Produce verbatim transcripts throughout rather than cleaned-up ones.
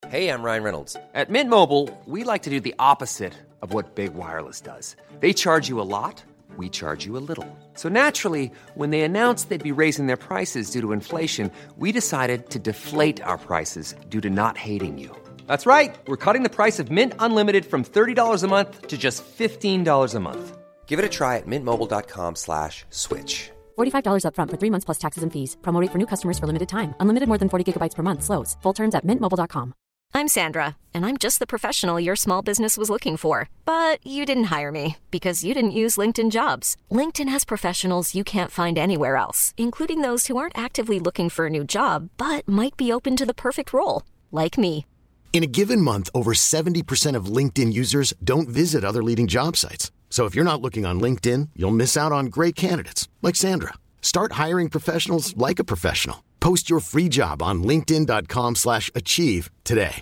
Hey, I'm Ryan Reynolds. At Mint Mobile, we like to do the opposite of what Big Wireless does. They charge you a lot, we charge you a little. So naturally, when they announced they'd be raising their prices due to inflation, we decided to deflate our prices due to not hating you. That's right. We're cutting the price of Mint Unlimited from thirty dollars a month to just fifteen dollars a month. Give it a try at mintmobile.com slash switch. forty-five dollars up front for three months plus taxes and fees. Promo rate for new customers for limited time. Unlimited more than forty gigabytes per month. Slows full terms at mint mobile dot com. I'm Sandra, and I'm just the professional your small business was looking for. But you didn't hire me because you didn't use LinkedIn Jobs. LinkedIn has professionals you can't find anywhere else, including those who aren't actively looking for a new job, but might be open to the perfect role, like me. In a given month, over seventy percent of LinkedIn users don't visit other leading job sites. So if you're not looking on LinkedIn, you'll miss out on great candidates like Sandra. Start hiring professionals like a professional. Post your free job on linkedin.com slash achieve today.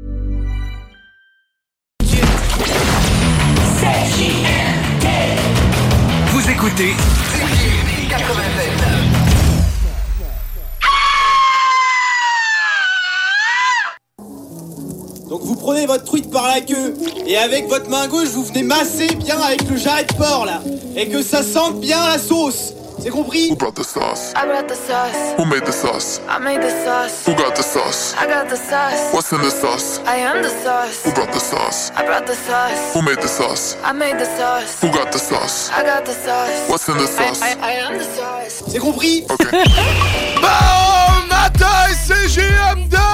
Vous écoutez quatre-vingt-sept. Donc vous prenez votre truite par la queue et avec votre main gauche vous venez masser bien avec le jarret de porc là et que ça sente bien la sauce. C'est compris? Who brought the sauce? I brought the sauce. Who made the sauce? I made the sauce. Who got the sauce? I got the sauce. What's in the sauce? I am the sauce. Who brought the sauce? I brought the sauce. Who made the sauce? I made the sauce. Who got the sauce? I got the sauce. What's in the sauce? I, I, I am the sauce. C'est compris? Ok. Bon matin, c'est J M D!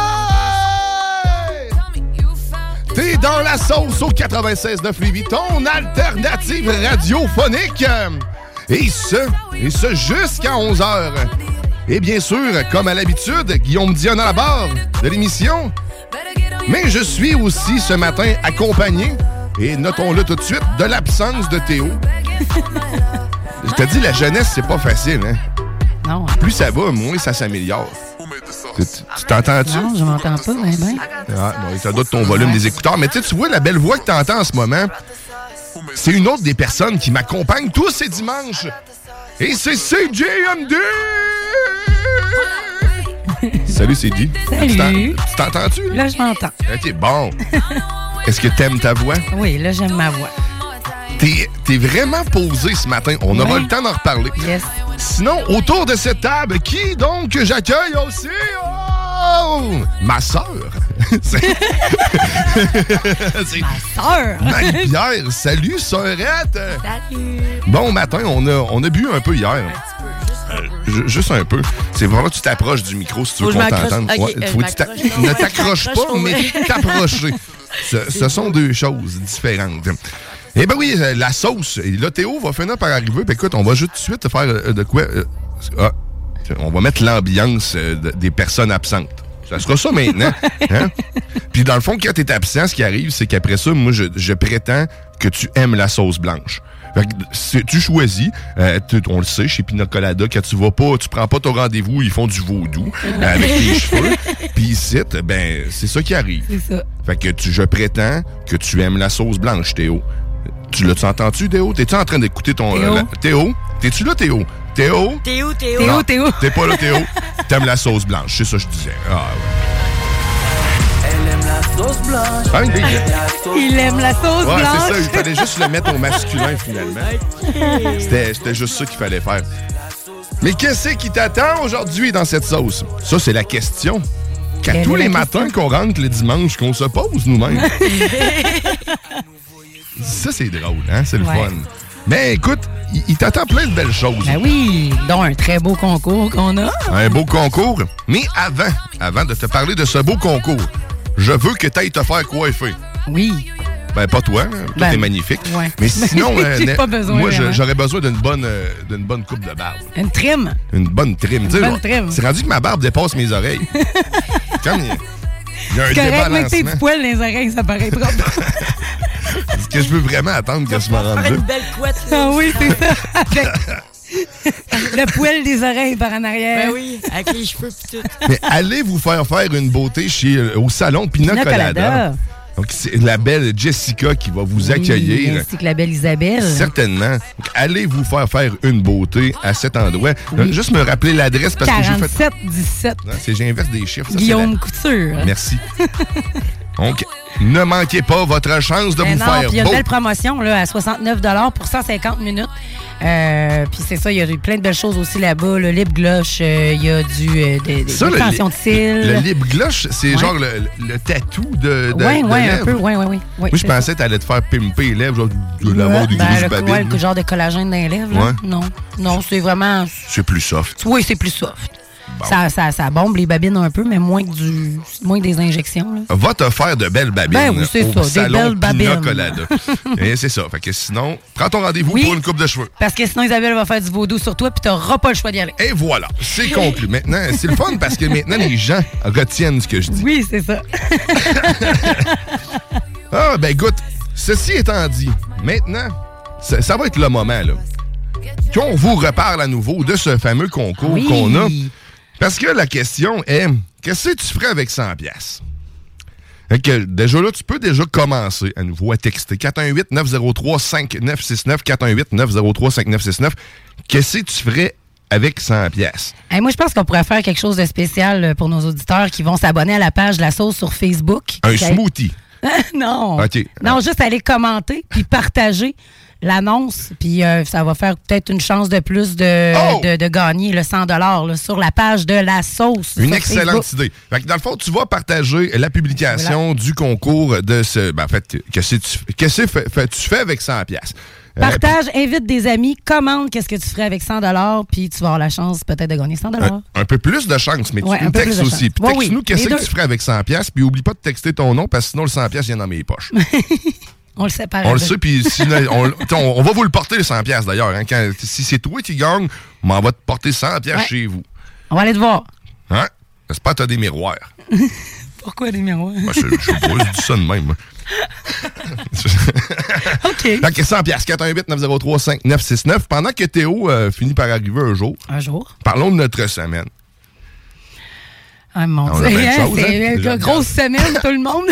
T'es dans la sauce au quatre-vingt-seize neuf Lévis, ton alternative radiophonique. Et ce, et ce jusqu'à onze heures. Et bien sûr, comme à l'habitude, Guillaume Dion à la barre de l'émission. Mais je suis aussi ce matin accompagné, et notons-le tout de suite, de l'absence de Théo. Je te dis, la jeunesse, c'est pas facile, hein? Non. Plus ça va, moins ça s'améliore. Tu, tu t'entends-tu? Non, je m'entends pas, mais ben. Ah, bon, ça doit être ton volume des écouteurs. Mais tu vois, la belle voix que t'entends en ce moment, c'est une autre des personnes qui m'accompagne tous ces dimanches. Et c'est C J M D! Salut, C J. Salut. Tu t'entends-tu? Là, je m'entends. OK, bon. Est-ce que t'aimes ta voix? Oui, là, j'aime ma voix. T'es, t'es vraiment posé ce matin. On aura oui. le temps d'en reparler. Yes. Sinon, autour de cette table, qui donc j'accueille aussi? Oh! Ma sœur. c'est... c'est... Ma sœur. Marie-Pierre. Salut, sœurette. Salut. Bon matin, on a, on a bu un peu hier. Euh, juste un peu. C'est vraiment que tu t'approches du micro si tu veux qu'on t'entende. Okay, ouais, euh, faut que tu t'a... Ne t'accroche pas, mais t'approcher. Ce, ce sont deux choses différentes. Eh ben oui, la sauce. Et là, Théo va finir par arriver. Puis écoute, on va juste tout de suite faire euh, de quoi... Euh, ah, on va mettre l'ambiance euh, de, des personnes absentes. Ça sera ça maintenant. Hein? Puis dans le fond, quand t'es absent, ce qui arrive, c'est qu'après ça, moi, je, je prétends que tu aimes la sauce blanche. Fait que tu choisis, euh, tu, on le sait, chez Pina Colada, quand tu vas pas, tu prends pas ton rendez-vous, ils font du vaudou euh, avec tes cheveux. Puis ici, ben, c'est ça qui arrive. C'est ça. Fait que tu, je prétends que tu aimes la sauce blanche, Théo. Tu l'as-tu entendu, Théo? T'es-tu en train d'écouter ton... Théo? Euh, la, Théo? T'es-tu là, Théo? Théo? Théo, Théo. Théo, Théo. T'es pas là, Théo. T'aimes la sauce blanche, c'est ça que je disais. Ah ouais. Elle aime la sauce blanche. Ah, il, il aime la sauce ouais, blanche. C'est ça, il fallait juste le mettre au masculin, finalement. C'était, c'était juste ça qu'il fallait faire. Mais qu'est-ce qui t'attend aujourd'hui dans cette sauce? Ça, c'est la question qu'à Quelle tous les matins question? Qu'on rentre le dimanche, qu'on se pose nous-mêmes. Ça, c'est drôle, hein? C'est le ouais. fun. Mais écoute, il, il t'attend plein de belles choses. Ben oui, dont un très beau concours qu'on a. Un beau concours. Mais avant, avant de te parler de ce beau concours, je veux que tu ailles te faire coiffer. Oui. Ben, pas toi, hein? Toi, ben, t'es magnifique. Ouais. Mais sinon, J'ai euh, pas besoin, moi, je, vraiment. j'aurais besoin d'une bonne, euh, d'une bonne coupe de barbe. Une trim. Une bonne trim. Une bonne trim. C'est rendu que ma barbe dépasse mes oreilles. Comme il y a, il y a un débalancement. Correct, mais tes poils dans les oreilles, ça paraît propre. Est-ce que je veux vraiment attendre que je me rende là? une belle couette. Ah oui, c'est ça. Avec le poil des oreilles par en arrière. Ben oui, avec les cheveux pis tout. Mais allez vous faire faire une beauté chez, au salon Pina Colada. Donc, c'est la belle Jessica qui va vous Oui, accueillir. ainsi que la belle Isabelle. Certainement. Donc, allez vous faire faire une beauté à cet endroit. Oui. Euh, juste me rappeler l'adresse parce que j'ai fait... quarante-sept dix-sept. Non, c'est j'inverse des chiffres. Ça, Guillaume c'est la... Couture. Merci. Donc, ne manquez pas votre chance de Mais vous non, faire puis il y a une beau. belle promotion là, à soixante-neuf dollars pour cent cinquante minutes. Euh, puis c'est ça, il y a eu plein de belles choses aussi là-bas. Le lip gloss, euh, il y a du euh, des, des Ça, le extensions li- de cils. Le lip gloss, c'est Ouais. genre le, le tatou de, de, Oui, de oui, un lèvres. peu. Oui, oui, oui. Moi, je pensais que t'allais te faire pimper les lèvres, genre de l'avoir des ben, grosses le, babines. ouais, le genre de collagène dans les lèvres. là. Ouais. Non, non, c'est vraiment... C'est plus soft. Oui, c'est plus soft. Bon. Ça, ça, ça bombe les babines un peu, mais moins que, du, moins que des injections. Là. Va te faire de belles babines Ben oui, c'est au ça, des salon belles Pina babines. Colada. Et c'est ça. Fait que sinon, prends ton rendez-vous Oui. pour une coupe de cheveux. Parce que sinon, Isabelle va faire du vaudou sur toi, puis t'auras pas le choix d'y aller. Et voilà, c'est conclu. Maintenant, c'est le fun parce que maintenant, les gens retiennent ce que je dis. Oui, c'est ça. Ah, ben écoute, ceci étant dit, maintenant, ça, ça va être le moment, là, qu'on vous reparle à nouveau de ce fameux concours Oui. qu'on a. Parce que la question est, qu'est-ce que tu ferais avec cent piastres? Fait que déjà là, tu peux déjà commencer à nouveau à texter quatre un huit neuf zéro trois cinq neuf six neuf, quatre un huit neuf zéro trois cinq neuf six neuf. Qu'est-ce que tu ferais avec cent piastres? Hey, moi, je pense qu'on pourrait faire quelque chose de spécial pour nos auditeurs qui vont s'abonner à la page de la sauce sur Facebook. Un Qui- smoothie. non. OK. Non, juste aller commenter puis partager l'annonce. Puis euh, ça va faire peut-être une chance de plus de, Oh! de, de gagner le cent dollars là, sur la page de la sauce. Une sur excellente Facebook. idée. Fait que dans le fond, tu vas partager la publication du concours de ce... Ben, en fait, qu'est-ce que tu, qu'est-ce que fais- fais- tu fais avec cent piastres? Euh, Partage, invite des amis, commande qu'est-ce que tu ferais avec cent dollars, puis tu vas avoir la chance peut-être de gagner cent dollars. un, un peu plus de chance, mais Ouais, tu un nous peu textes plus de aussi. chance. Puis Ouais, texte-nous oui, qu'est-ce les que deux. tu ferais avec cent piastres, puis oublie pas de texter ton nom, parce que sinon le cent piastres vient dans mes poches. On le sépare. On à le deux. sait, puis si, on, on, on va vous le porter, le cent piastres, d'ailleurs. Hein, quand, si c'est toi qui gagne, on va te porter cent piastres Ouais. chez vous. On va aller te voir. Hein? J'espère que t'as des miroirs. Pourquoi des miroirs? Moi, je, je sais pas, je dis ça de même. moi. OK. Fait que cent piastres, quatre un huit neuf zéro trois cinq neuf six neuf. Pendant que Théo euh, finit par arriver un jour, Un jour. parlons de notre semaine. Ah, mon On a Dieu. plein de Hein, choses, c'est hein? une Déjà, grosse semaine, tout le monde.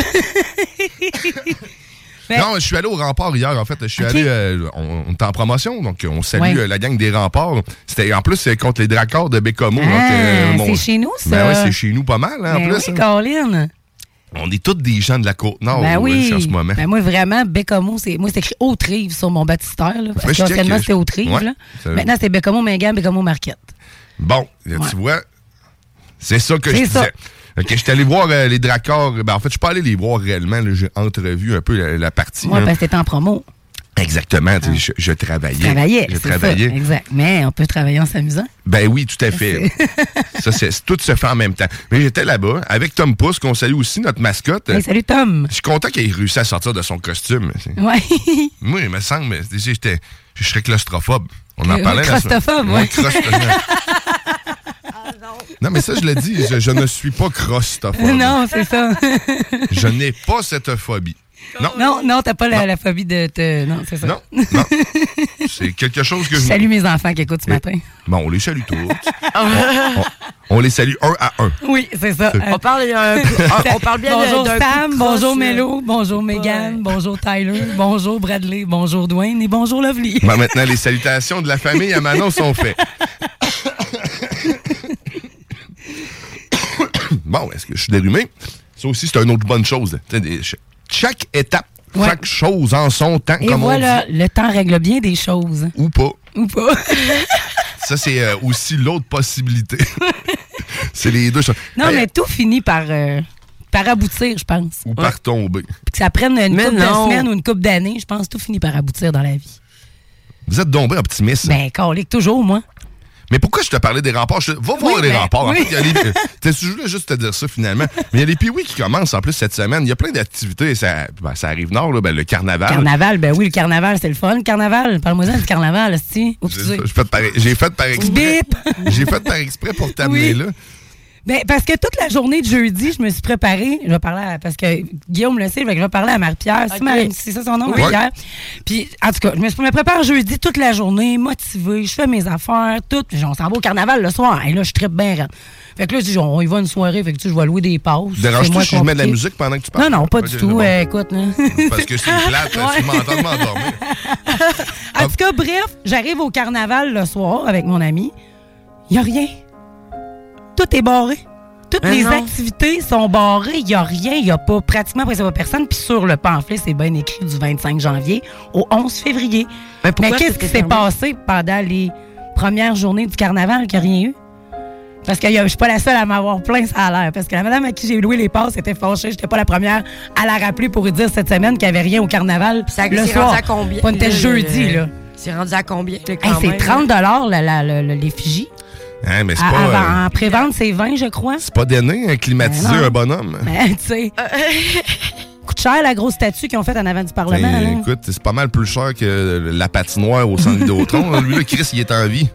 Mais- Non, je suis allé au Rempart hier, en fait. Je suis Ok. allé, euh, on, on est en promotion, donc on salue Ouais. euh, la gang des Remparts. C'était, en plus, c'est contre les Dracars de Bécomo. Ah, donc, euh, mon- c'est chez nous, ça. Ben oui, c'est chez nous pas mal, hein, en Ben plus. oui, hein. Colin. On est tous des gens de la Côte-Nord Ben euh, oui. en ce moment. Ben moi, vraiment, Bécomo, c'est, moi, c'est écrit Haute-Rive sur mon baptistère. Là, parce Faudrait que je check, qu'anciennement, euh, c'était Haute-Rive. ouais, là. ça- Maintenant, c'est Bécomo, Mingan, Bécomo, Marquette. Bon, là, Ouais. tu vois, c'est ça que C'est je ça. disais. Ok, je suis allé voir euh, les Dracars. Ben, en fait, je suis pas allé les voir réellement. là, j'ai entrevu un peu la, la partie. Ouais, hein. parce que c'était en promo. Exactement. tu sais, Je, je travaillais. Travaillais, Je c'est travaillais. ça. Exact. Mais on peut travailler en s'amusant. Ben oui, tout à fait. ça, c'est, tout se fait en même temps. Mais j'étais là-bas avec Tom Pousse, qu'on salue aussi, notre mascotte. Hey, salut, Tom. Je suis content qu'il ait réussi à sortir de son costume. C'est- Ouais. Moi, il me semble, mais, tu sais, j'étais, je serais claustrophobe. On en Euh, parlait. la semaine- crostophobe, Ouais, ouais. crostophobe. Non, mais ça, je l'ai dit, je, je ne suis pas crostophobe. Non, c'est ça. Je n'ai pas cette phobie. Non, Non, non, t'as pas la, Non. la phobie de te. Non, c'est ça. non, non. C'est quelque chose que Je je... salue mes enfants qui écoutent ce matin. Bon, on les salue tous. on, on- on les salue un à un. Oui, c'est ça. C'est- Euh, On parle, euh, on parle bien bonjour d'un Sam, coup de bonjour crosse, Mélo, bonjour Megan, Ouais. bonjour Tyler, bonjour Bradley, bonjour Dwayne et bonjour Lovely. Ben, maintenant, les salutations de la famille à Manon sont faites. Bon, est-ce que je suis dérumé? Ça aussi, c'est une autre bonne chose. Tu sais, des- ch- Chaque étape, Ouais. chaque chose en son temps, Et comme voilà, on dit. le temps règle bien des choses. Ou pas. Ou pas. Ça, c'est euh, aussi l'autre possibilité. c'est les deux choses. Non, Hey, mais tout finit par, euh, par aboutir, je pense. Ou par tomber. Puis que ça prenne une Mais couple de non. semaines ou une couple d'années, je pense que tout finit par aboutir dans la vie. Vous êtes donc bien optimiste. Ben, calique, toujours, moi. Mais pourquoi je te parlais des remparts? Je- Va voir Oui, les ben, remparts. En oui. fait, il y a les... T'sais, je voulais juste te dire ça finalement. Mais il y a les Pee-Wee qui commencent en plus cette semaine. Il y a plein d'activités. Ça, ben, ça arrive nord, là, ben, le carnaval. Carnaval, ben oui, le carnaval, c'est le fun. Le carnaval, parle-moi-en du carnaval, si. Oups, J'ai j'ai fait par, j'ai fait par exprès. Bip! J'ai fait par exprès pour t'amener Oui. là. Ben, parce que toute la journée de jeudi, je me suis préparée. Je vais parler à, parce que Guillaume le sait, je vais parler à Marie-Pierre. Okay. C'est, Marie, c'est ça son nom, Oui. Marie-Pierre. Puis, en tout cas, je me, je me prépare jeudi toute la journée, motivée. Je fais mes affaires, tout. Puis, on s'en va au carnaval le soir. Et là, je trippe bien raide. Fait que là, je dis, on y va une soirée. Fait que tu sais, je vais louer des passes. Dérange-tu si je mets de la musique pendant que tu parles? Non, non, pas okay, du tout. Bon. Euh, écoute, là. Parce que c'est plate, ouais. Tu m'entends de m'endormir. En tout cas, bref, j'arrive au carnaval le soir avec mon ami. Il n'y a rien. Tout est barré. Toutes Mais les non. activités sont barrées. Il n'y a rien. Il n'y a pas pratiquement presque pas personne. Puis sur le pamphlet, c'est bien écrit du vingt-cinq janvier au onze février. Mais, Mais qu'est-ce qui s'est passé pendant les premières journées du carnaval qu'il n'y a rien eu? Parce que je ne suis pas la seule à m'avoir plaint, ça a l'air. Parce que la madame à qui j'ai loué les passes était fâchée. Je n'étais pas la première à la rappeler pour lui dire cette semaine qu'il n'y avait rien au carnaval. Puis ça le c'est soir. rendu à combien? On était Là, jeudi, le- là. C'est rendu à combien? Là, Hey, quand c'est même, trente là? dollars la, la, la, la- l'effigie. Hein, mais c'est À- pas. avant- euh, En pré-vente, c'est vingt, je crois. c'est pas donné, hein, climatiser Ben non. un bonhomme. Mais, tu sais, coûte cher la grosse statue qu'ils ont faite en avant du Parlement. Ben, là. écoute, c'est pas mal plus cher que la patinoire au centre Vidéotron. Lui, là, Chris, il est en vie.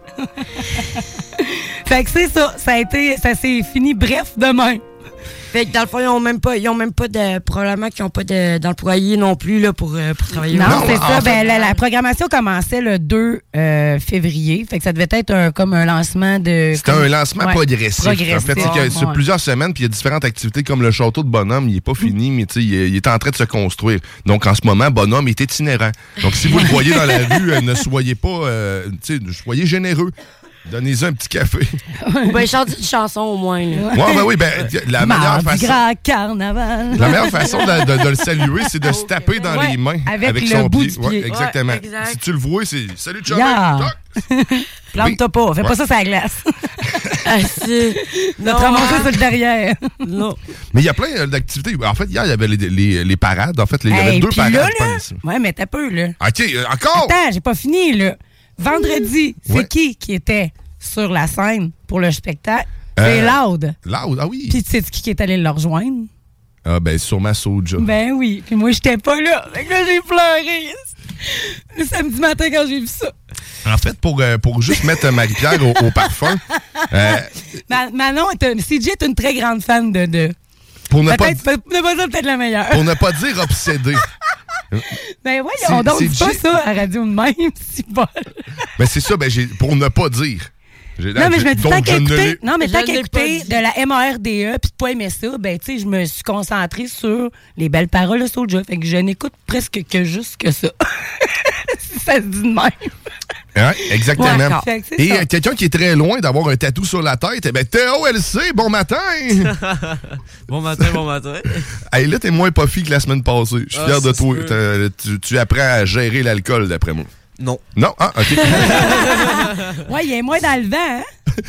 Fait que c'est ça. Ça a été, ça s'est fini bref demain. Fait que dans le fond, ils ont même pas, ils ont même pas de, probablement qu'ils ont pas de, d'employés non plus, là, pour, euh, pour travailler. Non, Non, c'est en ça. fait- Ben, la, la programmation commençait le deux euh, février. Fait que ça devait être un, comme un lancement de... C'était un lancement Ouais, progressif. progressif. En fait, c'est que sur Ouais. plusieurs semaines, puis il y a différentes activités comme le château de Bonhomme, il est pas fini, mais tu sais, il, est- il est en train de se construire. Donc, en ce moment, Bonhomme est itinérant. Donc, si vous le voyez dans la rue, euh, ne soyez pas, euh, tu sais, soyez généreux. Donnez-y un petit café. Ou ben, chante une chanson au moins, là. Ouais, ben oui, ben, la meilleure Mardi façon. gras carnaval. La meilleure façon de, de- de le saluer, c'est de se taper dans Ouais, les mains avec le son bout pied. du pied. Ouais, exactement. Ouais, exact. Si tu le vois, c'est salut Chummy. Yeah. Toc. Plante-toi pas. Fais Ouais. pas ça sur la glace. Ah, c'est... Tu vas te ramasser sur le derrière. Non. Mais il y a plein euh, d'activités. En fait, hier, il y avait les, les- les parades. En fait, il y avait Hey, deux puis parades, là, je là, pense. ouais, mais t'as peu, là. OK, euh, encore? Attends, j'ai pas fini, là. Vendredi, c'est Ouais. qui qui était sur la scène pour le spectacle? Euh, C'est Loud. Loud, ah oui. Puis tu sais qui qui est allé le rejoindre? Ah ben, sûrement Soulja. Ben oui. Puis moi, j'étais pas là. Fait que là, j'ai pleuré. Le samedi matin quand j'ai vu ça. En fait, pour, euh, pour juste mettre Marie-Pierre au, au parfum, euh, Ma- Manon, est un, C J est une très grande fan de... de pour, ne pas, peut-être, peut- ne pas dire peut-être la meilleure. pour ne pas dire obsédé. Ben voyons C'est- donc, c'est dis pas J- ça à radio de même, si bol. Ben c'est ça, ben j'ai pour ne pas dire. J'ai- Non, mais je me dis, tant donc, qu'à je ne écouter, l'ai- non, mais Je tant ne qu'à l'ai pas écouter dit. de la M A R D E puis de pas aimer ça, ben, tu sais, je me suis concentrée sur les belles paroles de Soulja. Fait que je n'écoute presque que juste que ça. Si ça se dit de même. Hein, exactement. Ouais, d'accord. Fait que c'est Et ça. euh, quelqu'un qui est très loin d'avoir un tatou sur la tête, eh ben Théo L C, bon matin! Bon matin, bon matin. Hey, là, t'es moins puffy que la semaine passée. Je suis Ah, fier de ça se toi. peut. T'as- Tu, tu apprends à gérer l'alcool, d'après moi. Non. Non? Ah, OK. Ouais, il est moins dans le vent, hein?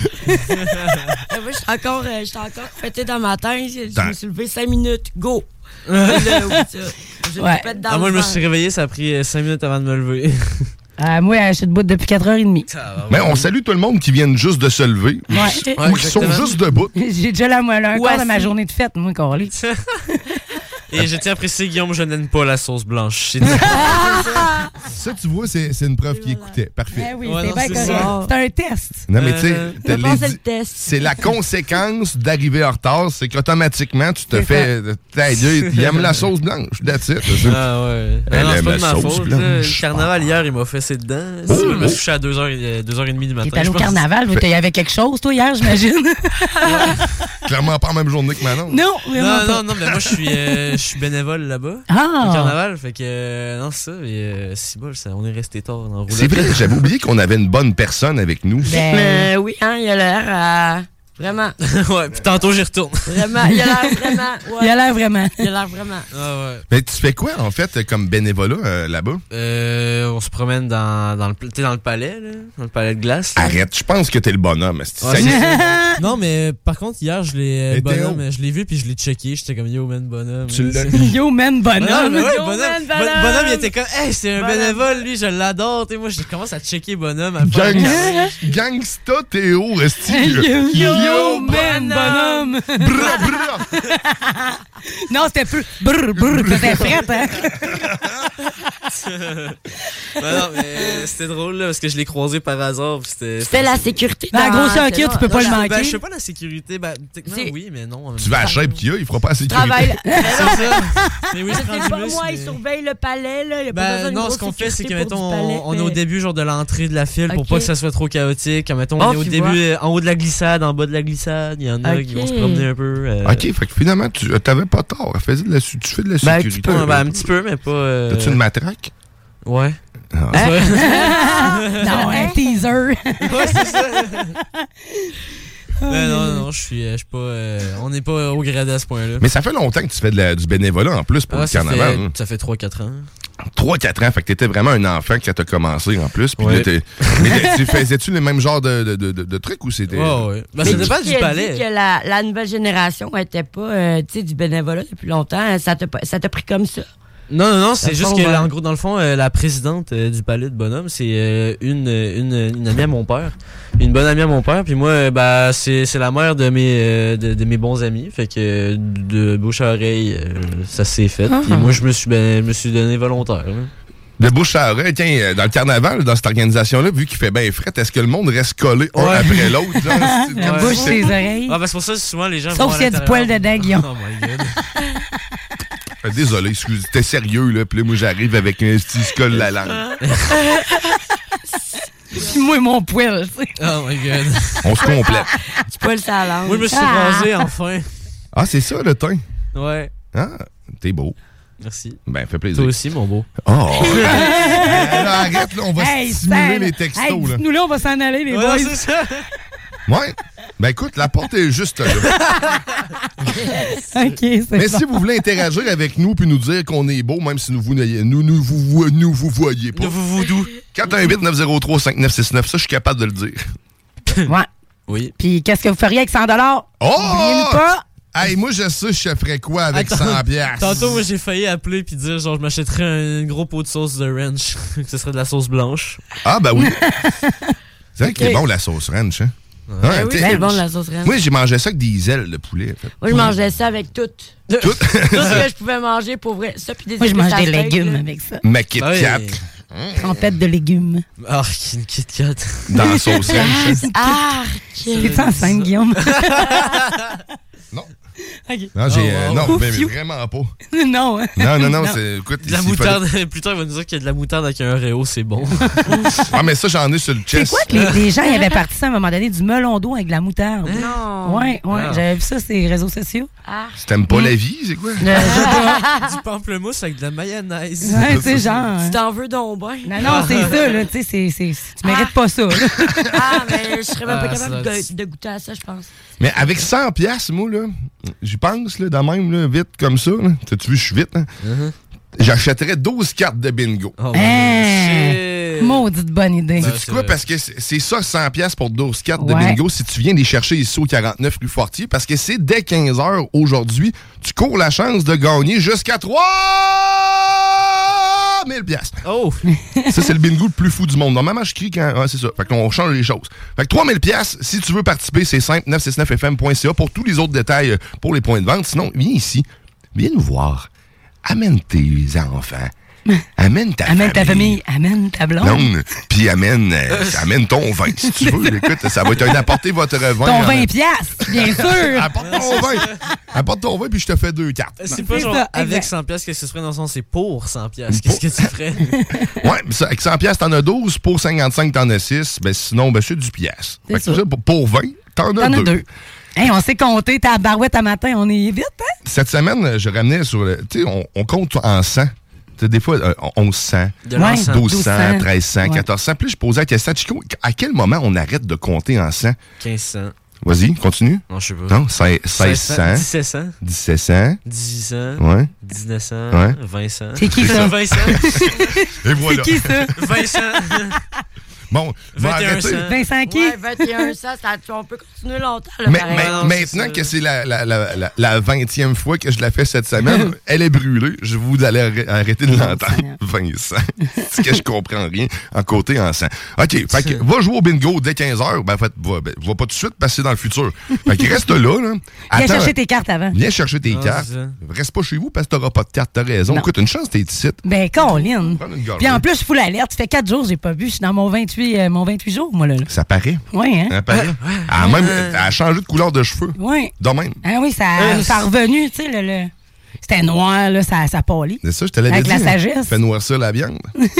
Euh, Moi, j'étais encore, euh, j'étais encore fêté dans ma tête. Je Dans- me suis levé cinq minutes. Go! Là, oui, ça. Je Ouais. me pète dans Ah, moi, le je me vent. suis réveillé, ça a pris cinq minutes avant de me lever. Euh, moi, je suis debout depuis quatre heures trente. Mais on salue tout le monde qui vient juste de se lever. Ouais. Ou, ou qui sont exactement. juste debout. J'ai déjà la moelle un Ouais, quart de ma c'est- journée de fête, moi, Corley. Et je tiens à préciser, Guillaume, je n'aime pas la sauce blanche. C'est dit. Ça, tu vois, c'est c'est une preuve qui écoutait. Parfait. Ben oui, Ouais, c'est non, bien c'est correct. ça. C'est un test. Non, mais tu sais, Euh, t'as Je les pense que c'est di- le test. c'est la conséquence d'arriver en retard, c'est qu'automatiquement, tu te C'est fais. T'as dit, il aime la sauce blanche. That's it. c'est ça. Ah ouais. Elle Ah non, c'est aime pas la de ma sauce faute. blanche. là. Le carnaval hier, il m'a fessé dedans. Oh, je me oh. suis couché à deux heures trente du matin. T'es allé je au pense. carnaval, il y avait quelque chose, toi, hier, j'imagine? Clairement pas la même journée que Manon. Non, vraiment Non, pas. non, non, mais moi, je suis, euh, je suis bénévole là-bas. Ah! Au carnaval, fait que. euh, non, c'est ça. Et euh, c'est bon, ça, on est resté tard dans le C'est vrai, j'avais oublié qu'on avait une bonne personne avec nous. Ben, Mais oui, hein, il a l'air à... Vraiment, Ouais, puis tantôt, j'y retourne. vraiment, il a l'air vraiment... Ouais. il a l'air vraiment. Il a l'air vraiment. Ah ouais. Mais tu fais quoi, en fait, comme bénévolat euh, là-bas? Euh, on se promène dans, dans, le, tu sais, dans le palais, là, dans le palais de glace. là. Arrête, je pense que t'es le bonhomme. esti. Ouais, Ça y est. c'est- non, mais par contre, hier, je l'ai. euh, Et bonhomme, Théo? je l'ai vu puis je l'ai checké. J'étais comme yo, man, bonhomme. Tu là, l'as- c'est- Yo, man, bonhomme. Ah, mais ouais, Yo, bonhomme, man, Bon- bonhomme. bonhomme, il était comme, hey, c'est un Bonhomme. bénévole, lui, je l'adore. Tu sais, moi, je commence à checker bonhomme. À faire Gang- un- Gangsta Théo, esti. Yo, Yo, man, bonhomme. Bra, bra. Non, c'était plus brr, brr, c'était frette, hein? Ben non, mais c'était drôle là, parce que je l'ai croisé par hasard. C'était, C'était la sécurité. Ben, dans- gros circuit, c'est tu peux là- pas là- le manquer. Ben, je fais pas la sécurité. Ben, techniquement, C'est- oui, mais non. en même Tu vas à la temps. shape qu'il y a, il fera pas la sécurité. Travaille. C'est ça. Mais oui, je prends C'est du pas muscle, moi, mais- ils surveillent le palais, là. Il y a pas besoin Ben d'une non, grosse ce qu'on fait, c'est que, sécurité pour mettons, du palais, on, on est au mais- début genre de l'entrée de la file pour Ok. pas que ça soit trop chaotique. Quand, mettons, Oh, on est au tu début, vois. euh, en haut de la glissade, en bas de la glissade. Il y en a qui Ok. vont se promener un peu. euh, OK, fait que finalement, tu t'avais pas tort. Elle faisait de la, tu fais de la Ben, sécurité. tu peux. ouais, ben, un petit peu, mais pas. euh, T'as-tu une matraque? Ouais. Ah. Ouais. Non, un teaser. Ouais, c'est ça. Ben non, non, je suis, je suis pas. euh, on n'est pas au grade à ce point-là. Mais ça fait longtemps que tu fais de la- du bénévolat en plus pour Ouais, le ça carnaval. fait, hein. ça fait trois quatre ans. trois quatre ans, fait que t'étais vraiment un enfant quand t'as commencé en plus. Puis Ouais. là, t'es- mais tu faisais-tu le même genre de, de, de, de, de trucs ou c'était. Ouais, ouais. Ben, Mais ça dépend qui du a palais. dit que la, la nouvelle génération n'était pas euh, tu sais, du bénévolat depuis longtemps. Ça t'a, pas- ça t'a pris comme ça. Non, non, non, c'est Dans le juste fond, que, ouais. en gros, dans le fond, euh, la présidente euh, du palais de Bonhomme, c'est euh, une, une, une amie à mon père. Une bonne amie à mon père. Puis moi, euh, bah, c'est, c'est la mère de mes, euh, de, de mes bons amis. Fait que euh, de bouche à oreille, euh, ça s'est fait. Ah. Puis moi, je me suis, ben, je me suis donné volontaire. là. De bouche à oreille, tiens, euh, dans le carnaval, dans cette organisation-là, vu qu'il fait bien fret, est-ce que le monde reste collé un Ouais. après l'autre? genre, c'est- La comme bouche, si ses c'était- oreilles. Ah, ben, c'est pour ça que souvent les gens Sauf vont à s'il y a du l'intérieur. poil dedans, Guillaume. Oh my god. Euh, Désolé, excuse, t'es sérieux, là. Puis là, moi, j'arrive avec un petit se colle la langue. Puis moi, mon poil, tu sais. Oh my god. On se complète. Tu peux le salant. Moi, je me suis Ah. rasé enfin. Ah, c'est ça, le teint. Ouais. Ah, t'es beau. Merci. Ben, fait plaisir. Toi aussi, mon beau. Oh! Hey, là, arrête, là, on va Hey, stimuler Sam. les textos, Hey, là. dites-nous là, on va s'en aller, les Ouais, boys. c'est ça. Ouais. Ben, écoute, la porte est juste là. OK, c'est Mais bon. si vous voulez interagir avec nous puis nous dire qu'on est beau, même si nous vous, nous, nous, vous, vous- nous vous voyez pas. Nous vous voodoo. quatre un huit neuf zéro trois cinq neuf six neuf, ça, je suis capable de le dire. Ouais. Oui. Puis qu'est-ce que vous feriez avec cent dollars? Oh! Oubliez-nous pas. Hey, moi, je sais, je ferais quoi avec Attends, cent piastres? Tantôt, moi, j'ai failli appeler puis dire, genre, je m'achèterais un gros pot de sauce de ranch. Que ce serait de la sauce blanche. Ah, ben oui. C'est vrai qu'il est bon, la sauce ranch, hein? Ouais, Hein, oui, t'sais, c'est bon, la sauce ranch. Moi, j'ai mangé ça avec des ailes de poulet. En fait. Moi, je mangeais ça avec tout. Tout. Tout ce que je pouvais manger pour vrai. Ça, puis des Moi, je mange épices à des steak, légumes là. avec ça. Ma Kit Ah oui. Kat Trempette de légumes. Ah, une Kit Kat. dans la sauce ranch. Ah! T'es-tu enceinte, Guillaume? Non. OK. Non, j'ai, Oh, euh, wow. non, Ouf, ben, you. vraiment pas. Non, hein? Non, non, non, c'est. Écoute, De la s'il moutarde. Plus tard, il va nous dire qu'il y a de la moutarde avec un réo, c'est bon. fallait- Ah, mais ça, j'en ai sur le C'est chest. quoi que les, les gens y avaient parti ça à un moment donné, du melon d'eau avec de la moutarde? Non. Ouais, ouais, Ah. j'avais vu ça sur les réseaux sociaux. Ah. Si t'aimes pas la vie, c'est quoi? Euh, je sais pas. Du pamplemousse avec de la mayonnaise. Ouais, tu sais, genre. Tu t'en veux donc bien. Non, non, c'est ça, là. Tu sais, c'est, c'est, tu mérites pas ça, là. Ah, mais je serais même Ah, pas ça capable doit de, être- de goûter à ça, je pense. Mais avec cent piastres, moi, là, j'y pense, là, de même, là, vite, comme ça, là. T'as-tu vu, je suis vite, hein? Uh-huh. J'achèterais douze cartes de bingo. Oh, Hein? shit. Maudite bonne idée. Ben, Sais-tu quoi? c'est- Parce que c'est c'est ça, cent piastres pour douze cartes de Ouais. bingo si tu viens les chercher ici au quarante-neuf rue Fortier. Parce que c'est dès quinze heures aujourd'hui, tu cours la chance de gagner jusqu'à trois mille piastres. Oh! Ça, c'est le bingo le plus fou du monde. Normalement, je crie quand... Ouais, c'est ça. Fait qu'on change les choses. Fait que trois mille piastres, si tu veux participer, c'est simple, neuf cent soixante-neuf F M point C A pour tous les autres détails euh, pour les points de vente. Sinon, viens ici. Viens nous voir. Amène tes enfants. Amène ta Amène famille. ta famille, amène ta blonde. Non, puis amène, euh, amène ton vin, si tu veux. Écoute, ça va être un apporter votre vin. Ton en- vingt piastres, bien sûr. Apporte ton vin. Apporte ton vin, puis je te fais deux cartes. C'est pas C'est genre ça, avec exact. cent piastres, qu'est-ce que ce serait dans le sens, c'est pour cent piastres. Qu'est-ce que tu ferais? Ouais, mais ça, avec cent piastres, t'en as douze. Pour cinquante-cinq, t'en as six. Ben, sinon, ben, c'est du piastre. C'est Fait que ça. ça, pour- pour vingt, t'en as T'en as deux. deux. Hey, on s'est compté ta barouette à matin, on est vite, hein? Cette semaine, je ramenais sur le. Tu sais, on, on compte en cent. Tu sais, des fois, euh, onze cents, De l'encens. douze cents, douze cents. treize cents, Ouais. quatorze cents. Puis là, je posais la question à Chico, à quel moment on arrête de compter en cent? quinze cents. Vas-y, continue. Non, je sais pas. Non, seize cents, dix-sept cents. dix-sept cents. dix-huit cents. Ouais. dix-neuf cents. Ouais. vingt cents. C'est qui ça? vingt cents. Et voilà. C'est qui ça? vingt cents. Bon, va vingt et un arrêter. cents. Vincent qui? Ouais, vingt et un cents, ça, on peut continuer longtemps. Là, Mais, pareil. mais- non, maintenant c'est que c'est la, la, la, la, la vingtième fois que je la fais cette semaine, elle est brûlée. Je vous allez arr- arrêter de l'entendre. Vincent. C'est que je comprends rien en côté en sang. OK, fait que va jouer au bingo dès quinze heures. Ben, en fait, va, ben, va pas tout de suite passer dans le futur. Fait que reste là, là. Viens Attends, chercher tes cartes avant. Viens chercher tes Ah, cartes. c'est ça. Reste pas chez vous parce que t'auras pas de carte. T'as raison. Non. Écoute, une chance, t'es ici. Ben, Colin. Prends une gorgée. Puis en plus, je fous l'alerte. Ça fait quatre jours que j'ai pas vu. Je suis dans mon vingt-huit, euh, mon vingt-huit jours, moi, là. là. Ça paraît. Oui, hein? Ça paraît. Elle, a même, elle a changé de couleur de cheveux. Oui. De même. Ah oui, ça, Euh, ça a revenu, tu sais, le, le- c'était noir, là, ça, ça pâlit. C'est ça, je te l'avais Avec dit. la hein. sagesse. Fais noircir la viande.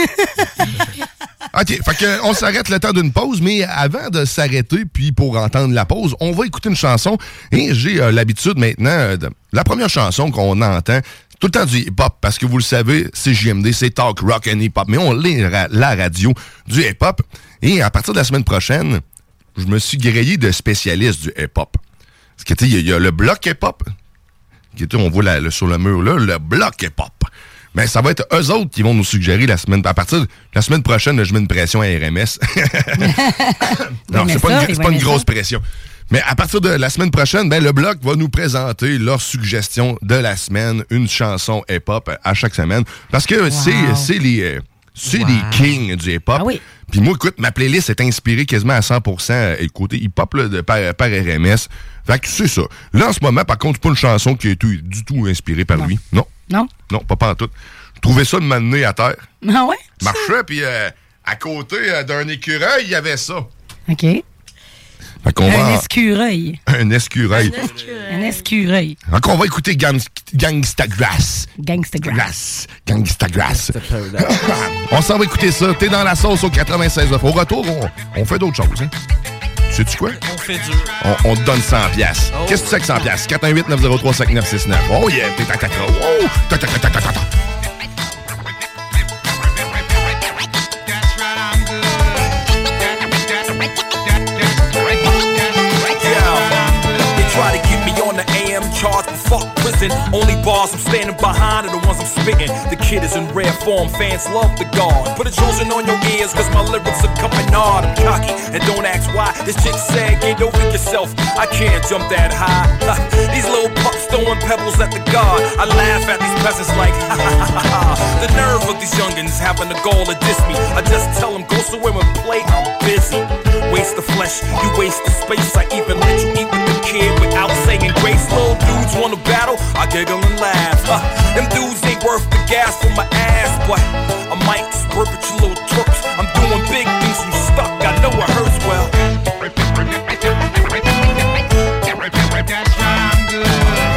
OK, fait que on s'arrête le temps d'une pause, mais avant de s'arrêter, puis pour entendre la pause, on va écouter une chanson. Et j'ai euh, l'habitude maintenant, euh, de, la première chanson qu'on entend, tout le temps du hip-hop, parce que vous le savez, c'est J M D, c'est talk, rock and hip-hop, mais on est ra- la radio du hip-hop. Et à partir de la semaine prochaine, je me suis grillé de spécialistes du hip-hop. Parce que, tu sais, il y, a- il y a le bloc hip-hop, qui était, on voit la- le- sur le mur là, le bloc hip-hop. Mais ça va être eux autres qui vont nous suggérer la semaine. À partir de la semaine prochaine, je mets une pression à R M S. non, c'est pas, ça, une, ils c'est vont pas une aimer grosse ça. pression. Mais à partir de la semaine prochaine, ben, le bloc va nous présenter leurs suggestions de la semaine, une chanson hip-hop à chaque semaine. Parce que c'est, c'est les, euh, c'est Wow. les kings du hip-hop. Ah oui. Puis moi, écoute, ma playlist est inspirée quasiment à cent pour cent euh, côté hip-hop là, de, par, par R M S. Fait que c'est ça. Là, en ce moment, par contre, c'est pas une chanson qui est tout- du tout inspirée par Non. lui. Non. Non? Non, pas pas en tout. Je trouvais ça de m'amener à terre. Ah ouais? Marchais, puis euh, à côté euh, d'un écureuil, il y avait ça. OK. Fait qu'on va Un en- escureuil. Un escureuil. Un escureuil. Donc, on va écouter Gang- Gangsta Grass. Gangsta Grass. Grass. Gangsta Grass. On s'en va écouter ça. T'es dans la sauce au quatre-vingt-seize neuf. Au retour, on, on fait d'autres choses. Hein? Sais-tu quoi? On fait dur. On, on te donne cent piastres. Oh. Qu'est-ce que tu sais que cent piastres? quatre un huit neuf zéro trois cinq neuf six neuf. Oh yeah! T'es ta ta ta. Oh! Ta ta ta ta ta ta. They try to get me on the A M charts, but fuck prison. Only bars I'm standing behind are the ones I'm spitting. The kid is in rare form, fans love the guard. Put a Trojan on your ears, cause my lyrics are coming hard. I'm cocky, and don't ask why. This chick said, get over yourself. I can't jump that high. These little pups throwing pebbles at the guard. I laugh at these peasants like, ha ha ha ha. The nerve of these youngins having the goal to diss me. I just tell them, go somewhere and play, I'm busy. Waste the flesh, you waste the space. I even let you eat with the kid without saying grace. Little dudes wanna battle, I giggle and laugh. Huh. Them dudes ain't worth the gas for my ass, but I might spurt at your little twerps. I'm doing big things, you stuck, I know it hurts well. That's right, I'm good.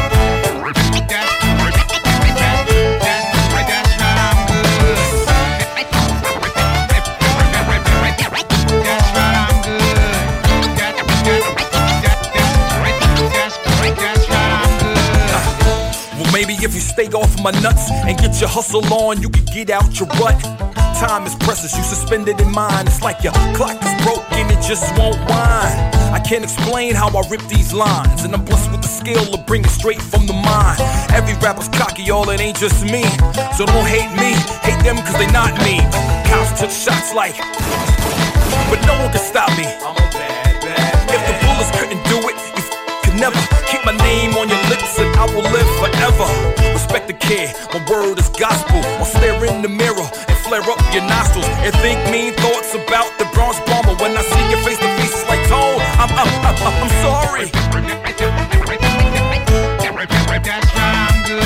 Maybe if you stay off of my nuts and get your hustle on, you can get out your rut. Time is precious, you suspended in mind. It's like your clock is broken, it just won't wind. I can't explain how I rip these lines, and I'm blessed with the skill to bring it straight from the mind. Every rapper's cocky, y'all, it ain't just me. So don't hate me, hate them cause they not me. Cops took shots like, but no one can stop me. I'm a bad, bad, if the bullets couldn't do it, you could never. Keep my name on your lips and I will live forever. Respect the kid, my word is gospel. I'll stare in the mirror and flare up your nostrils and think mean thoughts about the Bronx bomber. When I see your face to face, it's like tone. I'm, I'm, I'm, I'm sorry. That's right, I'm good.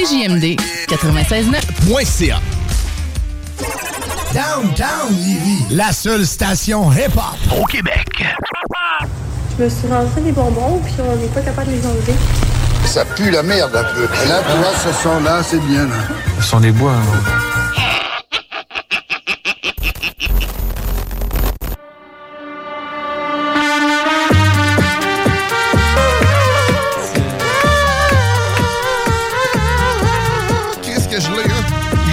C J M D quatre-vingt-seize neuf point C A. Downtown Lévis, la seule station hip-hop au Québec. Je me suis rentré des bonbons, puis on n'est pas capable de les enlever. Ça pue la merde un peu. Et là, tu vois, ce son-là, c'est bien. Là. Ce sont des bois. Hein. Qu'est-ce que je l'ai, hein?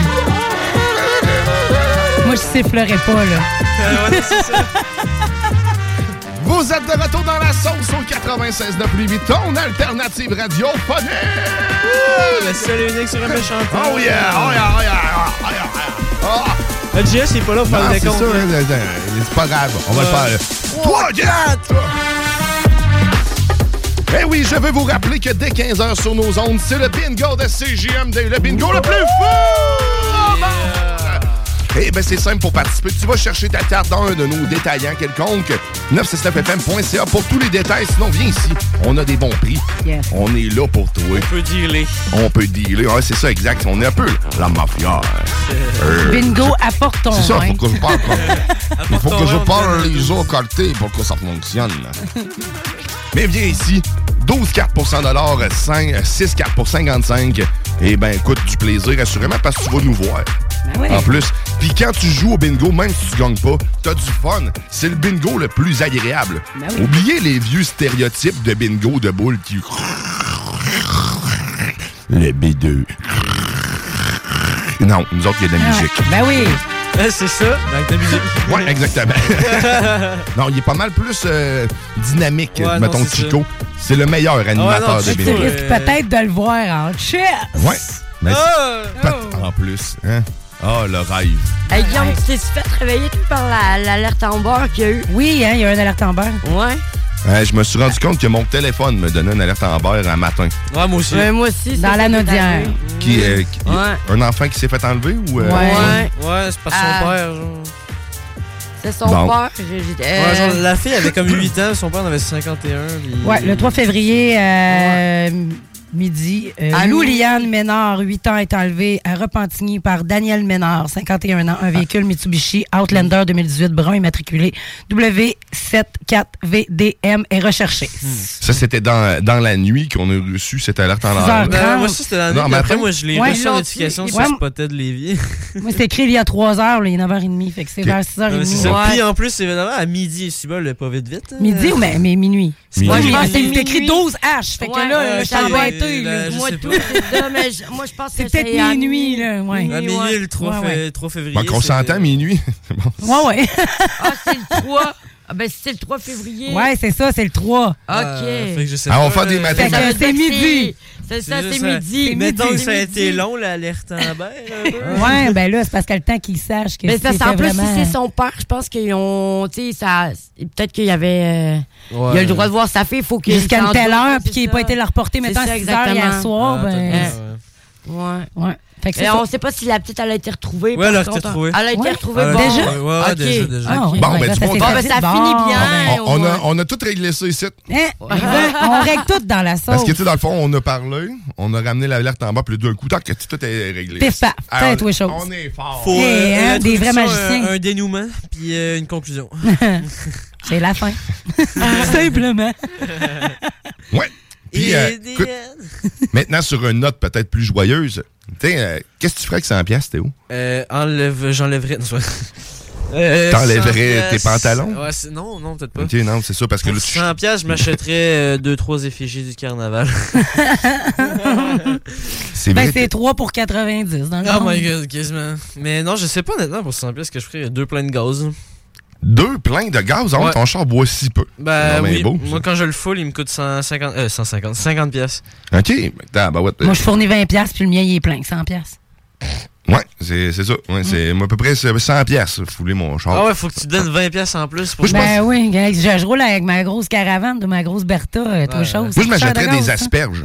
Moi, je sifflerais pas, là. Euh, ouais, c'est ça. Vous êtes de retour dans la sauce au quatre-vingt-seize neuf Lévis, ton alternative radiophonique! Le seul et unique sur un méchant. Oh yeah! Oh yeah! Oh yeah! Oh yeah! Oh yeah. Le J S, il est pas là pour faire le des comptes. C'est ça, c'est pas grave, on va ouais. le faire. trois, quatre! Eh oui, je veux vous rappeler que dès quinze heures sur nos ondes, c'est le bingo de C J M D, le bingo le plus fou! Yeah. Eh bien, c'est simple pour participer. Tu vas chercher ta carte dans un de nos détaillants quelconque. neuf cent soixante-neuf F M point C A pour tous les détails. Sinon, viens ici. On a des bons prix. Yes. On est là pour toi. On peut dealer. On peut dealer. Ouais, c'est ça, exact. On est un peu la mafia. Euh, Bingo, apporte ton C'est ça, vin. faut que je parle comme... Il faut que je parle les autres cartés pour que ça fonctionne. Mais viens ici. douze cartes pour cent dollars, six cartes pour cinquante-cinq. Eh bien, écoute, du plaisir, assurément, parce que tu vas nous voir. Ben oui. En plus. Puis quand tu joues au bingo, même si tu gagnes pas, t'as du fun. C'est le bingo le plus agréable. Ben oui. Oubliez les vieux stéréotypes de bingo de boules qui... Le B deux. Non, nous autres, il y a de la musique. Ben oui. Euh, c'est ça, avec de la musique. Oui, exactement. Non, il est pas mal plus euh, dynamique, ouais, mettons, non, c'est Chico. C'est le meilleur animateur ah, ouais, non, de Tu bingo. risques peut-être de le voir en chess. Ouais. Mais oh! oh. En plus, hein? Ah, oh, le rêve. Hey, Guillaume, tu t'es fait réveiller tout par l'alerte la, en beurre qu'il y a eu? Oui, hein, il y a eu une alerte en beurre. Ouais. Euh, je me suis rendu compte que mon téléphone me donnait une alerte en beurre un matin. Ouais, moi aussi. Ouais, moi aussi. Dans la Naudière. Qui, euh, qui, ouais. Un enfant qui s'est fait enlever ou... Euh, ouais. Ouais, ouais c'est pas son ah. père, genre. C'est son bon. père. Euh... Ouais, genre, la fille avait comme huit ans, son père en avait cinquante et un. Puis... Ouais, le trois février, euh, ouais. midi, euh, Lou-Liane Ménard, huit ans, est enlevée à Repentigny par Daniel Ménard, cinquante et un ans, un véhicule Mitsubishi Outlander deux mille dix-huit brun immatriculé W soixante-quatre V D M est recherché. Hmm. Ça, c'était dans, dans la nuit qu'on a reçu cette alerte en l'air. Ben, moi aussi, c'était dans la nuit. Après, moi, je l'ai ouais, reçu en notification sur ouais. Spotted Lévis. Moi, c'est écrit il y a trois heures, là, il est neuf heures trente, fait que c'est okay. vers six heures trente. Ouais, c'est ça. Ouais. Puis en plus, c'est évidemment à midi, c'est bon, pas vite vite. Midi ou mais, mais minuit? minuit. Ouais, ah, c'est écrit douze H, fait que ouais, là, euh, je suis embêté. Moi, tout, c'est ça, mais je, moi, je pense que c'est peut-être minuit, là. Ouais. À minuit, ouais. le trois, ouais, ouais. trois février. Bon, qu'on s'entend, minuit. Bon. Ouais, ouais. Ah, c'est le trois. Ah, ben, c'est le trois février. Ouais, c'est ça, c'est le trois. OK. Euh, fait que je sais ah, pas, on va faire des matins. Fait que c'est midi. C'est ça, c'est midi. Mettons que ça a été long, l'alerte en bain. Ouais, ben là, c'est parce que le temps qu'ils sachent que c'est ça. En plus, vraiment... si c'est son père, je pense qu'ils ont... Tu sais, ça... Peut-être qu'il y avait... Euh... Ouais. Il a le droit de voir sa fille, il faut qu'il... Jusqu'à une telle heure, puis qu'il n'ait pas été la reporter, mettons, à six heures hier soir, ah, ben... Ouais. Ouais. Fait que et on ne sait pas si la petite, elle a été retrouvée. Ouais, elle a été retrouvée. Elle a été ouais. retrouvée. Ah, bon. Déjà? Ouais, ouais, okay. déjà, déjà. Ah, oui. Bon, ouais, ben, ça, du bon bon, ben, ça bon. finit bien. On, on, a, on a tout réglé ça ici. Hein? On règle tout dans la sauce. Parce que, tu sais, dans le fond, on a parlé, on a ramené l'alerte en bas, puis d'un coup, tant que tout est réglé. Pif paf, tête ou chose. On est fort. Faut, hey, euh, hein, des vrais magiciens. Un, un dénouement, puis euh, une conclusion. C'est la fin. Simplement. Ouais. Puis, euh, écoute, maintenant, sur une note peut-être plus joyeuse, euh, qu'est-ce que tu ferais avec cent piastres, Théo? Euh, enlève, j'enlèverais... Euh, T'enlèverais tes pantalons? Ouais, non, non, peut-être pas. Ok, non, c'est ça, parce que pour là, tu... cent piastres, je m'achèterais euh, deux, trois effigies du carnaval. c'est ben, vrai. c'est trois pour quatre-vingt-dix. Dans le oh my god, quasiment. Mais non, je sais pas honnêtement pour cent piastres que je ferais deux pleins de gaz. Deux pleins de gaz? Ouais. Ton char boit si peu. Ben non, oui, beau, moi quand je le full, il me coûte cent cinquante, euh, cent cinquante, cinquante piastres. Ok, ben, ben, ouais, moi je fournis vingt piastres, puis le mien il est plein, cent piastres. Ouais, c'est, c'est ça. Ouais, mm. C'est à peu près cent piastres, fouler mon char. Ah ouais, faut que tu donnes vingt piastres en plus. Pour ben oui, je, je roule avec ma grosse caravane de ma grosse Bertha, euh, ouais. Chose. Moi, je m'achèterais des asperges.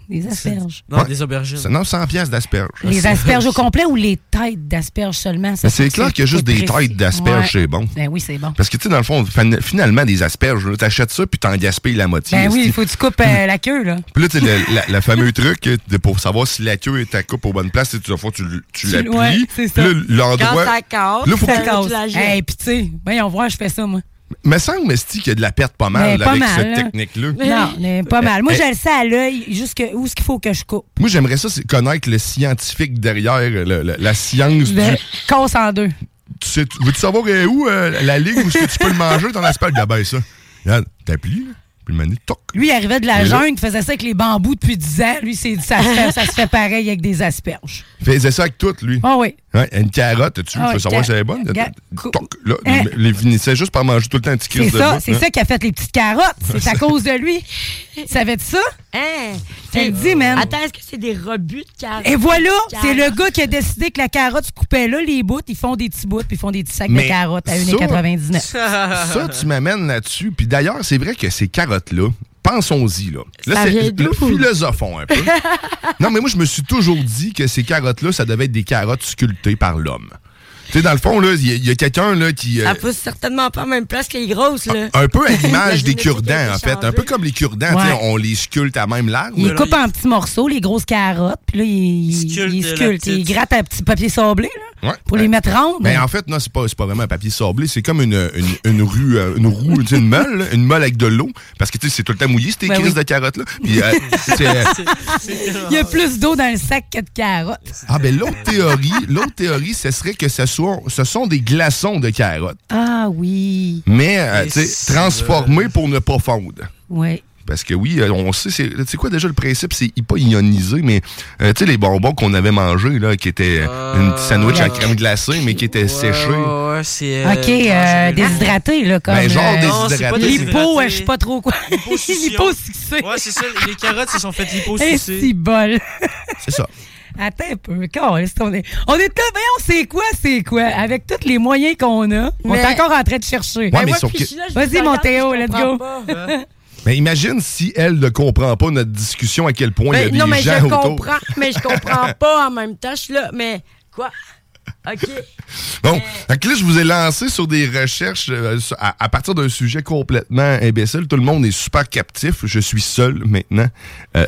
Des asperges. Non, ouais. Des aubergines. Non, cent piastres d'asperges. Les asperges au complet ou les têtes d'asperges seulement? Ça c'est clair qu'il y a juste des têtes d'asperges, ouais. C'est bon. Ben oui, c'est bon. Parce que, tu sais, dans le fond, finalement, des asperges, tu achètes ça puis t'en gaspilles la moitié. Ben oui, il faut que tu coupes euh, la queue, là. Puis là, tu sais, le, la, la fameux truc, de, pour savoir si la queue est à coupe aux bonnes places, tu, tu, tu, tu la plies. Ouais, c'est ça. Là, l'endroit. Quand ça casse, là, faut ça que... casse. Hey, puis tu sais, voyons voir, je fais ça, moi. Me semble, Mesty, qu'il y a de la perte pas mal pas avec mal, cette là. technique-là. Non, mais pas mal. Moi, Eh, je le sais à l'œil, jusque où est-ce qu'il faut que je coupe. Moi, j'aimerais ça, c'est connaître le scientifique derrière, le, le, la science Le du... casse en deux. Tu sais, tu- veux-tu savoir euh, où euh, la ligne où est-ce que tu peux le manger, ton asperge? Ah ben ça. Regarde, t'as plié, là. Puis le mané, toc. Lui, il arrivait de la Et là- jungle, il faisait ça avec les bambous depuis dix ans. Lui, c'est, ça, se fait, ça se fait pareil avec des asperges. Il faisait ça avec tout, lui. Ah oui. Ouais, une carotte, tu Ah veux oui, savoir ca- si elle est bonne? ga- Toc, là, Hein? il les finissait juste par manger tout le temps un petit C'est crise de ça, bout, c'est hein. ça qui a fait les petites carottes. C'est à cause de lui. Savais-tu ça? Hein? Je te le dis, man. Attends, est-ce que c'est des rebuts de carottes? Et voilà, Carottes. c'est le gars qui a décidé que la carotte se coupait là, les bouts, ils font des petits bouts, puis ils font des petits sacs Mais de carottes à ça- un euro quatre-vingt-dix-neuf. Ça, tu m'amènes là-dessus. Puis d'ailleurs, c'est vrai que ces carottes-là, pensons-y, là. Là, Ça c'est vient d'où? là, philosophons un peu. Non, mais moi, je me suis toujours dit que ces carottes-là, ça devait être des carottes sculptées par l'homme. Tu sais, dans le fond, là, il y, a- y a quelqu'un là qui... euh, Ça pousse certainement pas à la même place que les grosses, là. un peu à l'image La des génétique cure-dents, a en été fait. Un changée. peu comme les cure-dents, Ouais. tu sais, on les sculpte à même large. Il coupe en petits morceaux, les grosses carottes, puis là, il, il, sculpte il la sculpte. petite. Il gratte un petit papier sablé, là, Ouais. pour les mettre rondes. Ben, en fait, non, c'est pas, c'est pas vraiment un papier sablé. C'est comme une, une, une rue, euh, une roue, tu sais, une meule, là, une meule avec de l'eau. Parce que, tu sais, c'est tout le temps mouillé, ces Ben crises oui. de carottes-là. Puis, euh, c'est, euh, Il y a plus d'eau dans le sac que de carottes. ah, ben, l'autre théorie, l'autre théorie, ce serait que ce, soit, ce sont des glaçons de carottes. Ah oui. Mais, euh, Et tu sais, c'est transformés pour ne pas fondre. Oui. Parce que oui, euh, on sait, c'est, tu sais quoi déjà le principe, c'est pas ionisé, mais euh, tu sais les bonbons qu'on avait mangés, là, qui étaient euh, une petite sandwich à crème glacée, mais qui étaient Ouais, séchés. ouais, ouais, c'est. euh, OK, euh, déshydraté, là, comme... Ben, genre euh, Non, c'est pas déshydraté. déshydraté. Lipo, euh, je sais pas trop quoi. Liposuction. Liposucé. Ouais, c'est ça. Les carottes se sont faites Et liposucer. si bol. C'est ça. Attends un peu. Câlisse, On est, on est là, voyons, c'est quoi, c'est quoi? Avec tous les moyens qu'on a, on Mais- est encore en train de chercher. Ouais, Ben, mais moi, sauf puis que- je suis là, je Vas-y, vous mon regarde, Théo, je let's comprends go. pas. Mais imagine si elle ne comprend pas notre discussion, à quel point il y a Ben, des non, mais gens je autour. comprends, mais je comprends pas en même temps. Je suis là, mais quoi? OK. Bon, donc là, je vous ai lancé sur des recherches euh, à, à partir d'un sujet complètement imbécile. Tout le monde est super captif. Je suis seul maintenant. Euh,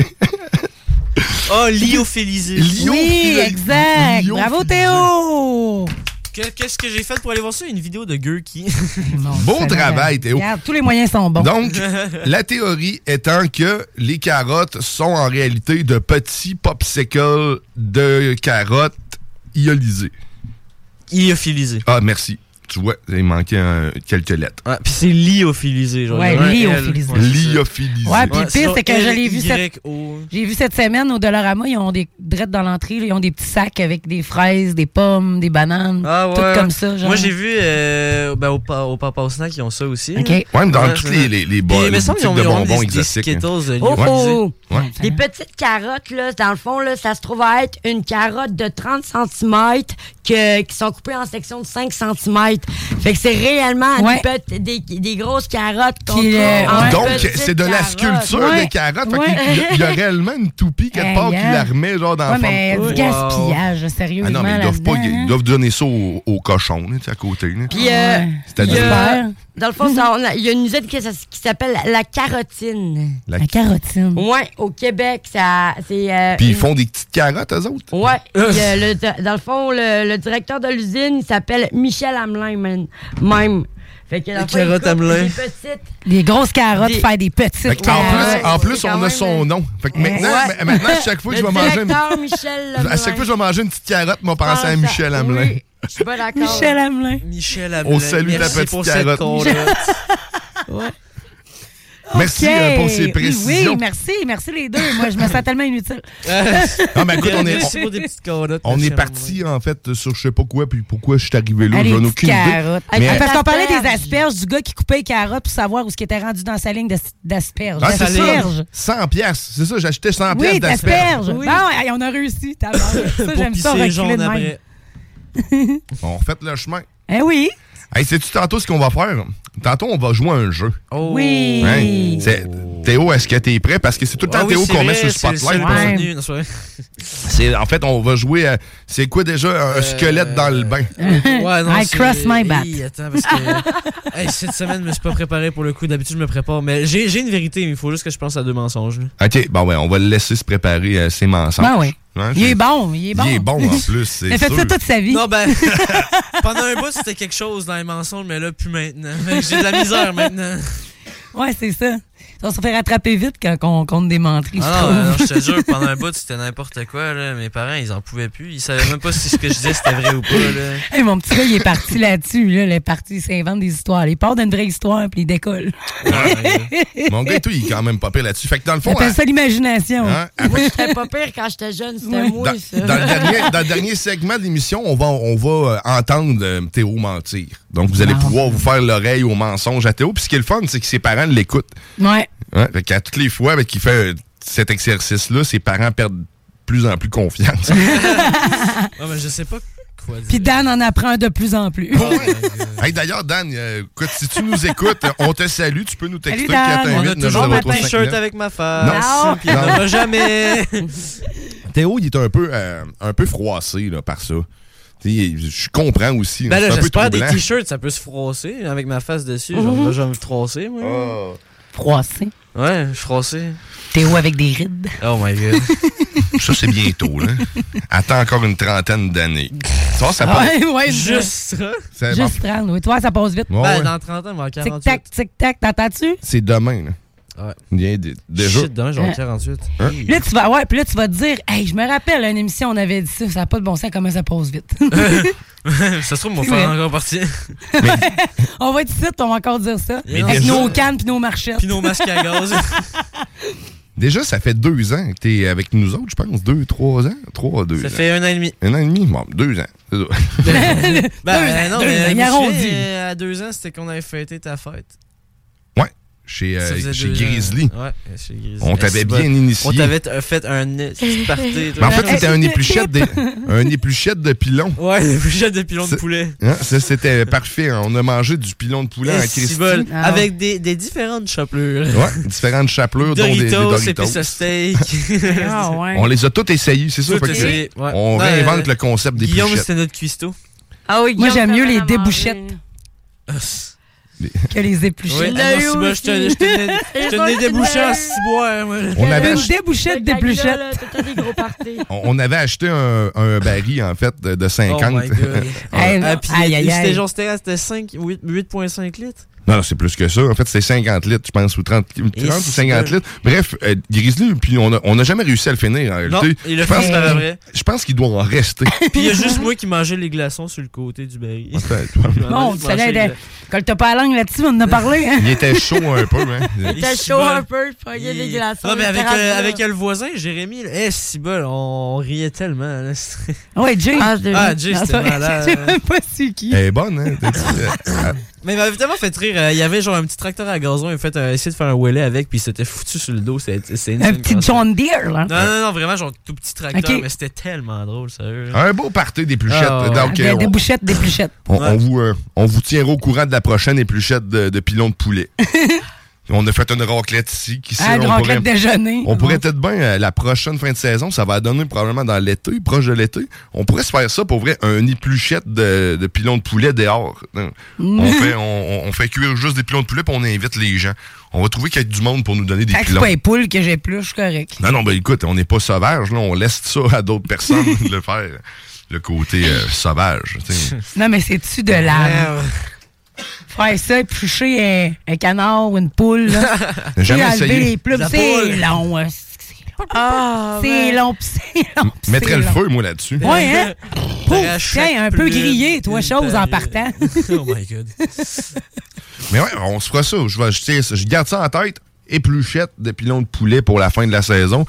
Oh, lyophilisé. Lio- Oui, Lio- exact. Lio- Bravo, Théo. Que- Qu'est-ce que j'ai fait pour aller voir ça? Une vidéo de Gurky. Bon, Beau ça, travail, Théo. Regarde, tous les moyens sont bons. Donc, la théorie étant que les carottes sont en réalité de petits popsicles de carottes ionisées. Lyophilisé. Ah, merci. Tu vois, il manquait un- quelques lettres. Ouais, puis c'est lyophilisé. Genre, Ouais, il y a un lyophilisé. L. Ouais, c'est ça. Lyophilisé. Ouais, puis Ouais, le pire, sinon, c'est que je l'ai vu L cette, Y O. j'ai vu cette semaine au Dollarama, ils ont des drettes dans l'entrée, là, ils ont des petits sacs avec des fraises, des pommes, des bananes, Ah ouais. tout comme ça. Genre. Moi, j'ai vu euh, ben, au, pa- au Papa au Snack, ils ont ça aussi. OK. là. Ouais, mais dans Ouais, toutes c'est les, ça. les, les, Puis, bo- il les me semble qu'ils boutiques ont de vraiment bonbons des, des exotiques. hein. Skittles euh, Oh, lyophilisés. oh. Ouais. Les petites carottes, là, dans le fond, là, ça se trouve à être une carotte de trente centimètres que, qui sont coupées en sections de cinq centimètres. Fait que c'est réellement Ouais. des, pet- des, des grosses carottes qu'on Qui, coupe euh, en ouais. Donc, petites c'est de la carottes. sculpture Ouais. de carottes. Fait Ouais. qu'il y a- il y a réellement une toupie quelque Hey, part qui hein. la remet genre dans Ouais, la mais forme. du Wow. gaspillage, Ah sérieusement. non, mais ils doivent, pas, là-dedans, ils hein. doivent donner ça aux, aux cochons, là, tu sais, à côté. Là. Puis, euh, Ouais. C'est-à-dire- il y a- Super. dans le fond, ça, on a- il y a une usine qui, ça- qui s'appelle la carotine. La- La carotine. Ouais, au Québec, ça, c'est. euh, Puis ils une- font des petites carottes, eux autres? Ouais. Puis, euh, le- dans le fond, le, le directeur de l'usine, il s'appelle Michel Hamelin, man- même. Fait que dans le Les fond, il carottes coupe Hamelin. des petites. Des grosses carottes, Des- faire des petites Fait que en carottes. plus, en plus c'est on quand a même- son nom. Fait que maintenant, Ouais. ma- maintenant, à chaque fois que je Le vais manger une... directeur Michel À chaque fois que je vais manger une petite carotte, je vais penser à Michel Hamelin. Oui, je suis pas d'accord. Michel Hamelin. Michel Hamelin. On salue ta Merci petite pour carotte. cette corotte. Merci OK. euh, pour ces précisions. Oui, merci, merci les deux. Moi, je me sens tellement inutile. Non, mais écoute, on est, Merci pour des petites carottes. on est Michel parti, en fait, sur je sais pas quoi, puis pourquoi je suis arrivé là, Allez, j'en ai les aucune petites idée. carottes. Mais- Ah, parce qu'on parlait des Asperges. asperges, du gars qui coupait les carottes pour savoir où ce qui était rendu dans sa ligne d'as- d'asperges. Ah, c'est ça. D'asperges. cent piastres. C'est ça, j'achetais cent Oui, piastres d'asperges. d'asperges. Bon, hey, on a réussi. tabarnak. Ça, Pour j'aime ça pisser reculer jaune de même. après. On refait le chemin. Eh oui. Hey, sais-tu tantôt ce qu'on va faire? Tantôt, on va jouer à un jeu. Oh. Oui. Hein? C'est- Théo, est-ce que t'es prêt? Parce que c'est tout le temps Ah oui, Théo c'est qu'on vrai, met sur le c'est le spotlight. seul Ouais. contenu, non, c'est vrai. C'est, en fait, on va jouer à... C'est quoi déjà? Un Euh, squelette dans le bain. Ouais, non, I c'est- cross my bat. Hey, attends, parce que hey, cette semaine, je me suis pas préparé pour le coup. D'habitude, je me prépare. Mais j'ai, j'ai une vérité, mais il faut juste que je pense à deux mensonges. là. OK, bon, ouais, on va le laisser se préparer euh, ses mensonges. Ben oui. Hein, Il c'est- est bon, il est bon. Il est bon, en plus, c'est Il a fait sûr. ça toute sa vie. Non, ben, pendant un bout, c'était quelque chose dans les mensonges, mais là, plus maintenant. Fait que j'ai de la misère maintenant. Ouais, c'est ça. Ça va se faire rattraper vite quand on compte des menteries, je Ah non, trouve. non, je te jure, pendant un bout, c'était n'importe quoi. Là. Mes parents, ils en pouvaient plus. Ils savaient même pas si ce que je disais, c'était vrai ou pas. Là. Hey, mon petit gars, il est parti là-dessus. Là. Il est parti, il s'invente des histoires. Il part d'une vraie histoire, puis il décolle. Mon gars et tout, il est quand même pas pire là-dessus. Fait que dans le On fond... appelle ça l'imagination. Hein, Moi, j'étais pas pire quand j'étais jeune, c'était Ouais. moi, Dans, ça. dans le dernier, dans le dernier segment de l'émission, on va, on va euh, entendre euh, Théo mentir. Donc, vous allez Wow. pouvoir vous faire l'oreille au mensonge à Théo. Puis ce qui est le fun, c'est que ses parents l'écoutent. Ouais. Ouais, fait qu'à toutes les fois ben, qu'il fait euh, cet exercice-là, ses parents perdent de plus en plus confiance. Ouais, mais je sais pas quoi dire. Puis Dan en apprend de plus en plus. Hey, d'ailleurs, Dan, euh, écoute, si tu nous écoutes, on te salue. Tu peux nous texter Salut, Dan. quatre un On huit a neuf toujours zéro ma trois cinq t-shirt neuf. avec ma face. Non. Puis il n'y en aura jamais. Théo, il est un peu, euh, un peu froissé là, par ça. T'sais, je comprends aussi. Ben hein, là, c'est un peu j'espère des troublant. t-shirts, ça peut se froisser avec ma face dessus. Mhm. Genre, là, je vais me froisser, moi. Oh. Froissé. Ouais, je suis froissé. Théo avec des rides. Oh my god. Ça, c'est bientôt. Là. Attends encore une trentaine d'années. Ça, ça passe. Ouais, ouais. Juste ça. C'est Juste trente. Oui, toi, ça passe vite. bon. Ben, Ouais, ouais. dans trente ans, on va avoir quarante-huit. Tic-tac, tic-tac, t'entends-tu? C'est demain. Là. Ouais. Il y a des- déjà. Shit, demain, j'aurai Hein? quarante-huit. Hein? Là, tu vas, ouais, puis là, tu vas te dire, hey, je me rappelle, à une émission, on avait dit ça, ça n'a pas de bon sens, comment ça passe vite. Ça se trouve, mon C'est frère est vrai. encore parti. On va être ici, on va encore dire ça. Mais Avec déjà- nos cannes puis nos marchettes. Puis nos masques à gaz. Déjà, ça fait deux ans que t'es avec nous autres, je pense. Deux, trois ans? Trois, deux Ça ans. fait un an et demi. Un an et demi? Bon, deux ans. C'est ça. Ben, Deux non, ans, deux ans, mais il je me arrondit. souviens, euh, à deux ans, c'était qu'on avait fêté ta fête. Ouais. Chez, euh, Ça faisait chez deux ans. Grizzly. Ouais, chez Grizzly. On t'avait Eh, c'est bien bon. initié. On t'avait euh, fait un petit party. Mais en fait, c'était un épluchette de, un épluchette de pilon. Ouais, des épluchettes de pilon de C'est- poulet. Hein, ça, c'était parfait. On a mangé du pilon de poulet Eh, en si Christie. bol. Ah. Avec des, des différentes chapelures. Ouais, différentes chapelures, dont des, des Doritos, Doritos. épices à steak. Ah, ouais. On les a toutes essayées, c'est ça. Tout fait que essayé, ouais. On Ouais, réinvente euh, le concept des Guillaume, pluchettes. c'était notre cuistot. Ah oui, Moi, Guillaume, j'aime mieux ça les va manger. débouchettes que les Oui, épluchettes. l'ai ah non, eu c'est bon, je te je te donnais- je te donnais des bouchées en ciboire, moi. On avait, Une ach- débouchette d'épluchettes. T'as des gros parties. on on avait acheté un, un baril, en fait, de, de Oh cinquante. my god. Hey, Ah, puis aïe, aïe, c'était aïe. genre, c'était c'était cinq, huit virgule cinq litres. Non, non, c'est plus que ça. En fait, c'est cinquante litres, je pense, ou trente, trente Et ou cinquante c'est- litres. Bref, euh, Grizzly, puis on n'a on a jamais réussi à le finir, en Non, réalité. il le Je fait pense- par après. Je pense qu'il doit en rester. Puis il y a juste moi qui mangeais les glaçons sur le côté du baril. Bon, tu savais, quand t'as pas la langue là-dessus, on en a parlé. Hein? Il était chaud un peu, hein. Il était chaud un peu, il pognait les glaçons. Non, mais avec, il était euh, rendu avec là. euh, le voisin, Jérémy, là, eh, si bol, on riait tellement. Là. Ouais, Jay. Ah, je Ah, Jay, Non, c'était c'est vrai, malade. je sais même pas c'est qui. Elle est bonne, hein. T'as dit, euh, Mais il m'avait tellement fait rire. euh, Il y avait genre un petit tracteur à gazon. Il a fait euh, essayer de faire un wheelie avec, puis il s'était foutu sur le dos. C'est c'est Un petit John Deere, là. Non, non, non, vraiment, genre tout petit tracteur, Ok. mais c'était tellement drôle, sérieux. un beau party d'épluchettes. Ah, ouais. Donc, Des euh, on- débouchettes, d'épluchettes. On, Ouais. on vous, euh, on vous tiendra au courant de la prochaine épluchette de, de pilon de poulet. On a fait une raclette ici. Qui, Ah, une on raclette pourrait, déjeuner. on pourrait être bien euh, la prochaine fin de saison. Ça va donner probablement dans l'été, proche de l'été. On pourrait se faire ça pour vrai, un épluchette de, de pilon de poulet dehors. On, fait, on, on fait cuire juste des pilons de poulet puis on invite les gens. On va trouver qu'il y a du monde pour nous donner des Fait que c'est pilons. pas les poules que j'ai plus, je suis correct. Non, non, ben écoute, on n'est pas sauvage, là. On laisse ça à d'autres personnes de le faire. Le côté euh, sauvage. tu sais. Non, mais c'est-tu de la. Faire ça, éplucher un, un canard ou une poule, là. J'ai jamais Puis enlever essayé. les plumes, La c'est poule. long. hein. Ah, C'est ouais. long, pis c'est long. pis Mettrais c'est le long. feu, moi, là-dessus. Ouais, hein? Pouf, À chaque tiens, un peu plume, grillé, toi, une chose en période. partant. Oh my god. Mais ouais, on se fera ça. Je, vais, je, tiens ça. Je garde ça en tête. Épluchette de pilons de poulet pour la fin de la saison.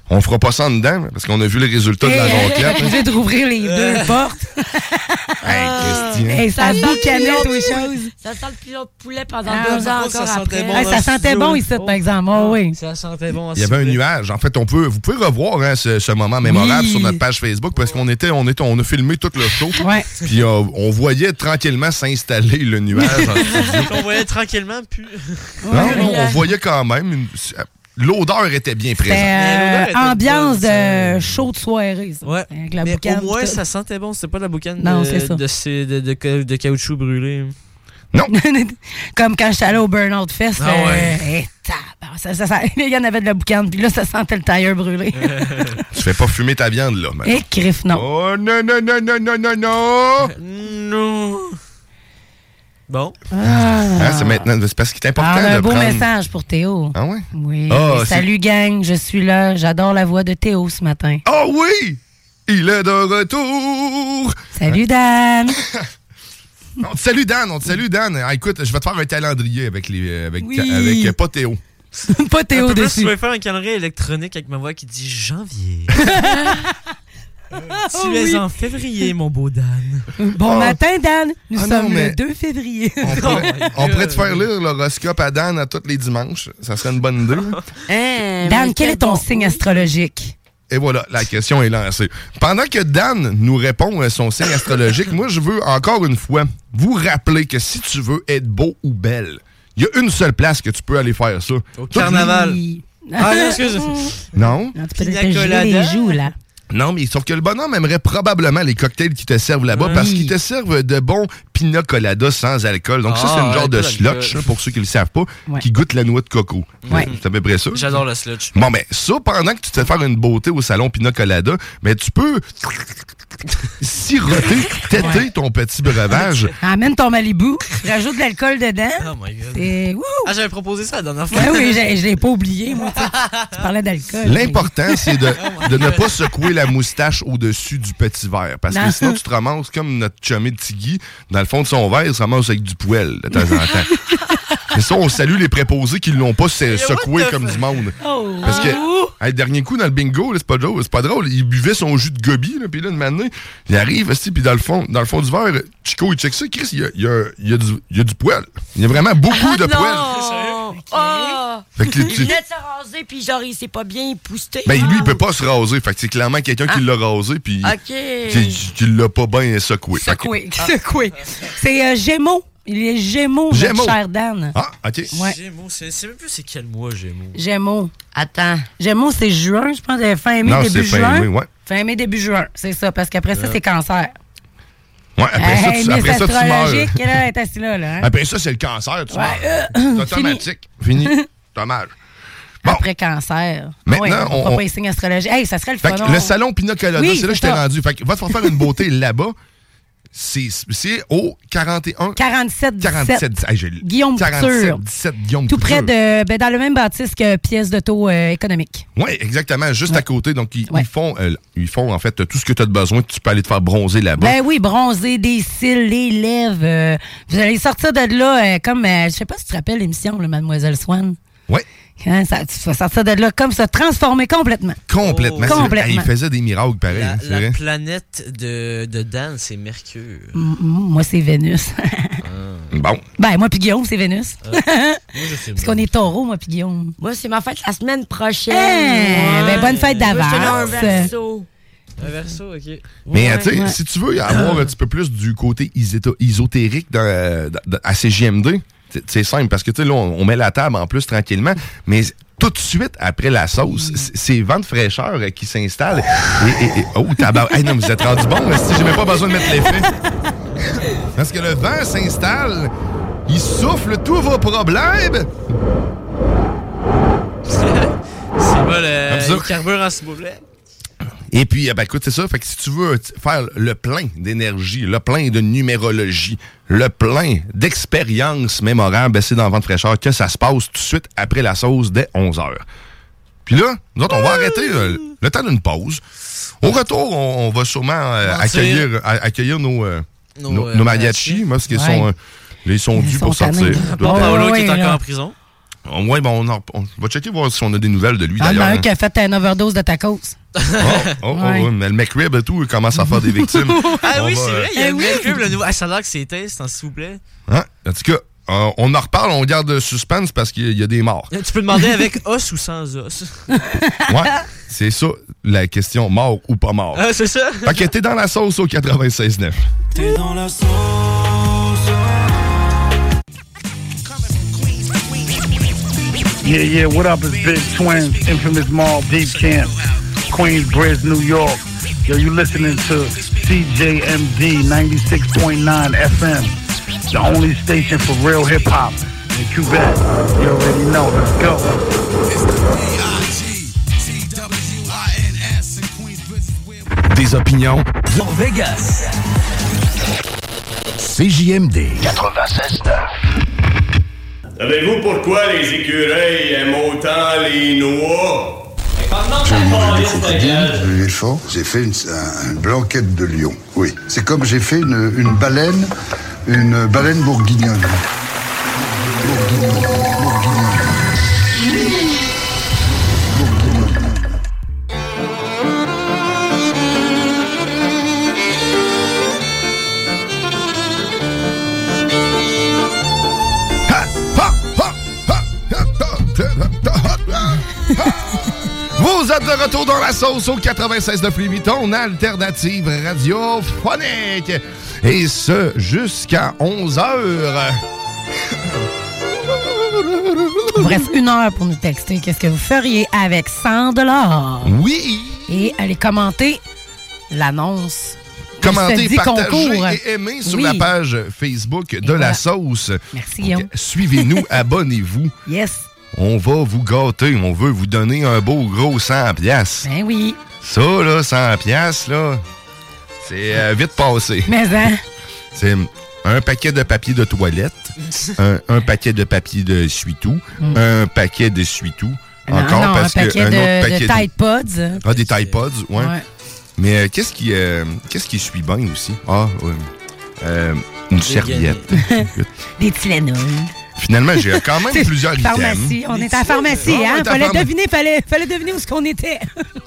On fera pas ça en dedans, parce qu'on a vu les résultats de la jonquette. Je vais de rouvrir les deux portes. Hey, Christian. Hey, ça sent boucanait le aux pilon- choses. Ça sent le pilon de poulet pendant Ah, deux ans contre, ça encore sentait après. bon. Hey, ça sentait bon ici, par exemple. Oh, oui. Ça sentait bon. Il y avait un nuage. En fait, on peut, vous pouvez revoir hein, ce, ce moment mémorable Oui. sur notre page Facebook parce qu'on était, on était, on a filmé tout le show. Ouais. Puis euh, on voyait tranquillement s'installer le nuage en studio. On voyait tranquillement, puis. Non, non, on voyait quand même. Une, l'odeur était bien présente. C'était était euh, ambiance bonne, de show de soirée, ça. Ouais. Avec la Mais boucane. au moins, tout. ça sentait bon. C'était pas de la boucane Non, de, c'est ça. de, ces- de, de, de, de caoutchouc brûlé. Non. Comme quand j'étais allé au Burnout Fest. Ah ouais. euh, eh, tabarnak, ça, ça, ça, il y en avait de la boucane, puis là, ça sentait le tailleur brûlé. Tu fais pas fumer ta viande, là. Et crif, non. Oh, non, non, non, non, non, non, non. Non. Bon. Ah. Hein, c'est maintenant. C'est parce qu'il est important Ah, on a de un beau prendre... message pour Théo. Ah ouais? Oui. Ah, c'est- Salut, gang, je suis là. J'adore la voix de Théo ce matin. Oh oui! Il est de retour! Salut, Dan. On te salue, Dan. On te salue, Dan. Ah, écoute, je vais te faire un calendrier avec les, avec, Oui. avec euh, pas Théo. Pas Théo Un peu plus, dessus. tu vas faire un calendrier électronique avec ma voix qui dit janvier. Tu Oh, es oui. en février, mon beau Dan. Bon Oh. matin, Dan. Nous Ah non, sommes mais- le deux février. On pourrait, on pourrait te faire lire l'horoscope à Dan à tous les dimanches. Ça serait une bonne idée. Hein, Dan, mais quel est ton bon- signe astrologique? Et voilà, la question est lancée. Pendant que Dan nous répond à son signe astrologique, moi, je veux encore une fois vous rappeler que si tu veux être beau ou belle, il y a une seule place que tu peux aller faire ça. Au carnaval. Oui. Ah, non, excuse. Non? Non, tu peux Pina te geler colada. les joues, là. Non, mais sauf que le bonhomme aimerait probablement les cocktails qui te servent là-bas Oui. parce qu'ils te servent de bons pina colada sans alcool. Donc ça, Ah, c'est une genre de avec pas slotch, d'alcool. hein, pour ceux qui ne le savent pas, Ouais. qui goûte la noix de coco. Ouais. C'est à peu près ça. J'adore le sludge. Bon, ben, ça, pendant que tu te fais faire une beauté au salon Pina Colada, ben, tu peux siroter, têter ton petit breuvage. Amène ton Malibu, rajoute de l'alcool dedans. Oh my god. Et wouh! Ah, j'avais proposé ça la dernière fois. Ben oui, j'ai- je l'ai pas oublié, moi. Tu sais. Tu parlais d'alcool. L'important, c'est de, de ne pas secouer la moustache au-dessus du petit verre. Parce que Non. sinon, tu te ramasses comme notre chumé de Tiggy. Dans le fond de son verre, il se ramasse avec du poêle de temps en temps. Mais ça, on salue les préposés qui ne l'ont pas se- secoué comme du monde. Oh. Parce que, hey, dernier coup, dans le bingo, là, c'est pas drôle, c'est pas drôle. Il buvait son jus de gobi, là, puis là, de maintenant, il arrive, aussi, puis dans le fond, dans le fond du verre, Chico, il check ça, Chris, il y a, il y a, il y a, du, il y a du poil. Il y a vraiment beaucoup de poil. Non! Oh! Fait que Il tu- venait de se raser, puis genre, il s'est pas bien épousté. Ben, lui, il peut pas se raser. Fait que c'est clairement quelqu'un qui l'a rasé, puis OK. qui, qui l'a pas bien secoué. Fait que- Secoué, secoué. C'est euh, Gémeaux. Il est Gémeaux, notre Gémeaux. cher Dan. Ah, OK. Ouais. Gémeaux, c'est c'est même plus c'est quel mois, Gémeaux. Gémeaux. Attends. Gémeaux, c'est juin, je pense, euh, fin mai, Non, début c'est juin. fin mai, ouais. Fin mai, début juin, c'est ça, parce qu'après ça, c'est cancer. Ouais, après ça, Hey, tu, après Miss ça, tu meurs. astrologique, là, est assis là, là. hein? Après ça, c'est le cancer, tu Ouais, meurs. euh, C'est automatique. Fini. Dommage. Bon. Après cancer. Maintenant, Ouais, on- on on- pas les signes astrologiques. Hey, ça serait le Fait fun. que on- le salon Pina Colada, Oui, c'est là que c'est je t'ai ça. rendu. Fait que va te faire faire une beauté là-bas. C'est c'est au quarante et un. quarante-sept dix-sept. quarante-sept. Hey, j'ai- Guillaume quarante-sept Couture. dix-sept Guillaume Tout près Couture. de. Ben, dans le même bâtisse que pièce d'auto euh, économique. Oui, exactement, juste à côté. Donc, ils, Ouais. ils font, euh, ils font en fait tout ce que tu as besoin. Tu peux aller te faire bronzer là-bas. Ben oui, bronzer, des cils, les lèvres. euh, vous allez sortir de là euh, comme. euh, je sais pas si tu te rappelles l'émission, là, Mademoiselle Swan. Oui, Hein, ça, tu vas sortir de là comme se transformer complètement. complètement. Oh. C'est vrai. Complètement. Hey, il faisait des miracles pareil. La, c'est la vrai. planète de, de Dan, c'est Mercure. M- moi, c'est Vénus. Bon. Ben, moi puis Guillaume, c'est Vénus. Moi, je sais Parce qu'on est taureau, moi puis Guillaume. Moi, c'est ma fête la semaine prochaine. Eh, ben, bonne fête Moi, je suis d'avance. un verso. Un verso, ok. Mais Ouais, tu sais, ouais. si tu veux avoir un petit peu plus du côté iséto- ésotérique dans, dans- à C J M D, c'est- c'est simple parce que tu sais, là, on, on met la table en plus tranquillement, mais tout de suite après la sauce, c- c'est vent de fraîcheur euh, qui s'installe. Et, et- et- oh, tabac. Hey, non, vous êtes rendu bon, là, si j'ai même pas besoin de mettre l'effet. Parce que le vent s'installe, il souffle tous vos problèmes. C'est pas le, Comme ça. le carburant, s'il vous plaît. Et puis, euh, ben, écoute, c'est ça. Fait que si tu veux t- faire le plein d'énergie, le plein de numérologie, le plein d'expériences mémorables, ben, c'est dans Vent de fraîcheur que ça se passe tout de suite après la sauce dès onze heures. Puis là, nous autres, on va arrêter euh, le temps d'une pause. Au retour, on, on va sûrement euh, Mentir. accueillir, a- accueillir nos, euh, Nos, nos, euh, nos mariachis, parce qu'ils Ouais. sont, euh, là, ils sont Ils dus sont pour sortir. tannés. Doivent Bon, Ouais, Paolo ouais, qui est là. encore en prison. Ouais, bon, on, en- on va checker voir si on a des nouvelles de lui, Ah, il y en a d'ailleurs. un qui a fait une overdose de tacos. Oh, oh, Ouais. oh, mais le McRib et tout, il commence à faire des victimes. Ah On oui, va, c'est euh, vrai, il y a Eh le oui. McRib, le nouveau. Ah, ça a l'air que c'est test, hein, s'il vous plaît. Hein? En tout cas, euh, on en reparle, on garde le suspense parce qu'il y a- il y a des morts. Tu peux demander avec os ou sans os. Ouais, c'est ça la question, mort ou pas mort. Ah, c'est ça. Fait que t'es dans la sauce au quatre-vingt-seize neuf. T'es dans la sauce. Yeah, yeah, what up? It's Big Twins, Infamous Mall, Deep Camp, Queensbridge, New York. Yo, you listening to C J M D ninety-six point nine F M, the only station for real hip-hop in Quebec. You already know, let's go. Des opinions. Las Vegas. C J M D quatre-vingt-seize neuf. Savez-vous pourquoi les écureuils aiment autant les noix? J'ai mangé des crocodiles, de l'éléphant, j'ai fait une, un- une blanquette de lion. Oui, c'est comme j'ai fait une, une baleine, une baleine bourguignonne. Bourguignonne, bourguignonne. Vous êtes de retour dans la sauce au quatre-vingt-seize neuf ton alternative radiophonique. Et ce, jusqu'à onze heures. Il vous reste une heure pour nous texter. Qu'est-ce que vous feriez avec cent dollars? Oui! Et allez commenter l'annonce. Commentez, dit partagez concours. et aimez sur Oui. la page Facebook de voilà. la sauce. Merci, Guillaume. Suivez-nous, abonnez-vous. Yes. On va vous gâter. On veut vous donner un beau gros cent piastres. Ben oui. Ça, là, cent piastres, là, c'est euh, vite passé. Mais hein. C'est un paquet de papier de toilette, un, un paquet de papier de essuie-tout, Mm. un paquet d'essuie-tout. Non, Encore non, parce un que paquet un de, autre paquet de Tide Pods. Ah, des Tide Pods, ouais. Ouais. Mais euh, qu'est-ce qui euh, qu'est-ce qui suit bien aussi? Ah, ouais. Euh, une serviette. Des Tylenol. Finalement, j'ai quand même C'est plusieurs items. pharmacie. On est à la pharmacie, Ah, on hein? est à Fallait pharma- deviner, fallait, fallait deviner où ce qu'on était.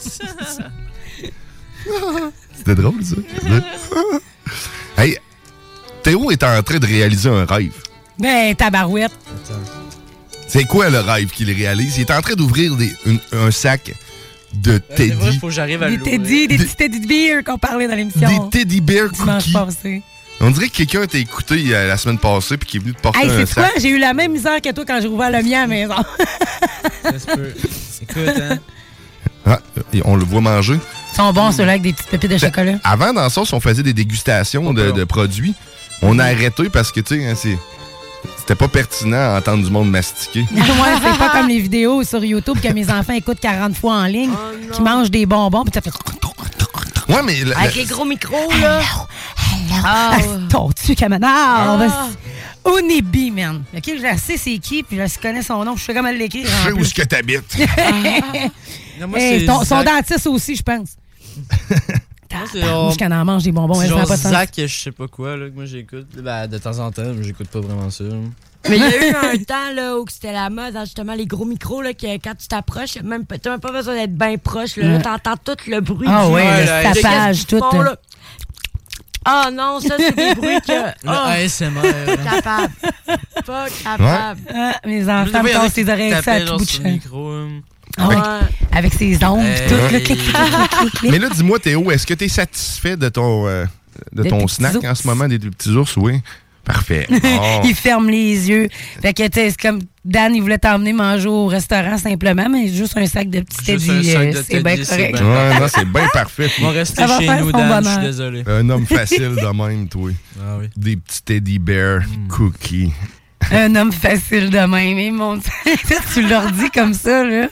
C'était drôle, ça. Hey, Théo est en train de réaliser un rêve. Ben, tabarouette. C'est quoi le rêve qu'il réalise? Il est en train d'ouvrir des- une- un sac de C'est vrai, teddy. faut que j'arrive à Des l'ouvrir. teddy, des petits teddy bears qu'on parlait dans l'émission. Des teddy bear Dimanche cookies. passé. On dirait que quelqu'un t'a écouté euh, la semaine passée puis qui est venu te porter Hey, un c'est quoi? sac. J'ai eu la même misère que toi quand j'ai ouvert le mien à la maison. Ça se peut. Écoute, hein. Ah, et on le voit manger. Ils sont bons, ceux-là, avec des petites pépites de chocolat. Avant, dans la sauce, on faisait des dégustations de, de produits. On a arrêté parce que, tu sais, hein, c'est- c'était pas pertinent à entendre du monde mastiquer. Moi, c'est pas comme les vidéos sur YouTube que mes enfants écoutent quarante fois en ligne, qui mangent des bonbons, puis ça fait... Ouais, mais... la- Avec la- les gros micros, là. Ah, ton-tu, camarade? Ah. Onibi, man. OK, je sais c'est qui, puis je connais son nom, je sais comment l'écrire. Je sais où est-ce que t'habites. Non, moi, Hey, c'est ton- son Zach. dentiste aussi, je pense. c'est Tabarnouche, genre- qu'elle en mange des bonbons, C'est elle genre n'a pas de sens. Zach, je sais pas quoi, là, que moi j'écoute. Ben, de temps en temps, mais j'écoute pas vraiment ça. Mais il y a eu un temps là, où c'était la mode, hein, justement, les gros micros, là, que quand tu t'approches, même, pas- t'as même pas besoin d'être bien proche. Là, Ouais. là, t'entends tout le bruit. Ah du- ouais, de le qu'est-ce tapage, qu'ils font, tout. là. Ah non, ça, c'est des bruits que... Le Ah, A S M R. pas capable. Pas capable. Ah, mes enfants me cassent les oreilles avec ça à tout bout de champ. micro. hein. Ah ouais. Avec ses ongles, Hey. tout, le clic, clic, clic, clic, clic. Mais là, dis-moi, Théo, est-ce que t'es satisfait de ton, euh, de De ton tes petits snack ours. en ce moment, des des petits ours, oui? Parfait. Oh. Il ferme les yeux. Fait que, tu sais, c'est comme Dan, il voulait t'emmener manger au restaurant simplement, mais juste un sac de petits Juste teddy, un sac euh, de c'est bien teddy, c'est correct. bien Ouais, non, c'est bien parfait. On va rester Ça va chez faire nous, son Dan, je suis bonheur. désolé. Un homme facile de même, toi. Ah oui. Des petits teddy bear cookies. Un homme facile de même. Et mon tu leur dis comme ça, là.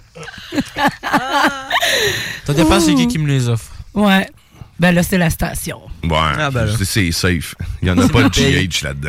Ça dépend c'est qui qui me les offre. Ouais. Ben là, c'est la station. Ouais, Ah, ben là. c'est- c'est safe. Il n'y en a pas de G H là-dedans.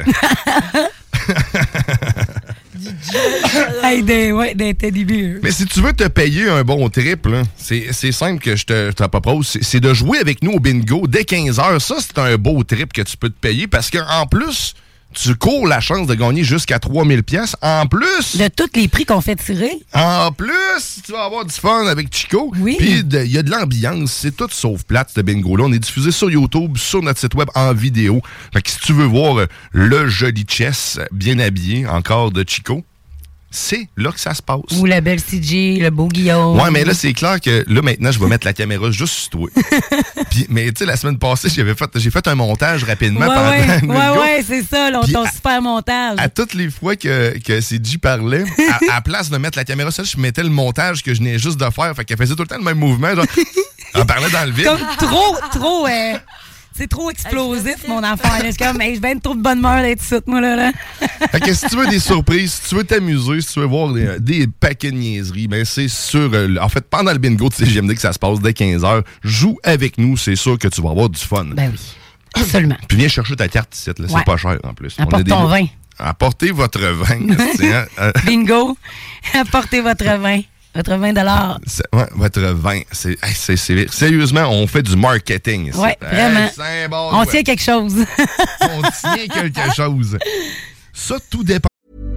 Hey, des, ouais, des teddy bears. Mais si tu veux te payer un bon trip, là, c'est c'est simple que je te, je te propose. C'est- C'est de jouer avec nous au bingo dès quinze heures. Ça, c'est un beau trip que tu peux te payer parce qu'en plus tu cours la chance de gagner jusqu'à trois mille pièces. En plus... De tous les prix qu'on fait tirer. En plus, tu vas avoir du fun avec Chico. Oui. Puis il y a de l'ambiance. C'est tout sauf plate, ce bingo-là. On est diffusé sur YouTube, sur notre site web, en vidéo. Fait que si tu veux voir euh, le joli chess bien habillé, encore de Chico, c'est là que ça se passe. Ou la belle C J, le beau Guillaume. Ouais, mais là, c'est clair que là, maintenant, je vais mettre la caméra juste sur toi. Puis, mais tu sais, la semaine passée, j'avais fait, j'ai fait un montage rapidement ouais, pendant ouais, le ouais, bingo. ouais, c'est ça, là, ton super montage. À toutes les fois que, que C J parlait, à, à place de mettre la caméra sur elle, je mettais le montage que je venais juste de faire. Fait qu'elle faisait tout le temps le même mouvement. Genre, elle parlait dans le vide. Comme trop, trop... Euh... C'est trop explosif, mon enfant. Là, je suis comme, hey, je viens de trop de bonne humeur d'être ici, moi, là. là. Fait que si tu veux des surprises, si tu veux t'amuser, si tu veux voir des, des paquets de niaiseries, ben c'est sûr. Euh, en fait, pendant le bingo de C G M D que ça se passe dès quinze heures, joue avec nous, c'est sûr que tu vas avoir du fun. Ben oui, absolument. Puis viens chercher ta carte ici, là, c'est ouais. pas cher en plus. Apporte des... ton vin. Apportez votre vin. hein? Bingo, apportez votre vin. Votre vingt dollars. Ouais, votre vin. C'est, c'est, c'est, sérieusement, on fait du marketing. Oui, vraiment. Hey, bon, on ouais. tient quelque chose. On tient quelque chose. Ça, tout dépend.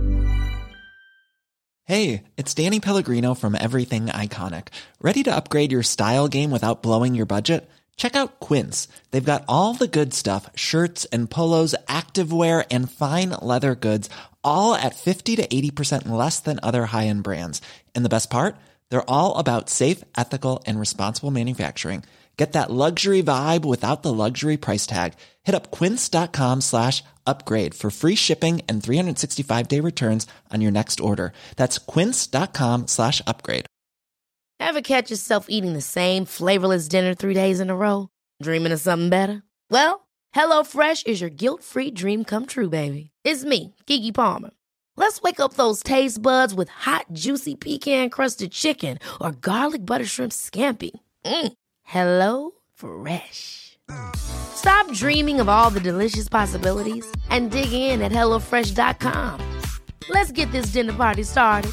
Hey, it's Danny Pellegrino from Everything Iconic. Ready to upgrade your style game without blowing your budget? Check out Quince. They've got all the good stuff, shirts and polos, activewear, and fine leather goods, all at fifty to eighty percent less than other high-end brands. And the best part? They're all about safe, ethical, and responsible manufacturing. Get that luxury vibe without the luxury price tag. Hit up quince.com slash upgrade for free shipping and three sixty-five day returns on your next order. That's quince.com slash upgrade. Ever catch yourself eating the same flavorless dinner three days in a row? Dreaming of something better? Well, HelloFresh is your guilt-free dream come true, baby. It's me, Keke Palmer. Let's wake up those taste buds with hot, juicy pecan-crusted chicken or garlic butter shrimp scampi. Mm. Hello Fresh. Stop dreaming of all the delicious possibilities and dig in at hello fresh dot com. Let's get this dinner party started.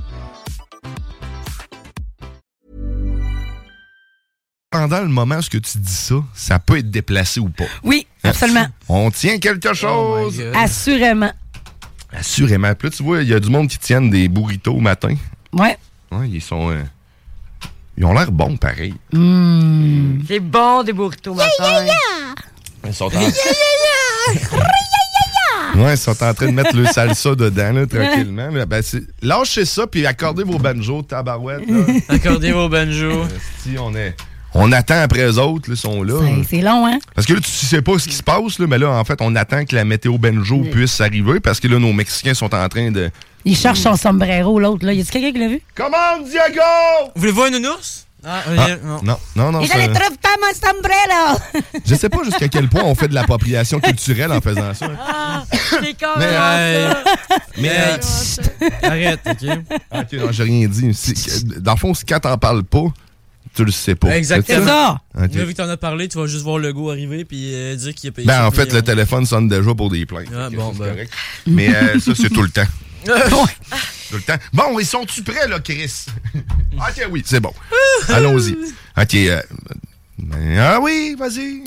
Pendant le moment où tu dis ça, ça peut être déplacé ou pas. Oui, absolument. On tient quelque chose. Oh Assurément. Assurément. Puis là, tu vois, il y a du monde qui tiennent des burritos au matin. Ouais. Ouais, ils sont... Euh, ils ont l'air bons, pareil. Mmh. C'est bon, des burritos matin. Yeah, yeah, yeah. Ils sont en... yeah, yeah, yeah. Ouais, ils sont en train de mettre le salsa dedans, là, tranquillement. Ouais. Ben, c'est... Lâchez ça, puis accordez vos banjos, tabarouette. Là. Accordez vos banjos. Si on est... On attend après eux autres, ils sont là. C'est, c'est long, hein? Parce que là, tu sais pas ce qui se passe, là, mais là, en fait, on attend que la météo banjo oui. puisse arriver parce que là, nos Mexicains sont en train de... Il cherche son sombrero, l'autre, là. Y a-tu quelqu'un qui l'a vu? Commande, Diego! Voulez-vous un nounours? Ah, ah, non. non, non, non. Et je ne trouve pas mon sombrero! Je sais pas jusqu'à quel point on fait de l'appropriation culturelle en faisant ça. Ah, c'est quand mais, euh, mais euh, arrête, OK? OK, non, j'ai rien dit. C'est, dans le fond, quand t'en parles pas, tu le sais pas. Exactement. C'est ça. Okay. Là, vu que t'en as parlé, tu vas juste voir le go arriver puis euh, dire qu'il a payé. Ben, en fait, le téléphone sonne déjà pour des plaintes. Ah, bon, ben. Correct. Mais euh, ça, c'est tout le temps. Tout le temps. Bon, ils sont-tu prêts, là, Chris? OK, oui, c'est bon. Allons-y. OK. Euh, ben, ah oui, vas-y.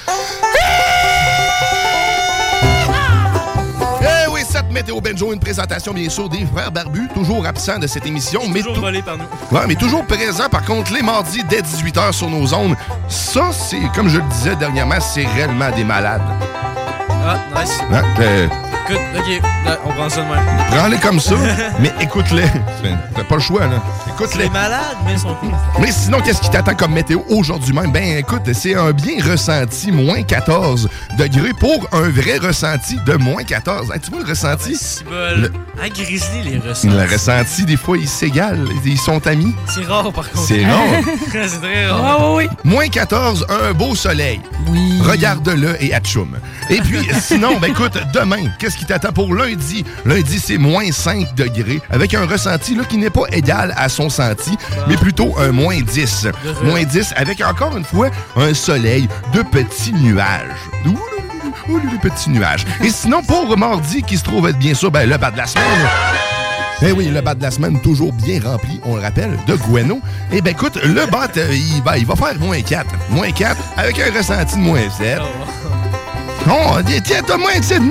Eh oui, cette Météo Banjo, une présentation, bien sûr, des Frères Barbus, toujours absents de cette émission. Mais toujours tout... volé par nous. Ouais, mais toujours présent, par contre, les mardis, dès dix-huit heures sur nos ondes. Ça, c'est, comme je le disais dernièrement, c'est réellement des malades. Ah, nice. Hein? Euh, Écoute, OK, là, on prend ça de même. Prends-les comme ça, mais écoute-les. T'as pas le choix, là. Écoute-les. C'est malade, mais ils sont cool. Mais sinon, qu'est-ce qui t'attend comme météo aujourd'hui même? Ben, écoute, c'est un bien ressenti, moins quatorze degrés pour un vrai ressenti de moins quatorze. Hey, tu vois le ressenti? C'est bon. Le... Ah, Grizzly, les ressentis. Le ressenti, des fois, ils s'égalent. Ils sont amis. C'est rare, par contre. C'est rare. C'est très rare. Oh, oui, oui. Moins quatorze, un beau soleil. Oui. Regarde-le et atchoum. Et puis, sinon, ben écoute, demain, qu'est-ce qui t'attend pour lundi? Lundi, c'est moins cinq degrés, avec un ressenti là, qui n'est pas égal à son senti, mais plutôt un moins dix. Moins dix, avec encore une fois un soleil de petits nuages. Ouh, ouh, les petits nuages. Et sinon, pour mardi, qui se trouve être bien sûr ben, le bas de la semaine... Eh oui, le bas de la semaine, toujours bien rempli, on le rappelle, de Gueno. Eh bien, écoute, le bas, il va, il va faire moins quatre. Moins quatre, avec un ressenti de moins sept. Non, tiens, donne-moi un titre.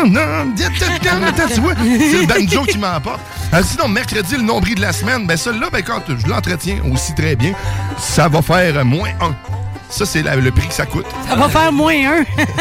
Tu vois, c'est le banjo qui m'emporte. Alors, sinon, mercredi, le nombril de la semaine, ben celui-là, ben, quand je l'entretiens aussi très bien, ça va faire moins un. Ça, c'est la, le prix que ça coûte. Ça va faire moins un.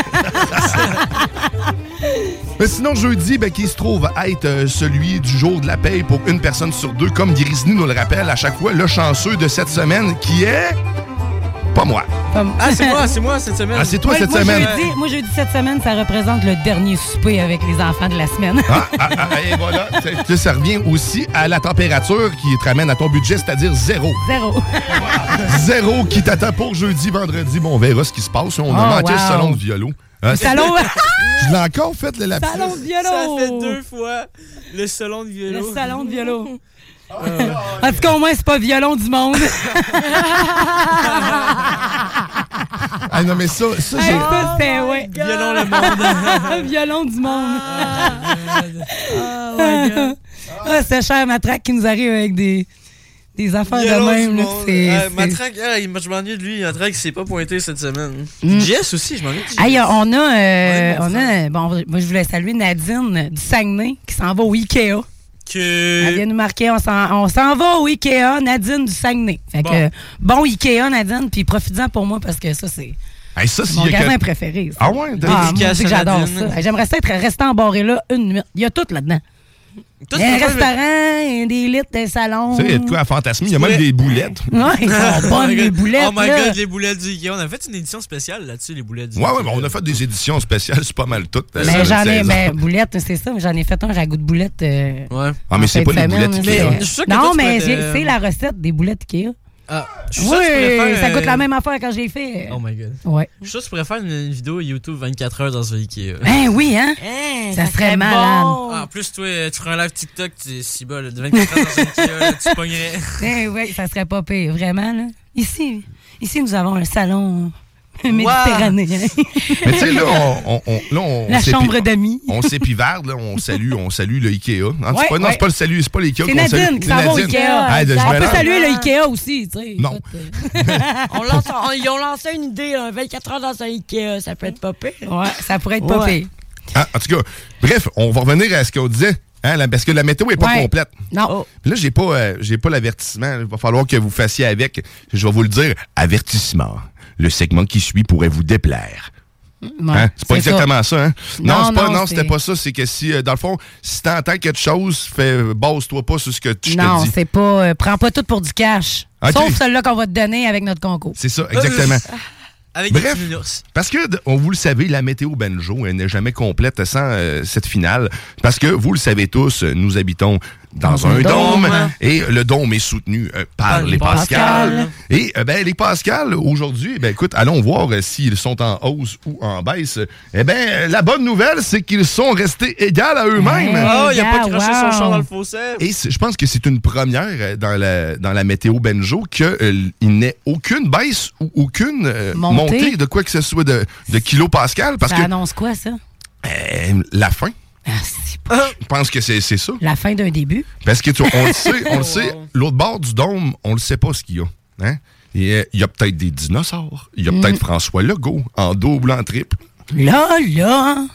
Mais sinon, jeudi, ben, qui se trouve être euh, celui du jour de la paye pour une personne sur deux, comme Grisny nous le rappelle à chaque fois, le chanceux de cette semaine, qui est... Pas moi. Ah, c'est moi, c'est moi cette semaine. Ah, c'est toi moi, cette moi, semaine. Jeudi, moi, jeudi cette semaine, ça représente le dernier souper avec les enfants de la semaine. Ah, ah, ah, et voilà. Ça, ça revient aussi à la température qui te ramène à ton budget, c'est-à-dire zéro. Zéro. Zéro qui t'attend pour jeudi, vendredi. Bon, on verra ce qui se passe. On a oh, manqué wow. le salon de violon. Le hein, salon... Je l'ai encore fait, le lapsus. Salon de violon. Ça fait deux fois le salon de violon. Le salon de violon. Euh... En tout cas, au moins, c'est pas violon du monde. Ah non, mais ça, ça, hey, j'ai... ça c'était, ouais. Violon le monde. Violon du monde. Oh my God. Ah, c'est cher, Matraque qui nous arrive avec des, des affaires violon de même. Là, c'est, ah, c'est... Matraque, ah, je m'ennuie de lui. Matraque s'est pas pointé cette semaine. Mm. Jess aussi, je m'ennuie de Jess. Hey, on a, euh, on a bon, moi, je voulais saluer Nadine du Saguenay qui s'en va au Ikea. Que... Elle vient nous marquer, on s'en, on s'en va au Ikea, Nadine du Saguenay. Fait bon. que, bon Ikea, Nadine, puis profite-en pour moi parce que ça, c'est, hey, ça, c'est mon magasin que... préféré. Ça. Ah ouais? Ah, moi, c'est que j'adore ça. J'aimerais ça être resté embarré là une nuit. Il y a tout là-dedans. Il y a un restaurant, des lits, des salons. Tu sais, il y a de quoi à fantasmer. Il y a même des boulettes. Ouais, ils sont bonnes, les boulettes. Oh my là. God, les boulettes du Ikea. On a fait une édition spéciale là-dessus, les boulettes du ouais, Ikea. Ouais, ouais, on a fait des éditions spéciales, c'est pas mal toutes. Mais ça, j'en ai, ben, boulettes, c'est ça, mais j'en ai fait un ragoût de boulettes. Euh, ouais. Ah, mais c'est pas les boulettes Ikea. Mais, non, mais c'est euh... la recette des boulettes Ikea. Ah, je suis oui, sûr que tu pourrais faire, ça coûte euh... la même affaire quand je l'ai fait. Oh my God. Ouais. Je suis sûr que tu pourrais faire une, une vidéo YouTube vingt-quatre heures dans un Ikea. Ben oui, hein? Hey, ça, ça serait serait malade. Bon. Ah, en plus, toi, tu ferais un live TikTok, tu es si bas, là, de vingt-quatre heures dans un Ikea, là, tu pognerais. Ben oui, ça serait pas pire, vraiment. Là. Ici, ici, nous avons un salon méditerranéen. Wow. Mais tu sais, là, on, on, là, on la chambre d'amis. On s'épivarde, là, on salue, on salue le Ikea. Hein, ouais, c'est pas, non, ouais. c'est pas le salut, c'est pas l'Ikea. C'est Nadine salue. qui s'en va au Ikea. Ah, de, on peut saluer le Ikea aussi, tu sais. Non. on lance, on, ils ont lancé une idée, là, vingt-quatre heures dans un Ikea, ça peut être pas pire. Ouais, ça pourrait être pas ouais. pire. Ah, en tout cas, bref, on va revenir à ce qu'on disait. Hein, la, parce que la météo n'est pas ouais. complète. Non. Oh. Là, j'ai pas, euh, j'ai pas l'avertissement. Il va falloir que vous fassiez avec. Je vais vous le dire. Avertissement. Le segment qui suit pourrait vous déplaire. Ouais, hein? C'est pas c'est exactement ça, ça hein? Non, non, c'est pas, non, non c'était pas ça. C'est que si, euh, dans le fond, si t'entends quelque chose, fais, base-toi pas sur ce que tu te dis. Non, c'est pas. Euh, prends pas tout pour du cash. Okay. Sauf celle-là qu'on va te donner avec notre concours. C'est ça, exactement. Avec Bref, des parce que, on, vous le savez, la météo banjo, elle n'est jamais complète sans euh, cette finale. Parce que, vous le savez tous, nous habitons dans, dans un dôme, dôme et le dôme est soutenu euh, par, par les Pascal. Pascal. Et euh, ben, les Pascal, aujourd'hui, ben, écoute, allons voir euh, s'ils sont en hausse ou en baisse. Eh bien, la bonne nouvelle, c'est qu'ils sont restés égaux à eux-mêmes. Hey, oh, il n'a pas craché wow. son char dans le fossé. Et je pense que c'est une première dans la, dans la météo banjo qu'il euh, n'ait aucune baisse ou aucune euh, montée. montée de quoi que ce soit de, de kilopascal. Parce ça que, annonce quoi, ça? Euh, la fin. Ah, je pense que c'est, c'est ça. La fin d'un début. Parce que tu, on le sait, on le sait. L'autre bord du dôme, on le sait pas ce qu'il y a. Hein? Il y a peut-être des dinosaures. Il y a mm. peut-être François Legault en double, en triple. Là, là.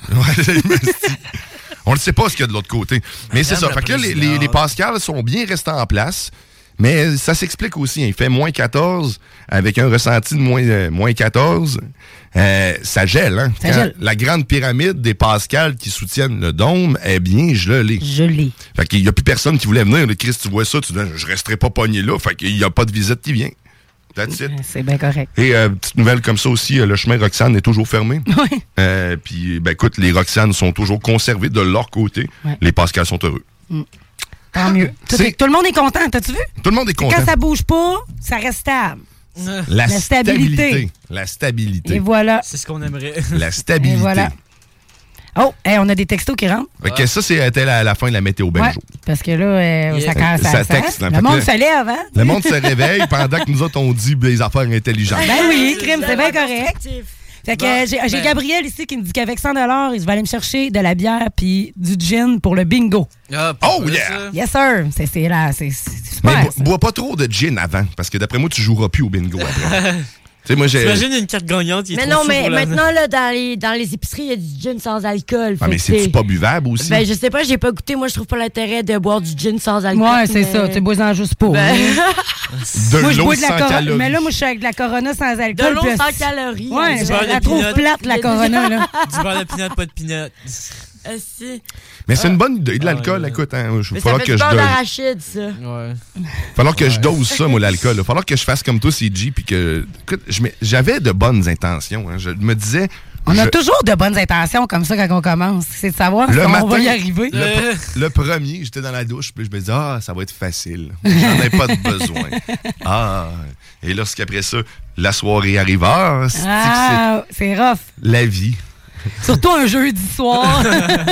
On le sait pas ce qu'il y a de l'autre côté. Mais c'est ça. Fait que là, les, les, les Pascal sont bien restés en place. Mais ça s'explique aussi. Hein. Il fait moins quatorze avec un ressenti de moins, euh, moins quatorze. Euh, ça gèle, hein? Ça gèle. La grande pyramide des Pascal qui soutiennent le dôme est bien gelée. Gelée. Fait qu'il n'y a plus personne qui voulait venir. Le Christ, tu vois ça, tu dis, je resterai pas pogné là. Fait qu'il n'y a pas de visite qui vient. That's it. C'est bien correct. Et euh, petite nouvelle comme ça aussi, le chemin Roxane est toujours fermé. Oui. Euh, puis, ben écoute, les Roxane sont toujours conservés de leur côté. Ouais. Les Pascal sont heureux. Mm. Tant mieux. Tout, est, tout le monde est content, t'as-tu vu? Tout le monde est content. Quand ça bouge pas, ça reste stable. La, la stabilité. stabilité. La stabilité. Et voilà. C'est ce qu'on aimerait. La stabilité. Et voilà. Oh, hey, on a des textos qui rentrent. Fait que ça, c'était la, la fin de la météo banjo. Ouais, parce que là, euh, yeah. ça, ça, ça, texte, ça, le monde se lève, hein? Le monde se réveille pendant que nous autres, on dit des affaires intelligentes. Ben oui, crime, c'est bien correct. Fait que bon, j'ai, j'ai ben. Gabriel ici qui me dit qu'avec cent dollars, il va aller me chercher de la bière puis du gin pour le bingo. Ah, oh yeah! Ça. Yes sir! C'est, c'est là, c'est, c'est super. Mais bo- bois pas trop de gin avant, parce que d'après moi, tu joueras plus au bingo après. sais, moi, j'ai. T'imagines une carte gagnante qui est Mais trop non, mais sous pour la- maintenant, là, dans les, dans les épiceries, il y a du gin sans alcool. Ah, Fait mais que c'est-tu pas buvable aussi? Ben, je sais pas, j'ai pas goûté. Moi, je trouve pas l'intérêt de boire du gin sans alcool. Ouais, c'est mais- ça. Tu bois-en juste pas. Ben- De moi, je l'eau bois de la sans Corona. calories. Mais là, moi, je suis avec de la Corona sans alcool. De l'eau puis- sans calories. Ouais, hein, je beurre de la trouve peanut. plate, la Corona, là. Du beurre de pinot, pas de pinot. Euh, si. Mais c'est une bonne idée, de l'alcool, écoute. Hein, il Mais va ça falloir fait que du je beurre dose. d'arachide, ça. Ouais. falloir que je dose ça, moi, l'alcool. Il va falloir que je fasse comme toi, C G, puis que. Écoute, je mets- j'avais de bonnes intentions. Hein. Je me disais. On a je- toujours de bonnes intentions comme ça quand on commence. C'est de savoir si Le on matin, va y arriver. Le, pr- le premier, j'étais dans la douche, puis je me disais, ah, ça va être facile. J'en ai pas de besoin. Ah. Et lorsqu'après ça, la soirée arrive, ah, c'est Ah, c'est rough. la vie. Surtout un jeudi soir.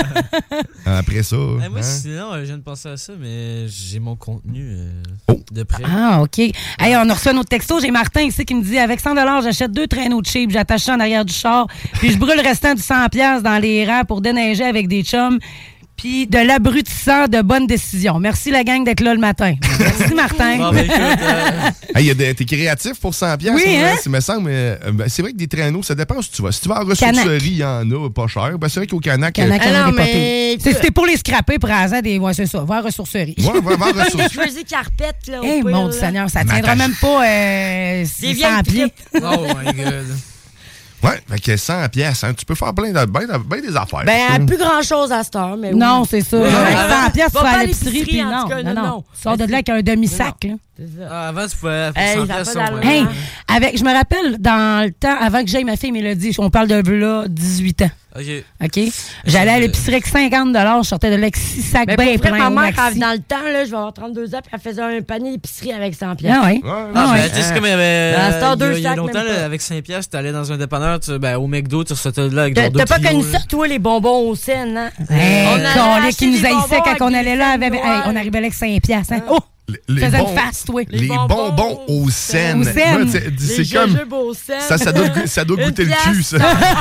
Après ça. Eh, moi, hein? sinon, euh, je viens de penser à ça, mais j'ai mon contenu euh, Oh. de près. Ah, OK. Hey, on a reçu un autre texto. J'ai Martin ici qui me dit avec cent dollars, j'achète deux traîneaux de cheap, j'attache ça en arrière du char, puis je brûle le restant du cent dollars dans les rangs pour déneiger avec des chums. Puis de l'abrutissant de bonnes décisions. Merci la gang d'être là le matin. Merci Martin. Bon, ben, écoute, euh, Hey, y a des- t'es créatif pour cent piastres, Oui, hein? ça me semble. Mais, euh, ben, c'est vrai que des traîneaux, ça dépend où tu vas. Si tu vas à ressourcerie, il y en a pas cher. Ben, c'est vrai qu'au Canac. Canac, Ah on non, aurait pas mais- payé. C'est c'était pour les scraper pour hasard des. Ouais, c'est ça. Va à ressourcerie. Ouais, va voir Pas les ressourcerie. crazy carpet, là. au Eh, pire, mon là. Seigneur, ça Mais tiendra attends. même pas euh, Des six vieilles cents pieds. tripes. oh my god. Ouais, fait que cent piastres, hein, tu peux faire plein de, ben, de- ben des affaires. Ben, ça. plus grand-chose à cette heure, mais oui. Non, c'est ça. Ouais. Avec cent piastres, tu Va vas pas à à l'épicerie, l'épicerie, puis en non, tout cas, non, non, non. non. Tu sors de là avec un demi-sac, là. C'est ça. Ah, avant, tu pouvais pour Hey, cent ça a piastres, pas on d'allure. va- Hey, avec, je me rappelle, dans le temps, avant que j'aille ma fille Mélodie, on parle de là, dix-huit ans. OK. OK? J'allais à l'épicerie avec cinquante dollars, je sortais de là avec six sacs Mais bien pour vrai, pleins ma au mère, quand- maxi. dans le temps, là, je vais avoir trente-deux ans, puis elle faisait un panier d'épicerie avec cent piastres. Ah oui? Ouais, Ah, Ah ben, ouais. tu sais, c'est comme il y avait. Dans ce temps, il y a- deux il y a sacs, longtemps, même là, pas. avec cinq piastres, t'allais dans un dépanneur, tu, ben, au McDo, tu ressortais de là avec T'as genre deux t'as pas trios, connu là. ça, toi, les bonbons au Seine, hein? Hey, On allait qu'on est acheter qui nous des haïssait bonbons quand on avec allait des là, scènes avec, hey, noires. on arrivait là avec cinq piastres. Hein? Oh! Les, Faisais bons- une face, toi. les Les bonbons, bonbons aux scènes. aux scènes. Moi, c'est- Les C'est comme. jujubes au Seine. Ça, ça doit, ça doit Une goûter le pièce. cul, ça.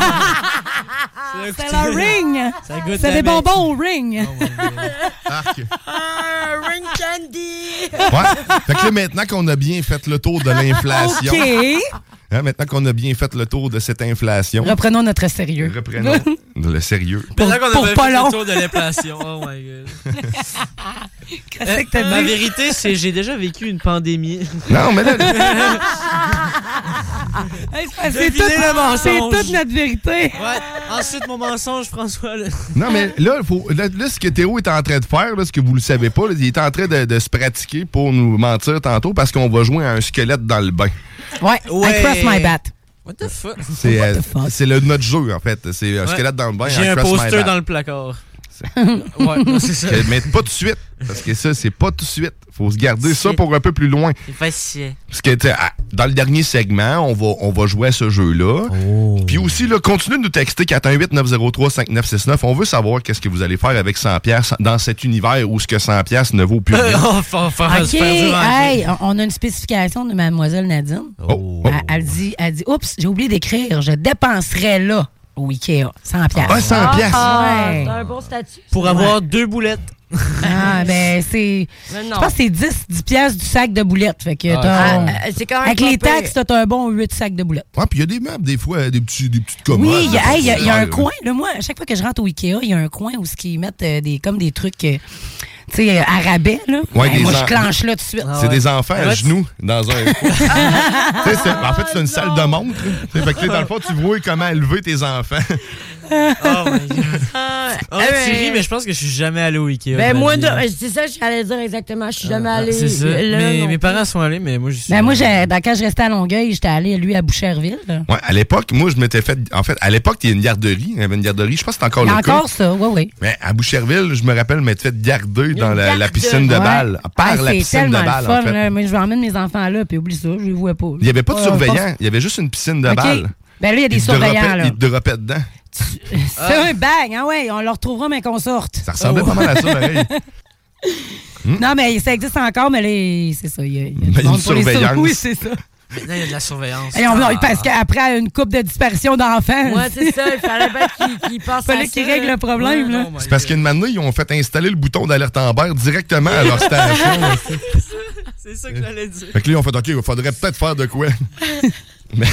C'est la ring! Ça goûte C'est la des mec. bonbons au ring! Arc. Ah, ring candy! Ouais. Fait que là, maintenant qu'on a bien fait le tour de l'inflation. OK! Hein, maintenant qu'on a bien fait le tour de cette inflation. Reprenons notre sérieux. Reprenons le sérieux. Maintenant qu'on pour avait pas fait long. le tour de l'inflation. Oh my god. Qu'est-ce que t'as Ma dit? vérité, c'est que j'ai déjà vécu une pandémie. Non, mais là. Hey, c'est- C'est Devinez tout- le mensonge. c'est toute notre vérité. Ouais. Ensuite, mon mensonge, François. là. Non, mais là, faut, là, là, ce que Théo est en train de faire, là, ce que vous le savez pas, là, il est en train de, de se pratiquer pour nous mentir tantôt parce qu'on va jouer à un squelette dans le bain. Ouais, Ouais. I cross my bat. What the fuck? C'est euh, the fuck? c'est le- notre jeu, en fait. C'est un Ouais. squelette dans le bain. J'ai I un cross my poster bat. dans le placard. Ouais, non, c'est ça. Que- Mais pas tout de suite. Parce que ça, c'est pas tout de suite. Faut se garder ça pour un peu plus loin. C'est facile. Parce que, tu sais, à- dans le dernier segment, on va, on va jouer à ce jeu-là. Puis aussi, là, continuez de nous texter quatre un huit neuf zéro trois cinq neuf six neuf. On veut savoir qu'est-ce que vous allez faire avec cent piastres dans cet univers où ce que cent piastres ne vaut plus rien. Oh, faut faire OK, se faire dur en hey, on- on a une spécification de mademoiselle Nadine. Oh, oh. Elle, elle dit, elle dit, oups, j'ai oublié d'écrire, je dépenserais là au Ikea, cent piastres. Ah, cent piastres. Ah, Ouais. c'est un bon statut. Pour avoir deux boulettes. Ah, ben, c'est. Mais Je non. pense que c'est dix, dix piastres du sac de boulettes. Fait que Ah, t'as- Ah, euh, c'est quand même avec pas les pire. taxes, t'as un bon huit sacs de boulettes. Ouais, puis il y a des meubles, des fois, des, petits, des petites commodes. Oui, il y, a- hey, il y a- il y a un Ouais. coin. Là, moi, à chaque fois que je rentre au Ikea, il y a un coin où ils mettent euh, des, comme des trucs, euh, tu sais, euh, à rabais. Là. Ouais, Ben, des moi, en- je clenche là tout de suite. Ah C'est ouais. des enfants à Ouais, genoux dans un. Tu sais, c'est- en fait, c'est une salle de montre. là. Fait que, tu sais, dans le fond, tu vois comment élever tes enfants. Oh my god. Ah, Oh, eh tu ben, ris, mais je pense que je suis jamais allé au Ikea. Ben, de ma moi, vie. de- c'est ça que j'allais dire exactement. Je suis jamais Ah, allée. C'est ça. là, Mais non mes plus. parents sont allés, mais moi, je suis. Ben, moi, j'ai- ben, quand je restais à Longueuil, j'étais allé, lui, à Boucherville. là. Ouais, à l'époque, moi, je m'étais fait. En fait, à l'époque, il y a une garderie. Il y avait une garderie. Je pense que c'est encore Il y a le cas. encore ça, oui, oui. Mais à Boucherville, je me rappelle m'être fait garder dans la, la garde. piscine de Ouais. balle. Par Ah, la c'est piscine de tellement le balle, fun, en fait. là. Moi, je vais emmener mes enfants là, puis oublie ça, je les vois pas. Il n'y avait pas de Ouais, surveillant. Il y avait juste une piscine de OK. balle. Ben là, il y a des Ils te surveillants, droppaient- là. Ils te droppaient dedans. C'est un bag, hein, ouais, on le retrouvera, mais qu'on sorte. Ça ressemblait Oh. pas mal à ça, pareil. Non, mais ça existe encore, mais là, c'est ça. Il y a, il y a du Ben, il y a monde une pour les surveillance. sur- Oui, c'est ça. Maintenant, il y a de la surveillance. Et on, Ah. Parce qu'après une couple de disparition d'enfants, Ouais, c'est ça. Il fallait bien qu'il qu'il passe il fallait à qu'ils ça, règlent là. le problème. là. Oh my C'est parce God. qu'une manée, ils ont fait installer le bouton d'alerte Amber directement à leur station. C'est ça que j'allais dire. Fait que là, ils ont fait OK, il faudrait peut-être faire de quoi. Mais...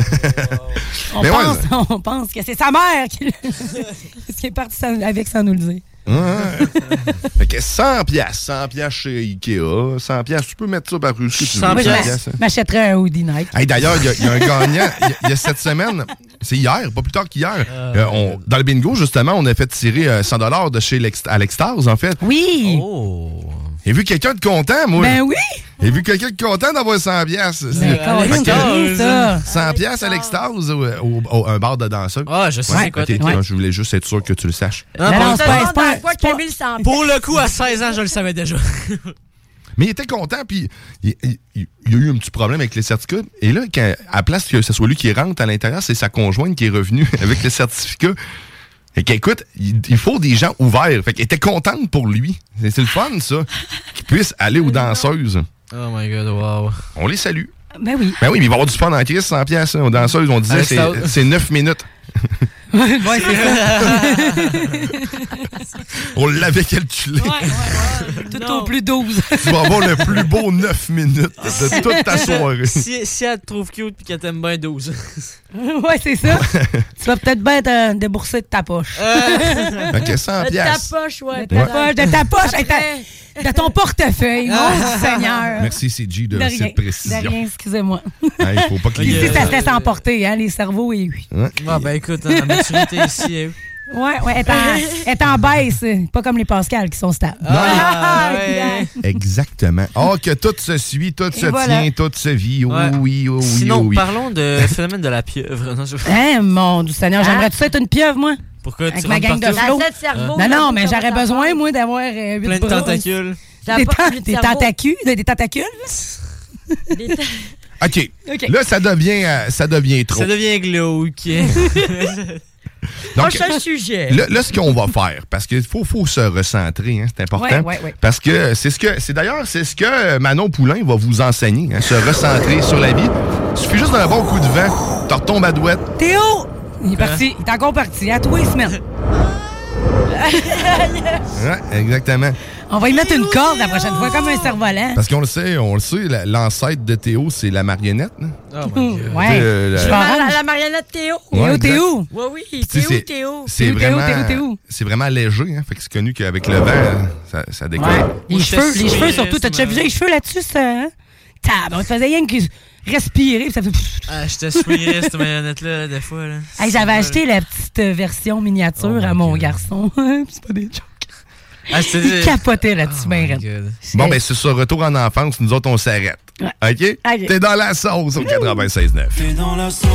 on, Mais pense, ouais. on pense que c'est sa mère qui, qui est partie sans- avec sans nous le dire. Ouais. Fait que cent piastres, cent piastres chez Ikea, cent piastres, tu peux mettre ça par où tu veux. Moi, je cent m'a- piastres, hein. m'achèterais un hoodie Nike. Hey, d'ailleurs, il y, a- il y a un gagnant, il y, a- il y a cette semaine, c'est hier, pas plus tard qu'hier. Euh, on- dans le bingo, justement, on a fait tirer euh, cent dollars de chez l'ex- à l'Extase, en fait. Oui! Oh! J'ai vu quelqu'un de content, moi. Ben oui! J'ai vu quelqu'un de content d'avoir cent piastres. Ben, Colin, c'est bien, ça. cent piastres à l'Extase, au, au- au- un bar de danseurs. Ah, je sais Ouais, c'est quoi. ok, t'es- ok, ouais. Je voulais juste être sûr que tu le saches. Ah, Non, pour- non, c'est pas, c'est pas, Quoi c'est pas- qu'il a mis le cent Pour le coup, à seize ans, je le savais déjà. Mais il était content, puis il, il- il- il y a eu un petit problème avec les certificats. Et là, quand, à la place que ce soit lui qui rentre à l'intérieur, c'est sa conjointe qui est revenue avec le certificat. Fait qu'écoute, il, il faut des gens ouverts. Fait qu'elle était contente pour lui. C'est, c'est le fun, ça. Qu'il puisse aller aux danseuses. Oh my god, wow. On les salue. Ben oui. Ben oui, mais il va y avoir du fun en crise, cent piastres. Hein. Aux danseuses, on disait Alex c'est, Tao. c'est neuf minutes. ouais, c'est ça. On l'avait calculé. Ouais, ouais, ouais. Tout au plus douze. Tu vas avoir le plus beau neuf minutes de toute ta soirée. Si, si elle te trouve cute et qu'elle t'aime bien douze. ouais, c'est ça. Tu vas peut-être bien te débourser de ta poche. Fait que cent De ta piastres. poche, ouais. De ta poche, de ta poche, de, ta- de ton portefeuille, mon Seigneur. Merci, C G, de, De rien, cette précision. de rien, excusez-moi. Hein, il faut pas qu'il y Ici, ait- ça se laisse emporter, hein, les cerveaux et oui. Ouais. Ah, ben écoute, hein, la maturité ici, hein. Ouais, ouais, elle est en, elle est en baisse, pas comme les Pascal qui sont stables. Ah, ouais. Exactement. Oh, que tout se suit, tout se voilà. tient, tout se vit. Oui, Ouais. oui, oui, Sinon, oui. parlons de phénomène de la pieuvre. Non, je- Hein, mon Dieu Seigneur, Hein? j'aimerais tout ça être une pieuvre, moi. Pourquoi Avec tu ma rentres gang de partout? flots. La sept cerveaux, Non, là, non, pour mais qu'on j'aurais va besoin, savoir. moi, d'avoir euh, huit Plein de bras. tentacules. Ça Des, a pas ten- huit des cerveaux. tentacules, des, des tentacules. Des ta- OK. OK. Là, ça devient, euh, ça devient trop. Ça devient glauque. Donc, Prochain sujet. là, là, ce qu'on va faire, parce qu'il faut, faut se recentrer, hein, c'est important. Ouais, ouais, ouais. Parce que c'est ce que c'est d'ailleurs c'est ce que Manon Poulain va vous enseigner, hein, se recentrer sur la vie. Il suffit juste d'un bon coup de vent, tu retombes à douette. Théo! Il est parti. Il est encore parti. À trois semaines. Ouais, exactement. On va y mettre une corde la prochaine fois, comme un cerf-volant. Parce qu'on le sait, on le sait, la- l'ancêtre de Théo, c'est la marionnette. Là. Oh my god. Ouais. Euh, la- Je La, vais la, la marionnette Théo. Ouais, Théo, exact. Théo. Ouais, oui, Tu sais, Théo, c'est- Théo. C'est Théo, Théo, vraiment, Théo, Théo. c'est vraiment léger, hein. Fait que c'est connu qu'avec le vent, ça, ça décolle. Ouais. Les Moi, cheveux, j'étais les cheveux souillé, surtout. T'as déjà vu c'est les cheveux là-dessus, ça? Hein? Tab, on te faisait rien que respirer, puis ça fait... Ah, j'étais souillé, cette marionnette-là, des fois. Là. Hey, j'avais acheté la petite euh, version miniature Oh my à mon God. garçon. c'est pas des jokes. Ah, c'était... Il capotait là-dessus, Oh ben my raide. God. Bon, ben c'est ça, retour en enfance, nous autres, on s'arrête. Ouais. OK? OK. T'es dans la sauce au quatre-vingt-seize neuf. T'es dans la sauce.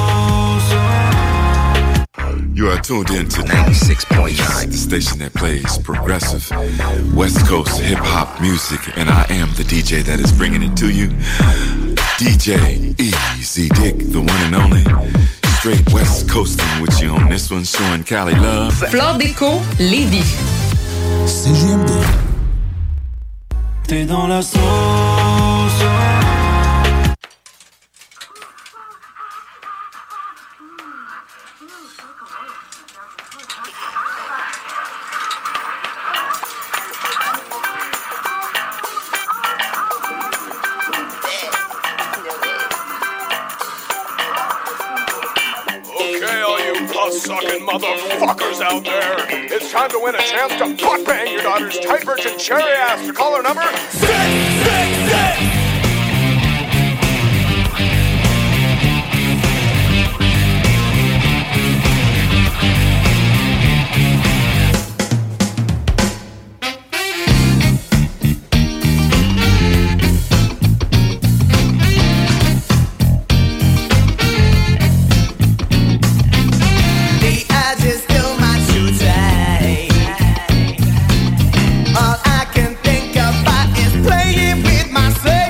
You are tuned in to ninety-six point nine, the station that plays progressive West Coast hip hop music, and I am the D J that is bringing it to you. D J Easy Dick, the one and only. Straight West Coasting with you on this one, showing Cali love. Flore Déco, Lévis. C G M D. T'es dans la sauce. Okay, all you puss-sucking motherfuckers out there, it's time to win a chance to butt-bang your daughter's tight virgin cherry ass. To call her number six six six. The edge is still my too tight. All I can think about is playing with myself.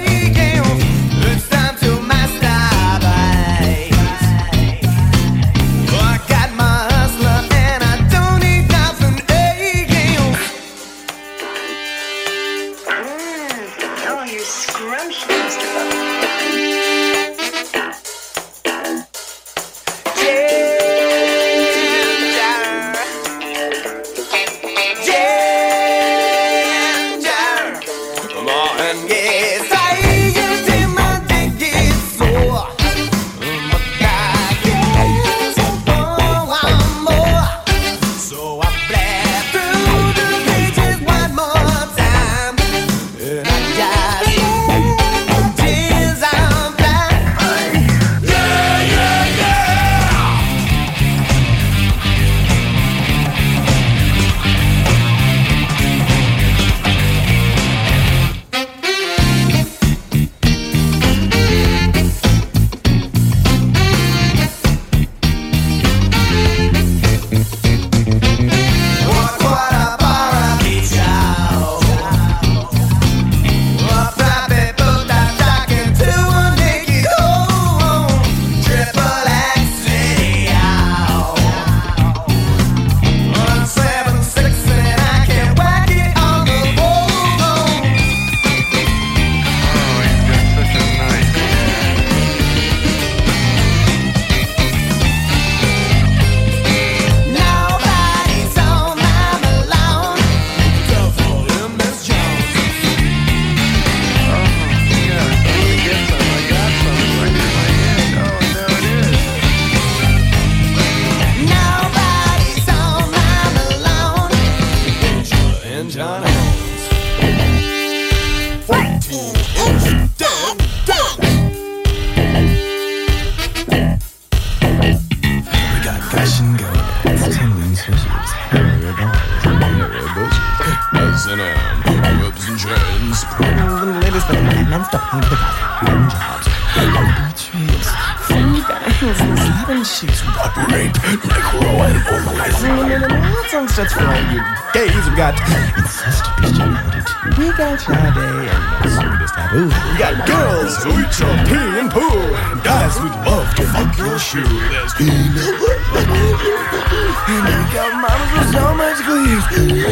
Fashion goddess, tending tissues, hair balls, hair bushes, S and M, whips and chains, the ladies that make men's behind the hand jobs, beaches, food bands, slapping sheets, butt rape, necro and formalizing, and all songs that's for all you gays. We've got incest, bestiality, we got Friday, and the sweetest taboo. We got girls who eat your pee and poo, and guys who'd love to fuck your shoe. There's peanut butter, and we got mamas with so much glee.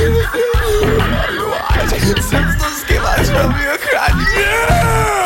Since the skin I shall be a crack. Yeah!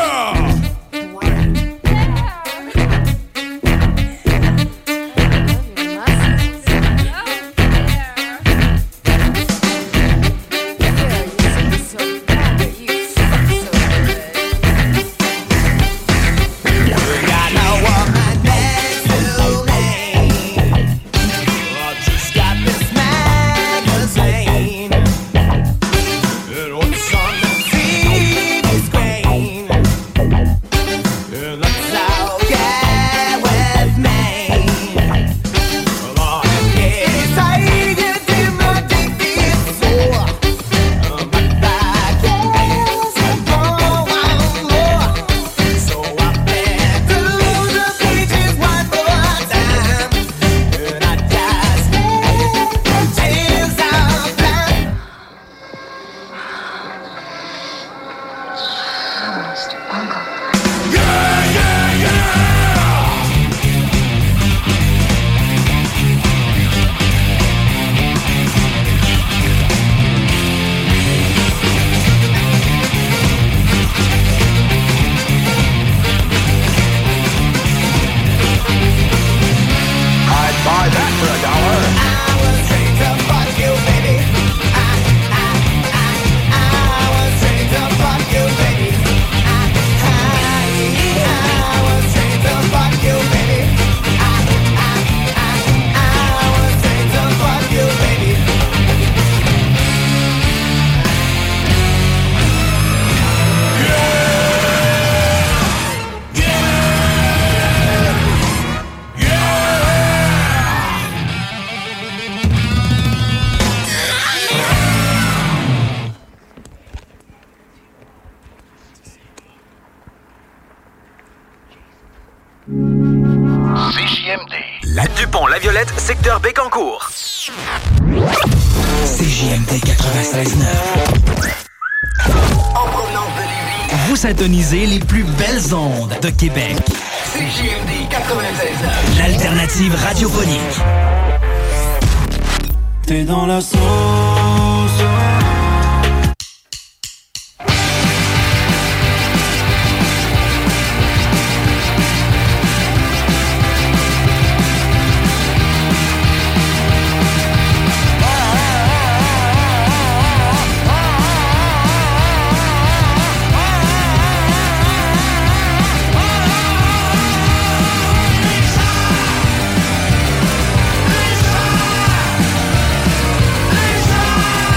Secteur Bécancour. C J M D quatre-vingt-seize neuf. En provenance de Lévis. Vous syntonisez les plus belles ondes de Québec. C J M D quatre-vingt-seize neuf. L'alternative radiophonique. T'es dans la sauce. Lisa!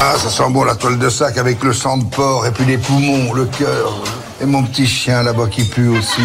Ah, ça sent bon la toile de sac avec le sang de porc et puis les poumons, le cœur. Et mon petit chien là-bas qui pue aussi.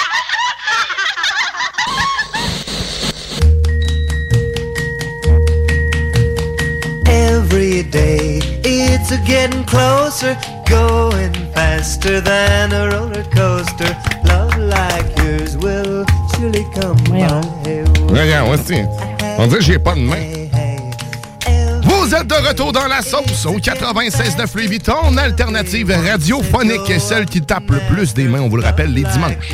Every day it's a getting closer, going faster than a roller coaster. Love like yours will surely come my way. Regarde, voici. On dirait que j'ai pas de main. Vous êtes de retour dans la sauce au quatre-vingt-seize neuf Louis Vuitton, alternative radiophonique, celle qui tape le plus des mains, on vous le rappelle, les dimanches.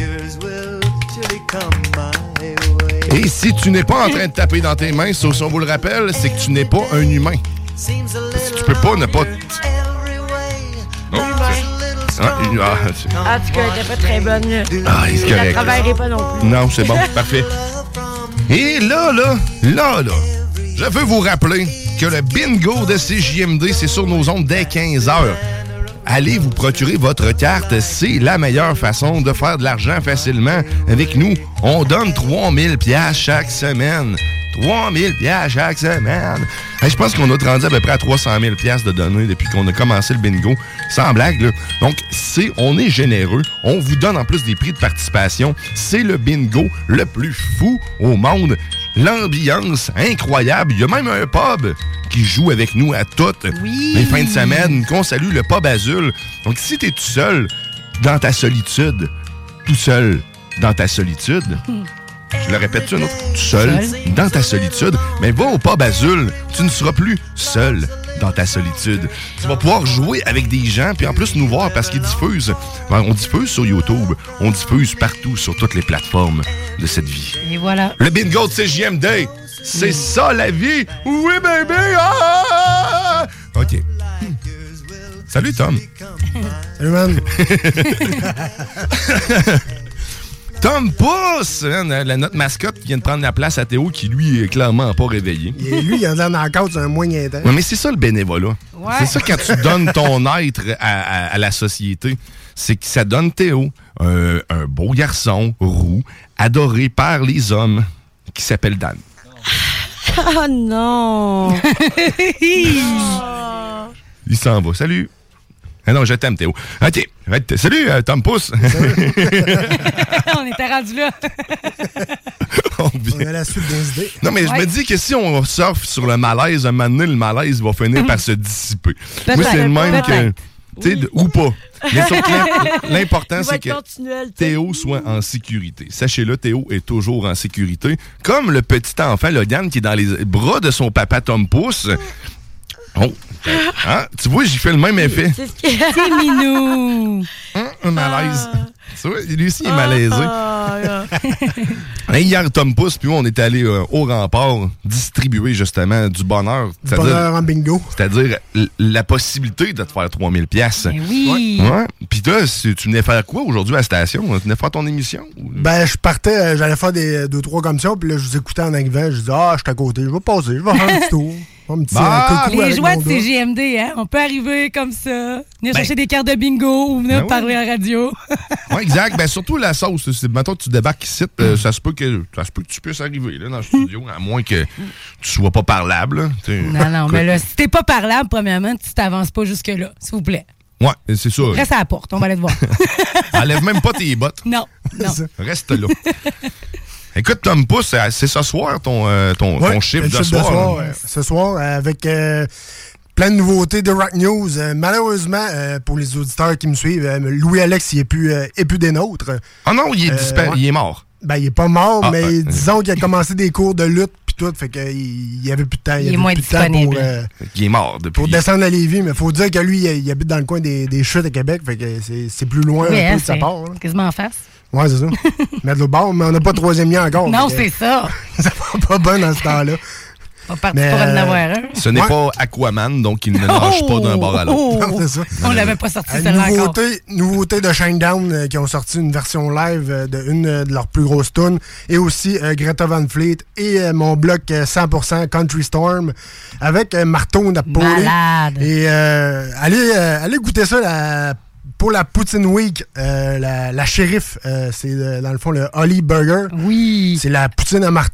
Et si tu n'es pas en train de taper dans tes mains, sauf si on vous le rappelle, c'est que tu n'es pas un humain. Tu peux pas ne pas... Oh, ah, ah, tu n'es pas très bonne. Là. Ah, c'est correct. Je la travaillerai pas non plus. Non, c'est bon, parfait. Et là, là, là, là, je veux vous rappeler que le bingo de C J M D, c'est sur nos ondes dès quinze heures. Allez vous procurer votre carte, c'est la meilleure façon de faire de l'argent facilement. Avec nous, on donne trois mille dollars chaque semaine. trois mille dollars chaque semaine. Hey, je pense qu'on a rendu à peu près à trois cent mille dollars de données depuis qu'on a commencé le bingo. Sans blague, là. Donc, c'est, on est généreux. On vous donne en plus des prix de participation. C'est le bingo le plus fou au monde. L'ambiance incroyable. Il y a même un pub qui joue avec nous à toutes oui. les fins de semaine. Qu'on salue, le pub Azul. Donc, si t'es tout seul dans ta solitude, tout seul dans ta solitude... Je le répète, tu autre, tout seul, seul, dans ta solitude. Mais va au pub Azul, tu ne seras plus seul dans ta solitude. Tu vas pouvoir jouer avec des gens, puis en plus nous voir parce qu'ils diffusent. On diffuse sur YouTube, on diffuse partout sur toutes les plateformes de cette vie. Et voilà. Le bingo de C J M D, c'est ça la vie. Oui, baby! Ah! OK. Salut, Tom. Salut, man. Tom Pousse, hein, la, notre mascotte qui vient de prendre la place à Théo, qui lui est clairement pas réveillé. Et lui, il a l'air dans la côte, c'est un moyen temps. Ouais, mais c'est ça le bénévolat. Ouais. C'est ça quand tu donnes ton être à, à, à la société. C'est que ça donne Théo, un, un beau garçon, roux, adoré par les hommes, qui s'appelle Dan. Oh non! Il s'en va. Salut! Ah non, je t'aime, Théo. OK. Salut, euh, Tom Pousse. On était rendu là. on, on a la suite des idées. Non, mais ouais. Je me dis que si on surfe sur le malaise, un moment donné, le malaise va finir par se dissiper. Peut-être, moi, c'est le même que... Tu sais, oui. ou pas. Mais surtout, l'important, c'est que continuel, Théo soit en sécurité. Sachez-le, Théo est toujours en sécurité. Comme le petit enfant, Logan, qui est dans les bras de son papa Tom Pousse. Oh, hein? Tu vois, j'ai fait le même effet. C'est, ce qui... c'est minou. Hein? Un malaise. Ah. Tu vois, lui aussi, il est malaisé. Ah, ah. Hier, Tom Pousse, puis moi, on est allé euh, au rempart distribuer justement du bonheur. Du bonheur en bingo. C'est-à-dire l- la possibilité de te faire trois mille dollars. Ben oui. Ouais. Ouais. Puis toi, tu venais faire quoi aujourd'hui à la station? Tu venais faire ton émission? Ou... Ben, je partais, euh, j'allais faire des deux, trois comme ça, puis là, je vous écoutais en arrivant. Je disais, ah, je suis à côté, je vais passer, je vais faire un petit tour. Un petit, bah, euh, les joies de C J M D, hein? On peut arriver comme ça, venir ben, chercher des cartes de bingo ou venir ben parler oui. à la radio. Oui, exact. Ben, surtout la sauce. C'est, maintenant que tu débarques ici, euh, ça, se peut que, ça se peut que tu puisses arriver là, dans le studio, à moins que tu sois pas parlable. Non, non, mais là, si t'es pas parlable, premièrement, tu t'avances pas jusque-là, s'il vous plaît. Ouais, c'est ça. Reste à la porte, on va aller te voir. Enlève même pas tes bottes. Non, non. Reste là. Écoute, Tom Pousse, c'est ce soir ton, euh, ton, ouais, ton chiffre, chiffre de soir. De soir euh, ce soir, euh, avec euh, plein de nouveautés de Rock News. Euh, malheureusement, euh, pour les auditeurs qui me suivent, euh, Louis-Alex, il n'est plus, euh, est plus des nôtres. Ah non, il est, euh, dispa- ouais. il est mort. Ben, il est pas mort, ah, mais euh, disons qu'il a commencé des cours de lutte puis tout, fait qu'il n'y avait plus de temps. Il, il est moins plus disponible. De temps pour, euh, il est mort depuis. Pour descendre à Lévis, mais il faut dire que lui, il, il habite dans le coin des, des chutes à Québec, fait que c'est, c'est plus loin oui, un hein, peu de sa part. Là. Quasiment en face. Ouais, c'est ça. Mettre le bord, mais on n'a pas de troisième lien encore. Non, c'est ça. Ça va pas bon dans ce temps-là. On va partir pour en avoir un. Ce n'est ouais. pas Aquaman, donc il ne nage oh, pas d'un bord à l'autre. Oh, non, c'est ça. On l'avait pas sorti euh, celle-là nouveauté, encore. Nouveauté de Shinedown euh, qui ont sorti une version live euh, de une euh, de leurs plus grosses tunes. Et aussi euh, Greta Van Fleet et euh, mon bloc euh, cent pour cent Country Storm avec euh, Marteau Napoli. Malade. Et euh, allez, euh, allez goûter ça la pour la Poutine Week, euh, la, la shérif, euh, c'est euh, dans le fond le Holly Burger. Oui. C'est la poutine à marteau.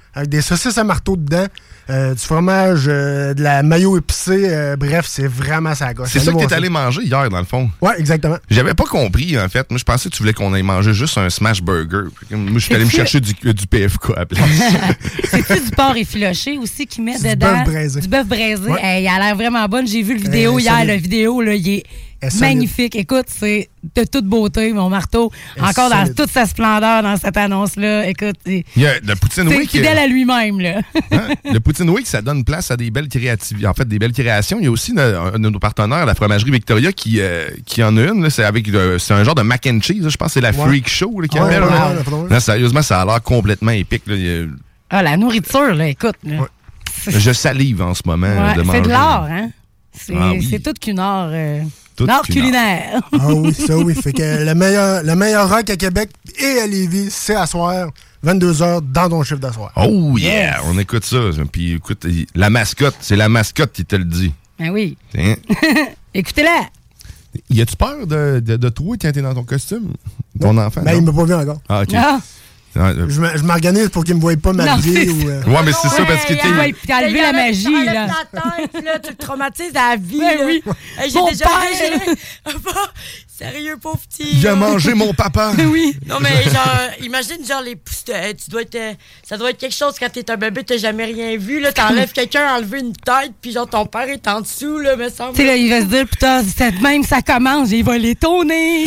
avec des saucisses à marteau dedans, euh, du fromage, euh, de la mayo épicée. Euh, bref, c'est vraiment ça gosse. C'est ça que t'es allé manger hier, dans le fond. Ouais, exactement. J'avais pas compris, en fait. Moi, je pensais que tu voulais qu'on aille manger juste un smash burger. Moi, je suis allé me chercher du, du P F K à la place. C'est-tu du porc effiloché aussi qu'ils mettent Du dedans? bœuf braisé. Du bœuf braisé. Ouais. Hey, il a l'air vraiment bonne. J'ai vu le vidéo Euh, hier. solide. La vidéo, là, il est Elle est magnifique. Écoute, c'est de toute beauté, mon marteau. Elle est Encore dans solide. toute sa splendeur dans cette annonce-là. Écoute, c'est Il y a le Poutine c'est Week. fidèle à lui-même, là. Hein? Le Poutine Week, ça donne place à des belles créativités. En fait, des belles créations. Il y a aussi no- un de nos partenaires, la fromagerie Victoria, qui, euh, qui en a une. là. C'est avec le- c'est un genre de mac and cheese. là. Je pense que c'est la Ouais. Freak Show là, qui Ouais, appelle. ouais, là. ouais, ouais, ouais. Non, sérieusement, ça a l'air complètement épique. là. Il y a- Ah, la nourriture, là, écoute. Là. Je salive en ce moment. Ouais, de c'est manger. de l'art, hein? C'est Ah oui. c'est tout qu'une art. Euh, Tout l'art qu'une culinaire. Ah oui, ça oui. Fait que le meilleur, le meilleur rock à Québec et à Lévis, c'est à soir, vingt-deux heures, dans ton chiffre d'asseoir. Oh yeah! On écoute ça. Puis écoute, la mascotte, c'est la mascotte qui te le dit. Ben oui. Hein? Écoutez-la. Y a-tu peur de, de, de toi quand t'es dans ton costume? Ton enfant? Ben, non? il m'a pas vu encore. Ah, ok. Ah. Ah, euh, Je me- je m'organise pour qu'il me voie pas m'habiller c'est ou. euh, Ouais, mais c'est ça parce que Ouais, t'es. ouais, puis t'as enlevé la magie, là. La tête, là, tu le traumatises à la vie. Ben là. oui. Hey, j'ai Mon déjà père. Sérieux, pauvre petit. Il a là. mangé mon papa. Oui. Non, mais genre, imagine, genre, les pouces. de- Tu dois être. euh, Ça doit être quelque chose quand t'es un bébé, t'as jamais rien vu, là. T'enlèves quelqu'un, enlever une tête, puis genre, ton père est en dessous, là, me semble. Tu sais, là, il va se dire, putain, c'est de même, ça commence, il va l'étonner.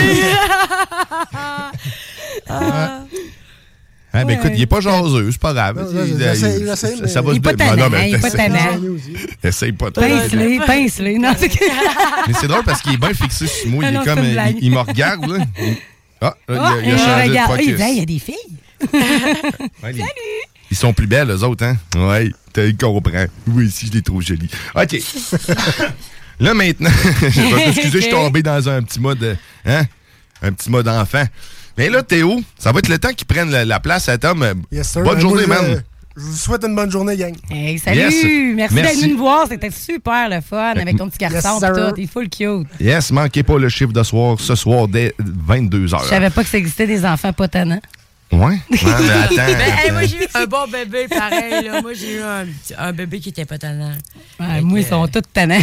Ah. Ah, ben Ouais. écoute, il est pas jaseux, c'est pas grave. Non, Il- non, il- j'essaie, il- j'essaie, ça- mais- ça va Il se est pas dé- tannant, Non, non, mais il est pas t'essaies- tannant. Essaye pas trop. Pince-les, pince-les. Non, c'est que... Mais c'est drôle parce qu'il est bien fixé sur moi. Ah Il non, est c'est comme. une Il, blague. il me regarde, là. Il- Ah, là, il a, Ah, il a euh, changé regarde, de il focus. dit, hey, il y a des filles. Ouais, les- Ils sont plus belles, eux autres, hein? Ouais, tu comprends. Oui, si je les trouve jolies. OK. Là, maintenant, je vais m'excuser, je suis tombé dans un petit mode, hein? Un petit mode enfant. Mais là, Théo, ça va être le temps qu'ils prennent la, la place à Tom. Yes, sir. Bonne Ben, journée, moi, je- man. Je vous souhaite une bonne journée, gang. Hey, salut! Yes. Merci, Merci. d'être venu me voir. C'était super le fun avec ton petit garçon Yes, et sir. tout. Il est full cute. Yes, manquez pas le chiffre de soir, ce soir, dès vingt-deux heures. Je savais pas que ça existait des enfants pas tannants. Ouais? Ouais, mais attends. Ben, hey, moi, attends. j'ai eu un bon bébé, pareil, là. Moi, j'ai eu un, petit- un bébé qui était pas tannant. Ouais, moi, ils sont tous tannants.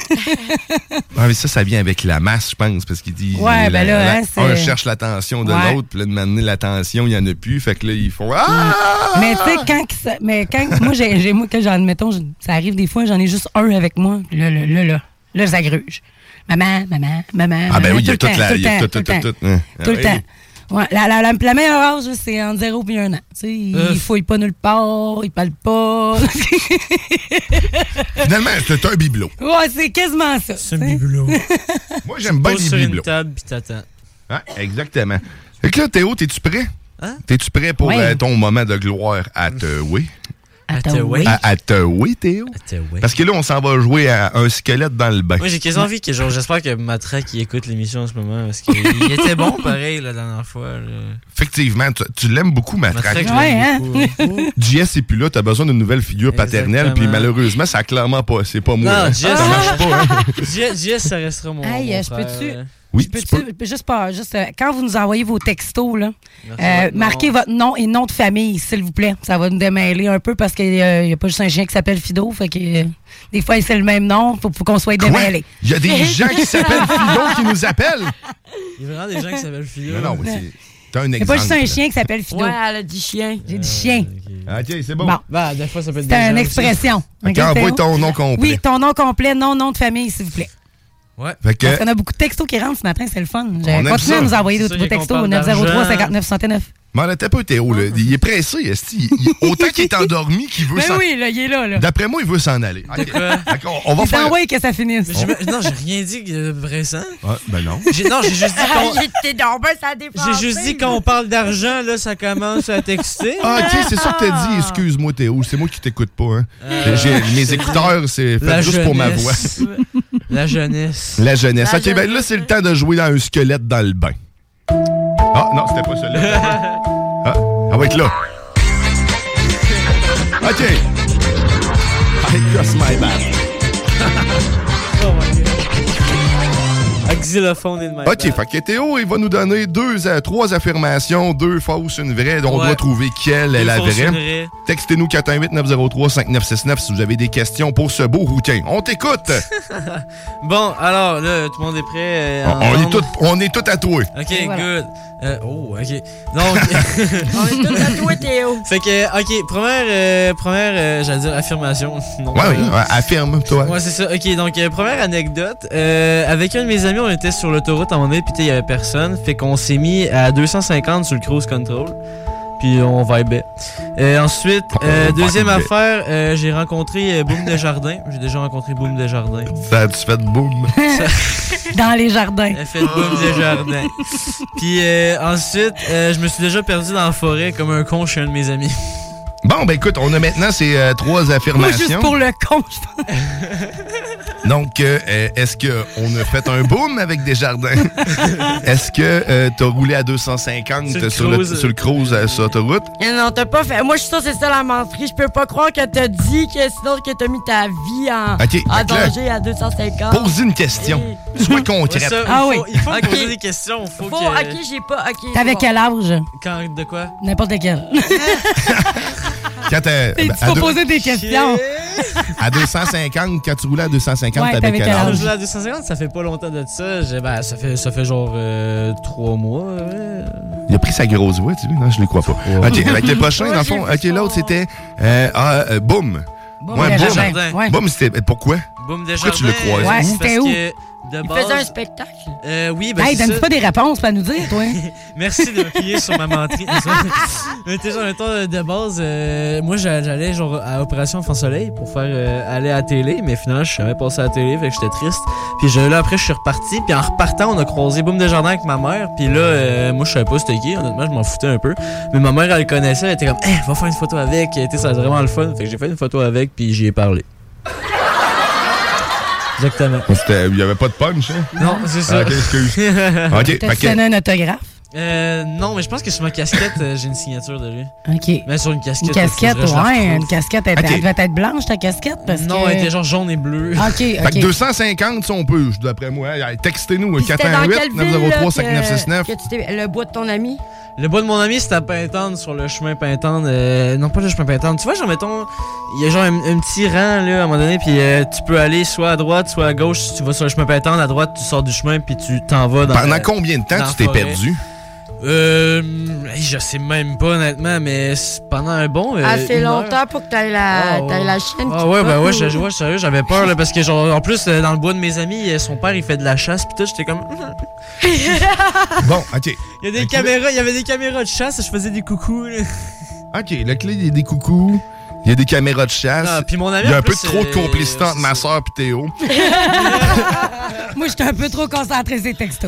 Ah, mais ça, ça vient avec la masse, je pense, parce qu'il dit. Ouais, la- ben là, la- hein, c'est- un cherche l'attention de Ouais. l'autre, puis là, de m'amener l'attention, il n'y en a plus. Fait que là, ils font. Ah! Mais tu sais, quand, que ça- mais quand moi, j'ai, j'ai- moi, quand j'en, mettons, je- ça arrive des fois, j'en ai juste un avec moi. Puis Là, là, là, là, là, ça gruge. Maman, maman, maman. Ah, ben maman, oui, il y a tout le toute temps, la. tout il y a le tout, temps, tout, tout le tout, temps. tout, hein. Tout le Ah, temps. oui. Ouais, la, la, la, la meilleure âge, là, c'est entre zéro et un an. Tu sais, il, Euh. il fouille pas nulle part, il parle pas. Finalement, c'est un bibelot. Ouais, c'est quasiment ça. C'est un bibelot. Moi, j'aime bien Pose les sur une bibelots. table puis t'attends. Ouais, exactement. Fait que là, Théo, t'es-tu prêt? Hein? T'es-tu prêt pour Ouais. euh, ton moment de gloire à te oui? À te oui. À, à te oui, Théo? te oui. Parce que là, on s'en va jouer à un squelette dans le bain. Moi, j'ai quasiment envie que, genre, j'espère que Matraque il écoute l'émission en ce moment parce qu'il il était bon, pareil, la dernière fois. là. Effectivement, tu, tu l'aimes beaucoup, Matraque. Matraque, je Ouais, hein? l'aime beaucoup. J S n'est plus là, t'as besoin d'une nouvelle figure paternelle, Exactement. puis malheureusement, ça a clairement pas. C'est pas moi. Non, hein. Jess, Ça marche pas. Hein? Jess, Jess, ça restera mon. Hey, mon je frère, peux-tu- là. Oui, Peux-tu, tu peux. juste pas, juste, euh, quand vous nous envoyez vos textos, là, Merci, euh, votre nom. marquez votre nom et nom de famille, s'il vous plaît. Ça va nous démêler un peu parce qu'il n'y a pas juste un chien qui s'appelle Fido. Fait que, euh, des fois, c'est le même nom. Faut, faut qu'on soit Quoi? démêlés. Il y a des gens qui s'appellent Fido qui nous appellent. Il y a vraiment des gens qui s'appellellent Philo. Non, non, mais c'est t'as un Il n'y a exemple. pas juste un chien qui s'appelle Fido. Ouais, elle a dit chien. J'ai dit chien. OK, c'est bon. Bon. Bah, des fois, ça peut être C'est des une gens expression. OK, Ok, envoie Théo? ton nom complet. Oui, ton nom complet, nom, nom de famille, s'il vous plaît. aussi. Ouais. Fait que, Parce qu'on a beaucoup de textos qui rentrent ce matin, c'est le fun. On J'ai aime continué ça. à nous envoyer C'est vos ça, vos qu'on textos parle au neuf zéro trois, d'argent. cinquante-neuf soixante-neuf. m'en était pas Théo, là. Il est pressé, esti. Il- il- Autant qu'il est endormi qu'il veut Ben s'en... oui, là, il est là, là. D'après moi, il veut s'en aller. OK. quoi? D'accord, on va Il faire... t'envoie que ça finisse. Mais j'ai- Non, j'ai rien dit de pressant. Ah, ben non. J'ai- Non, j'ai juste dit qu'on. Il était donc ben, ça a dépassé. J'ai juste dit qu'on parle d'argent, là, ça commence à texter. Ah, OK, c'est ça que t'as dit. Excuse-moi, Théo. C'est moi qui t'écoute pas, hein. Euh, J'ai- mes écouteurs, c'est fait La juste pour ma voix. jeunesse. La jeunesse. La jeunesse. La OK, ben là, jeunesse. c'est le temps de jouer dans un squelette dans le bain. Ah, non, c'était pas celui-là. Ah, elle va être là. OK. I cross my back. Avec xylophone et de même. OK, fait que Théo, il va nous donner deux, euh, trois affirmations, deux fausses, une vraie. On Ouais. doit trouver quelle Deux est la fausses, vraie. une vraie. Textez-nous quatre un huit neuf zéro trois cinq neuf six neuf si vous avez des questions pour ce beau rouquin. On t'écoute! Bon, alors, là, tout le monde est prêt? euh, on, en on est ondes? tout, on est tout à toi. OK, Et voilà. good. Euh, oh, OK. Donc... On est tous à toi, Théo. Fait que, OK, première, euh, première euh, j'allais dire affirmation. Non, Ouais, oui, euh, ouais, affirme-toi. Ouais, c'est ça. OK, donc, euh, première anecdote. Euh, avec un de mes amis, on était sur l'autoroute à un moment donné, puis tu sais, il y avait personne. Fait qu'on s'est mis à deux cent cinquante sur le cruise control. Puis on vibait. Euh, ensuite, euh, On deuxième vibait. affaire, euh, j'ai rencontré euh, Boom Desjardins. J'ai déjà rencontré Boom Desjardins. Ça a-tu fait boum? Dans les jardins. Elle fait Boom Desjardins. Puis euh, ensuite, euh, je me suis déjà perdu dans la forêt comme un con chez un de mes amis. Bon, ben écoute, on a maintenant ces euh, trois Moi, affirmations. juste pour le con, je pense. Donc, euh, euh, est-ce qu'on a fait un boom avec Desjardins? Est-ce que euh, t'as roulé à deux cent cinquante Sur le sur le, cruise. sur le cruise euh, sur l'autoroute? Eh non, t'as pas fait. Moi, je suis sûr que c'est ça la menterie. Je peux pas croire que t'as dit que sinon que t'as mis ta vie en, Ok, en fait que là, danger à deux cent cinquante. Pose une question. Sois concrète. Ouais, ça, il Ah faut, oui. il faut me Ok. poser des questions. Faut Faut, que... ok, j'ai pas. Ok. T'avais bon. quel âge? Quand, de quoi? N'importe quel. Quand t'as- Tu à, vas deux- poser des questions. à deux cent cinquante, quand tu roulais à deux cent cinquante, Ouais, t'avais t'avais quel quel Quand âge? je l'ai à deux cent cinquante, ça fait pas longtemps de ça. J'ai- Ben, ça fait, ça fait genre euh, trois mois. Ouais. Il a pris sa grosse voix, tu vois? Non, je le crois pas. OK, avec le prochain, dans le fond, OK, l'autre, c'était... Euh, ah, euh, boum. Boum Ouais, Desjardins. boum. Ouais. Boum, c'était... Pourquoi? Boom Pourquoi Desjardins. tu le croises? Ouais, c'est c'était parce où? que, de Il base, faisait un spectacle. Euh, oui, ben Hey, c'est donne ça. pas des réponses pour nous dire, toi. Merci de m'appuyer sur ma menterie. Mais t'es genre, mettons, de base, euh, moi, j'a- j'allais genre à Opération Enfant Soleil pour faire euh, aller à la télé, mais finalement, je suis jamais passé à la télé, fait que j'étais triste. Puis je- là, après, je suis reparti, puis en repartant, on a croisé Boom Desjardins avec ma mère, puis là, euh, moi, je savais pas c'était qui, honnêtement, je m'en foutais un peu. Mais ma mère, elle le connaissait, elle était comme, hey, va faire une photo avec, tu sais, ça va être vraiment le fun. Fait que j'ai fait une photo avec, puis j'y ai parlé. Exactement. C'était- Il y avait pas de punch, hein? Non, c'est ça. Ah, OK, excuse. OK, T'as-tu fait que- donné un autographe? Euh, non, mais je pense que sur ma casquette, euh, j'ai une signature de lui. OK. Mais sur une casquette. Une casquette, faudrait que je la ouais. retrouve. Une casquette, elle, Ok. elle devait être blanche, ta casquette? Parce Non, que... elle était genre jaune et bleue. OK, Fait que OK. deux cent cinquante, si on peut, d'après moi. Hey, textez-nous, Puis c'était dans quelle quatre un huit neuf ville zéro là, trois cinq neuf six que, neuf. que tu t'es- le bois de ton ami? Le bois de mon ami, c'était à Pintante, sur le chemin Pintante. Euh, non, pas le chemin Pintante. Tu vois, genre, mettons, il y a genre un, un petit rang, là, à un moment donné, puis euh, tu peux aller soit à droite, soit à gauche. Si tu vas sur le chemin Pintante, à droite, tu sors du chemin, puis tu t'en vas dans Pendant la- combien de temps dans tu la t'es forêt. perdu? Euh, hey, je sais même pas, honnêtement, mais c'est pendant un bon. euh, Assez une heure. longtemps pour que t'ailles la, Ah, ouais. t'ailles la chienne. Ah qui ouais, ben pop, ouais, ou- je, ouais, sérieux, j'avais peur, là, parce que, genre, en plus, euh, dans le bois de mes amis, euh, son père, il fait de la chasse, pis tout, j'étais comme. Bon, OK. Il y a des Ok. caméras, il y avait des caméras de chasse, je faisais des coucous, là. OK, le clé, il y a des coucous. Il y a des caméras de chasse. Ah, puis mon ami, il y a en un peu plus, de trop de euh, complicité entre ma soeur et Théo. Moi, j'étais un peu trop concentré sur les textos.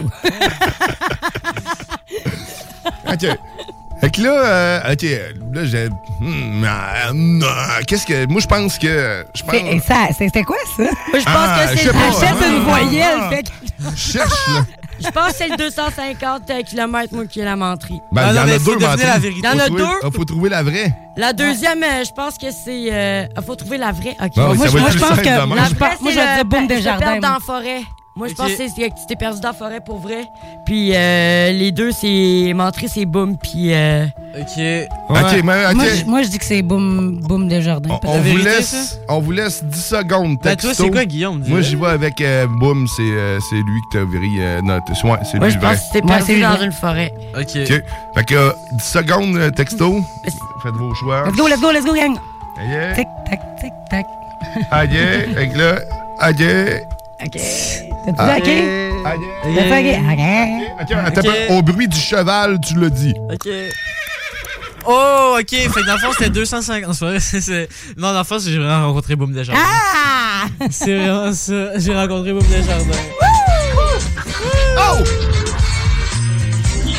OK. Fait que là, euh, OK, là, j'ai... Hmm, euh, euh, qu'est-ce que... Moi, je pense que... Je pense... C'est- ça- c'est- C'était quoi, ça? Moi, je pense Ah, que je c'est sais pas. Achète une Ah, voyelle. ah. Fait que- Je cherche, là. Je pense que c'est le deux cent cinquante kilomètres, moi, qui est la menterie. Ben, Ah il y non, en mais a faut deux, deviner menteries. la vérité. Il y en a Faut trouver- deux. ah, faut trouver la vraie. La deuxième, euh, je pense que c'est. euh, Il faut trouver la vraie. OK. Ah oui, Moi, ça je- va moi, être je plus pense simple que- de même. moi, La je pense- vraie, moi, c'est je vais le- dire Boom te Desjardins, perdre dans moi. la forêt. Moi, je Ok. pense que c'est que tu t'es perdu dans la forêt pour vrai. Puis euh, les deux, c'est menterie, c'est boum. Puis. Euh, Ok. OK, mais OK. Moi, je- Moi, je dis que c'est Boom, boom Desjardins. On, La on vous vérité, laisse, ça? on vous laisse dix secondes Ben, texto. toi, c'est quoi, Guillaume? Moi, dis-le? j'y vais avec euh, Boom, c'est euh, c'est lui que t'as viré. Euh, non, t'es- ouais, c'est moi, lui je le vrai. pense que tu t'es Moi, perdu c'est dans vrai. une forêt. Ok. OK. Fait que euh, dix secondes euh, texto. Faites vos choix. Let's go, let's go, let's go, gang. Aïe, Tic, tac, tic, tac. aïe, fait que là, aïe, OK. T'as-tu Ah. dit OK? aïe. T'as dit OK? OK. OK, attends, Ok. au bruit du cheval, tu l'as dit. Ok. Oh, ok. Fait que dans le fond, c'était deux cent cinquante. C'est vrai, c'est- c'est- Non, dans le fond, j'ai vraiment rencontré Boom Desjardins. Ah! C'est vraiment ça. J'ai rencontré Boom Desjardins. Oh!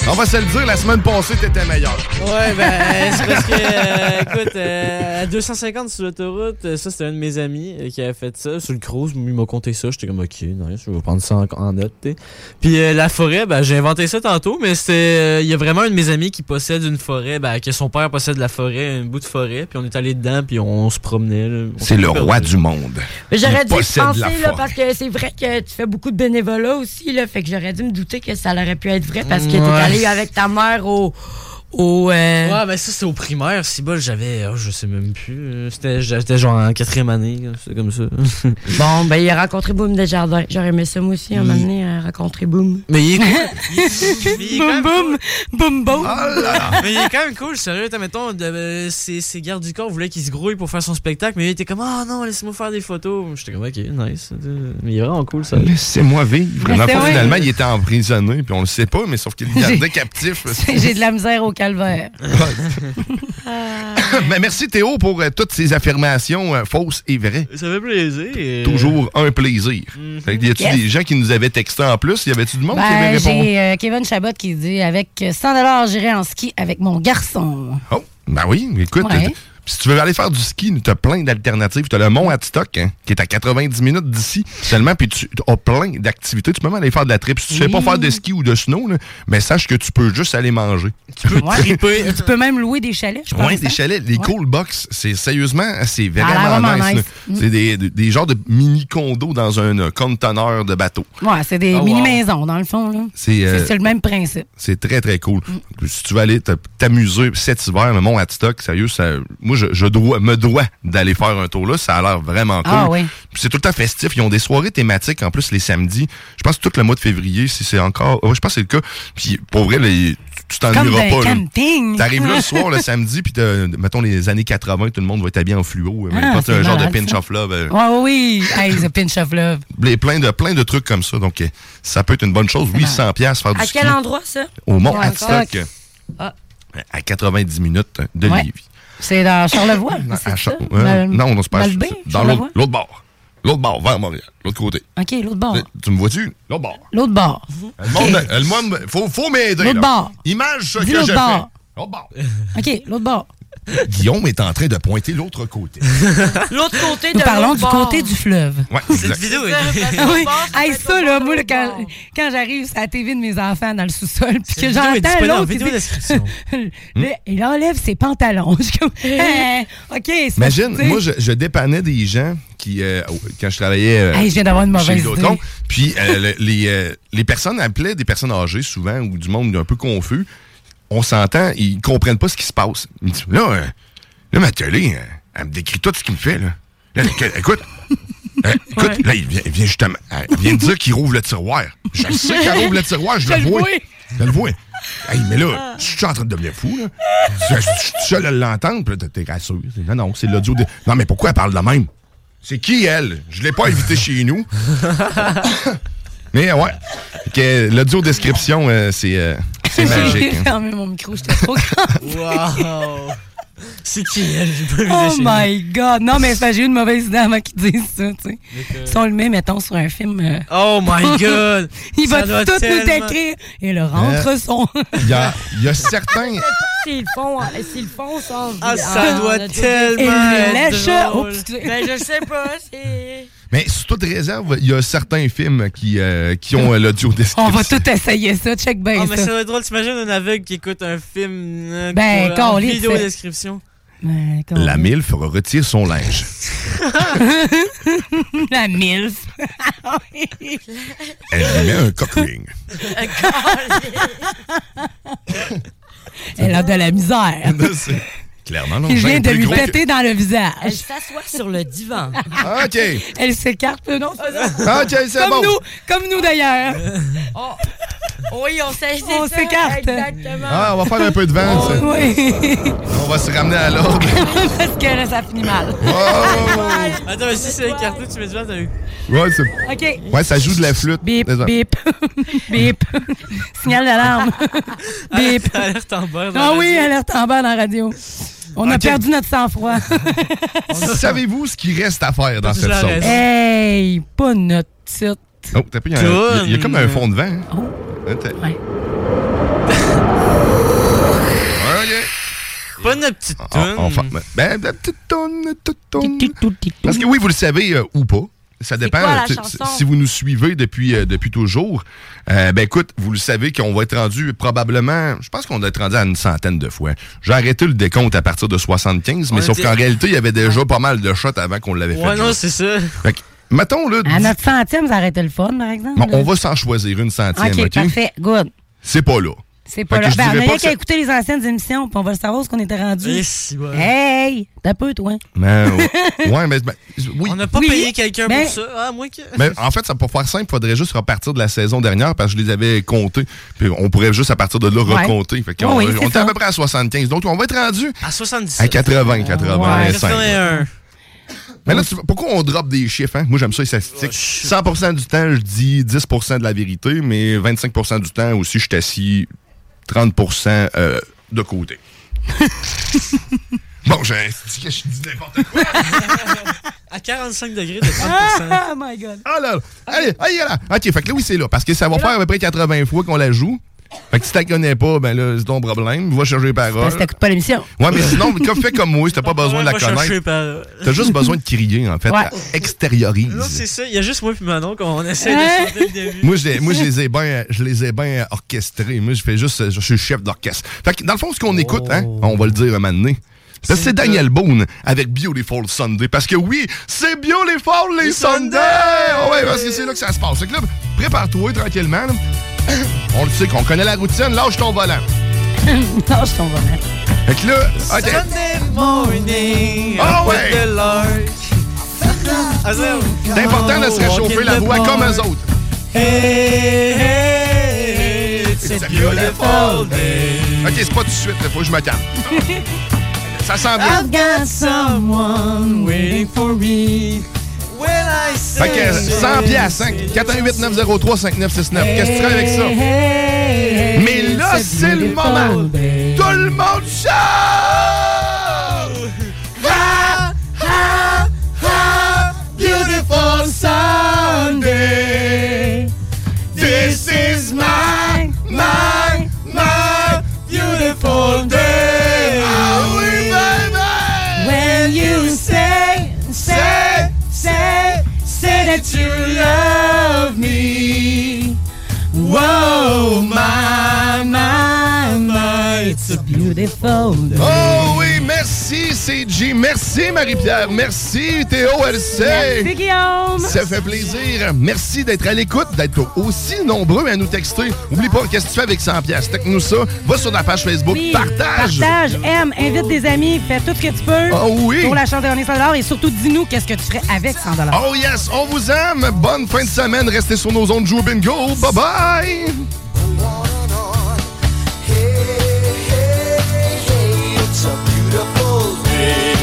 On va se le dire, la semaine passée, t'étais meilleur. Ouais, ben, c'est parce que, euh, écoute, euh, à deux cent cinquante sur l'autoroute, euh, ça, c'était un de mes amis euh, qui avait fait ça. Sur le cruise, il m'a conté ça. J'étais comme, OK, nice, je vais prendre ça en, en note, t'sais. Puis euh, la forêt, ben, j'ai inventé ça tantôt, mais c'était. Il euh, y a vraiment un de mes amis qui possède une forêt, ben, que son père possède la forêt, un bout de forêt, puis on est allé dedans, puis on, on se promenait. Là, on c'est le roi du monde. Mais j'aurais dû possède penser, la là, forêt. parce que c'est vrai que tu fais beaucoup de bénévolat aussi, là, fait que j'aurais dû me douter que ça aurait pu être vrai, parce que Ouais. t'es allé avec ta mère au... au euh... Ouais, ben ça, c'était au primaire. Si bol, j'avais. Oh, je sais même plus. euh, C'était, j'étais genre en quatrième année. là, C'est comme ça. Bon, ben, il a rencontré Boom Desjardins. J'aurais aimé ça, moi aussi, un moment donné, à rencontrer Boom. Mais il est cool. Il est- il est quand même Boum, boum, boum. Mais il est quand même cool, sérieux. T'as, mettons, de, euh, ses, ses gardes du corps voulaient qu'il se grouille pour faire son spectacle, mais il était comme, ah non, laissez-moi faire des photos. J'étais comme, ok, nice. Mais il est vraiment cool, ça. Laissez-moi vivre. Mais Dans le c'est fond, vrai. finalement, il était emprisonné, puis on le sait pas, mais sauf qu'il le gardait captif. J'ai de la misère au calvaire. Mais merci Théo pour euh, toutes ces affirmations euh, fausses et vraies. Ça fait plaisir. euh. Toujours un plaisir. Mhm. Fait que y a-tu Yes. des gens qui nous avaient texté en plus? Y avait-tu du monde qui avait Ben, répondu? j'ai euh, Kevin Chabot qui dit avec cent dollars, j'irai en ski avec mon garçon. Oh, ben oui, écoute, Ouais. t- si tu veux aller faire du ski, tu as plein d'alternatives. Tu as le Mont Hadstock, hein, qui est à quatre-vingt-dix minutes d'ici seulement, puis tu as plein d'activités. Tu peux même aller faire de la trip. Si tu sais Oui. pas faire de ski ou de snow, là, mais sache que tu peux juste aller manger. Tu peux Ouais. triper. Tu peux même louer des chalets, je pense. Oui, des hein? chalets, les Ouais. cool box, c'est sérieusement, c'est Ça a l'air vraiment vraiment nice. nice. là. C'est des, des, des genres de mini condos dans un euh, conteneur de bateau. Ouais, c'est des Oh, wow. mini-maisons, dans le fond. Là. C'est euh, C'est c'est le même principe. c'est très très cool. Mm. Si tu veux aller t- t'amuser cet hiver, le Mont Hadstock, sérieux, ça, moi je, je dois, me dois d'aller faire un tour là. Ça a l'air vraiment cool. Ah oui. Puis c'est tout le temps festif. Ils ont des soirées thématiques en plus les samedis. Je pense tout le mois de février, si c'est encore. Ouais, je pense que c'est le cas. Puis pour vrai, là, tu tu Comme t'ennuieras d'un pas. là. camping. T'arrives là le soir, le samedi, puis t'as, mettons les années quatre-vingts, tout le monde va être habillé en fluo. Ah, Ah, c'est un genre de malade, pinch ça. of love. euh, Ouais, oui. Hey, the pinch of love. les- plein de plein de trucs comme ça. Donc euh, ça peut être une bonne chose. Oui, cent piastres faire du À ski quel endroit, ça? au Mont Ouais, Hadstock, Ah. à quatre-vingt-dix minutes de Ouais. Lévis. C'est dans Charlevoix. À c'est Cha- ça? euh, Mal- non, non, c'est pas Malbaie, c'est dans l'autre, Charlevoix? l'autre bord. L'autre bord, vers Montréal, l'autre côté. OK, l'autre bord. Euh, Tu me vois-tu? L'autre bord. L'autre bord. Le monde, le monde, faut, faut m'aider. L'autre là. bord. Image ce Dis que l'autre j'ai bord. fait. L'autre bord. OK, l'autre bord. Guillaume est en train de pointer l'autre côté. L'autre côté de Nous parlons l'autre du bord. côté du fleuve. Ouais, Cette exact. vidéo est. Ah oui. Hey, ça, là, moi, là, quand, quand j'arrive sur la T V de mes enfants dans le sous-sol, puis que Cette vidéo est j'entends disponible en l'autre, vidéo il dit- description. Là, il enlève ses pantalons. Je suis comme, Hein, OK, c'est Imagine, tu sais. moi, je, je dépannais des gens qui, euh, quand je travaillais euh, Hey, je viens d'avoir une chez mauvaise Vidéotron, idée. puis euh, le- les, euh, les personnes appelaient des personnes âgées souvent ou du monde un peu confus. On s'entend, ils comprennent pas ce qui se passe. Ils me disent, là, euh, là, ma télé, euh, elle me décrit tout ce qu'il me fait, là. Là, écoute, écoute, euh, écoute, Ouais. là, il vient, il vient justement, elle vient de dire qu'il rouvre le tiroir. Je le sais qu'elle rouvre le tiroir, je, Je le le vois. vois. Je le vois. Hey, mais là, je suis en train de devenir fou, là. Je je- je suis seul à l'entendre, puis là, t'es rassuré. Non, non, c'est l'audio de... Non, mais pourquoi elle parle de même? C'est qui, elle? Je l'ai pas invitée chez nous. Mais ouais, que l'audio description, euh, c'est euh, c'est magique. J'ai hein. fermé mon micro, j'étais trop grande. Wow! C'est qui elle? J'ai pas vu Oh de chez my God! Non, mais c'est parce que j'ai eu une mauvaise idée avant qu'ils disent ça, tu sais. Si on le met, mettons, sur un film... euh, Oh my God! Il Ça va doit tout tellement- nous décrire. Et le rentre son... Il y a, il y a certains... S'ils le font, s'ils le font sans... Ah, ça doit on a tellement Et être lèche... drôle. Oups, tu sais. Ben, je sais pas, c'est... Mais sous toute réserve, il y a certains films qui, euh, qui ont euh, l'audio description. On va tout essayer ça, check bien Oh, mais ça. ça va être drôle. T'imagines un aveugle qui écoute un film euh, Ben, pour- en câlisse, vidéo c'est- description. Ben, comment- La MILF retire son linge. La MILF. Elle lui met un cock ring. Elle a de la misère. C'est clairement, non. Il j'ai vient un de plus lui gros que- péter dans le Elle visage. s'assoit sur le divan. OK. Elle s'écarte. Non, c'est pas ça. OK, c'est Comme bon. nous, comme nous d'ailleurs. Oh. Oui, on s'est On s'écarte. Exactement. Ah, on va faire un peu de vent. ça. Oui. On va se ramener à l'ordre. Parce que là, ça finit mal. Oh! Attends, mais si c'est écarté, tu mets du vent, t'as eu. Ouais, c'est... OK. ouais, ça joue de la flûte. Bip, Désolé. bip, bip. Signal d'alarme. Bip. Alerte en bas. Ah oui, alerte en bas dans la radio. On a OK. perdu notre sang-froid. Savez-vous ce qu'il reste à faire dans Je cette la sauce? reste. Hey, pas notre titre. Oh, t'as pas, il y, a un- il y a- il y a comme un fond de vent. Hein? Hein, t'as- Ouais. Pas notre petite toune. Enfin, ben, la petite toune, la petite toune. Parce que oui, vous le savez euh, ou pas. Ça dépend. quoi, la Tu- chanson? Si vous nous suivez depuis, euh, depuis toujours, euh, ben écoute, vous le savez qu'on va être rendu probablement, je pense qu'on va être rendu à une centaine de fois. J'ai arrêté le décompte à partir de soixante-quinze, mais On sauf était- qu'en réalité, il y avait déjà pas mal de shots avant qu'on l'avait fait. Ouais, non, jouer. c'est ça. Fait que, mettons, là, À dix- notre centième, ça aurait été le fun, par exemple. bon, là. on va s'en choisir une centième, OK, OK? parfait. Good. C'est pas là. C'est pas Fait que là. je Ben, on dirais a pas rien que ça- qu'à écouter les anciennes émissions, puis on va le savoir ce qu'on était rendu. Eh, si, ouais. Hey! T'as peu, toi. Mais, ouais, ouais, mais, ben, oui. On n'a pas Oui, payé quelqu'un ben- pour ça. Ah, moi que. Mais en fait, ça pour faire simple, il faudrait juste repartir de la saison dernière parce que je les avais comptés. Puis on pourrait juste à partir de là Ouais. recompter. Fait qu'on Oui, oui, on c'est était à ça. peu près à soixante-quinze. Donc on va être rendu À soixante-dix-sept. à quatre-vingts, quatre-vingt-cinq. quatre-vingt-un. Mais là, tu- pourquoi on drop des chiffres? Hein? Moi, j'aime ça, les statistiques. cent pour cent du temps, je dis dix pour cent de la vérité, mais vingt-cinq pour cent du temps aussi, je suis assis trente pour cent euh, de côté. Bon, j'ai dit que je dis n'importe quoi. À quarante-cinq degrés de trente pour cent. Oh my God. Ah là là. Allez, allez, là. OK, fait que là, oui, c'est là. Parce que ça va faire à peu près quatre-vingts fois qu'on la joue. Fait que si tu la connais pas, ben là, c'est ton problème. Va chercher les paroles. Parce que t'écoutes pas l'émission. Ouais, mais sinon, comme fais comme moi, si t'as pas besoin de la Va chercher connaître. les paroles. T'as juste besoin de crier, en fait. Ouais. Extériorise. Non, c'est ça. Il y a juste moi et Manon qu'on essaie de Hein? chanter le début. Moi, je les, moi, je les ai bien, je les ai bien orchestrés. Moi, je fais juste, je suis chef d'orchestre. Fait que, dans le fond, ce qu'on écoute, hein, on va le dire un moment donné. Ça, c'est Daniel Boone avec Beautiful Sunday. Parce que oui, c'est Beautiful les Sundays! Oh ouais, parce que c'est là que ça se passe. Fait que là, prépare-toi tranquillement. Là. On le sait qu'on connaît la routine, lâche ton volant. Lâche ton volant. Fait que là, OK. Sunday morning. Ah ouais! with the lark. Ah, ça, C'est important de se réchauffer la voix comme eux autres. Hey, hey, it's a beautiful day. OK, c'est pas tout de suite, il faut que je me calme. Ça sent bien. I've got someone waiting for me. When I say Fait que cent piastres, hein? quatre un huit neuf zéro trois cinq neuf six neuf. Qu'est-ce que tu fais avec ça? Mais là, c'est le moment. Tout le monde chante! Ha, ha, ha, beautiful Sunday. This is my, my, my beautiful day. Ah oui, baby! When you say, say, say, say that you love me. Whoa, my, my, my, it's a beautiful day. Oh oui, merci C G, merci Marie-Pierre, merci Théo L C. Merci, Guillaume. Ça fait plaisir. Merci d'être à l'écoute, d'être aussi nombreux à nous texter. Oublie pas, qu'est-ce que tu fais avec cent piastres? Texte-nous ça. Va sur la page Facebook, Oui, partage. Partage, aime, invite des amis, fais tout ce que tu peux. Oh oui. Pour la chance de gagner cent dollars et surtout, dis-nous qu'est-ce que tu ferais avec cent dollars. Oh yes, on vous aime. Bonne fin de semaine. Restez sur nos ondes Joe Bingo. Bye bye. It's a beautiful day.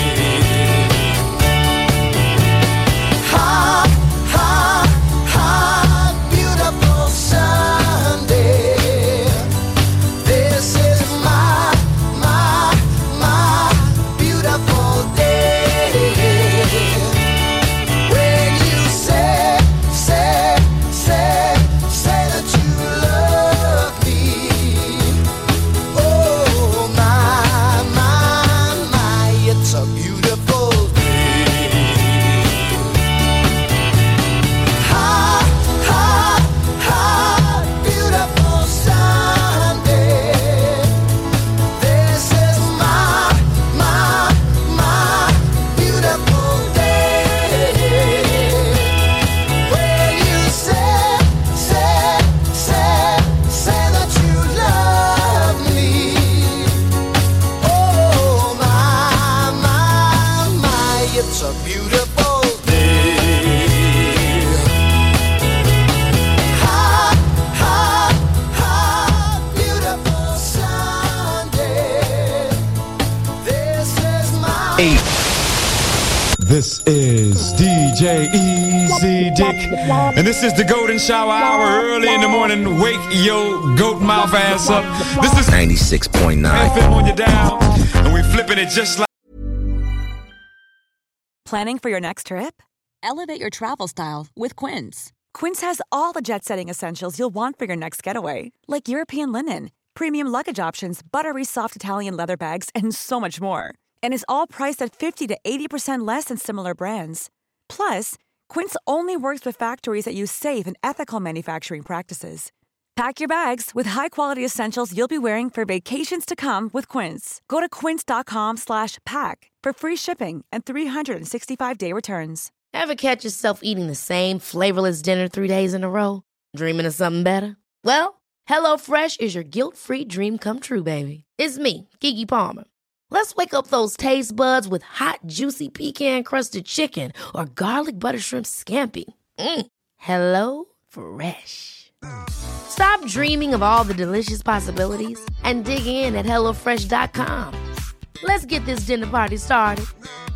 Ha, ha, ha, beautiful Sunday. This is my, my, my beautiful day. When you say, say, say, say that you love me. Oh, my, my, my, it's a beautiful day. Ha, ha, ha, beautiful Sunday. This is my, my, my beautiful day. When you say, say, say, say that you love me. Oh, my, my, my, it's a beautiful day. Ha, ha, ha, beautiful Sunday. This is my... This is D J Easy Dick, and this is the Golden Shower Hour. Early in the morning, wake your goat mouth ass up. This is ninety-six point nine. F M on your dial, and we flipping it just like. Planning for your next trip? Elevate your travel style with Quince. Quince has all the jet-setting essentials you'll want for your next getaway, like European linen, premium luggage options, buttery soft Italian leather bags, and so much more. And is all priced at fifty to eighty percent less than similar brands. Plus, Quince only works with factories that use safe and ethical manufacturing practices. Pack your bags with high-quality essentials you'll be wearing for vacations to come with Quince. Go to quince.com slash pack for free shipping and three sixty-five day returns. Ever catch yourself eating the same flavorless dinner three days in a row? Dreaming of something better? Well, HelloFresh is your guilt-free dream come true, baby. It's me, Keke Palmer. Let's wake up those taste buds with hot, juicy pecan-crusted chicken or garlic butter shrimp scampi. Mm. Hello Fresh. Stop dreaming of all the delicious possibilities and dig in at hello fresh dot com. Let's get this dinner party started.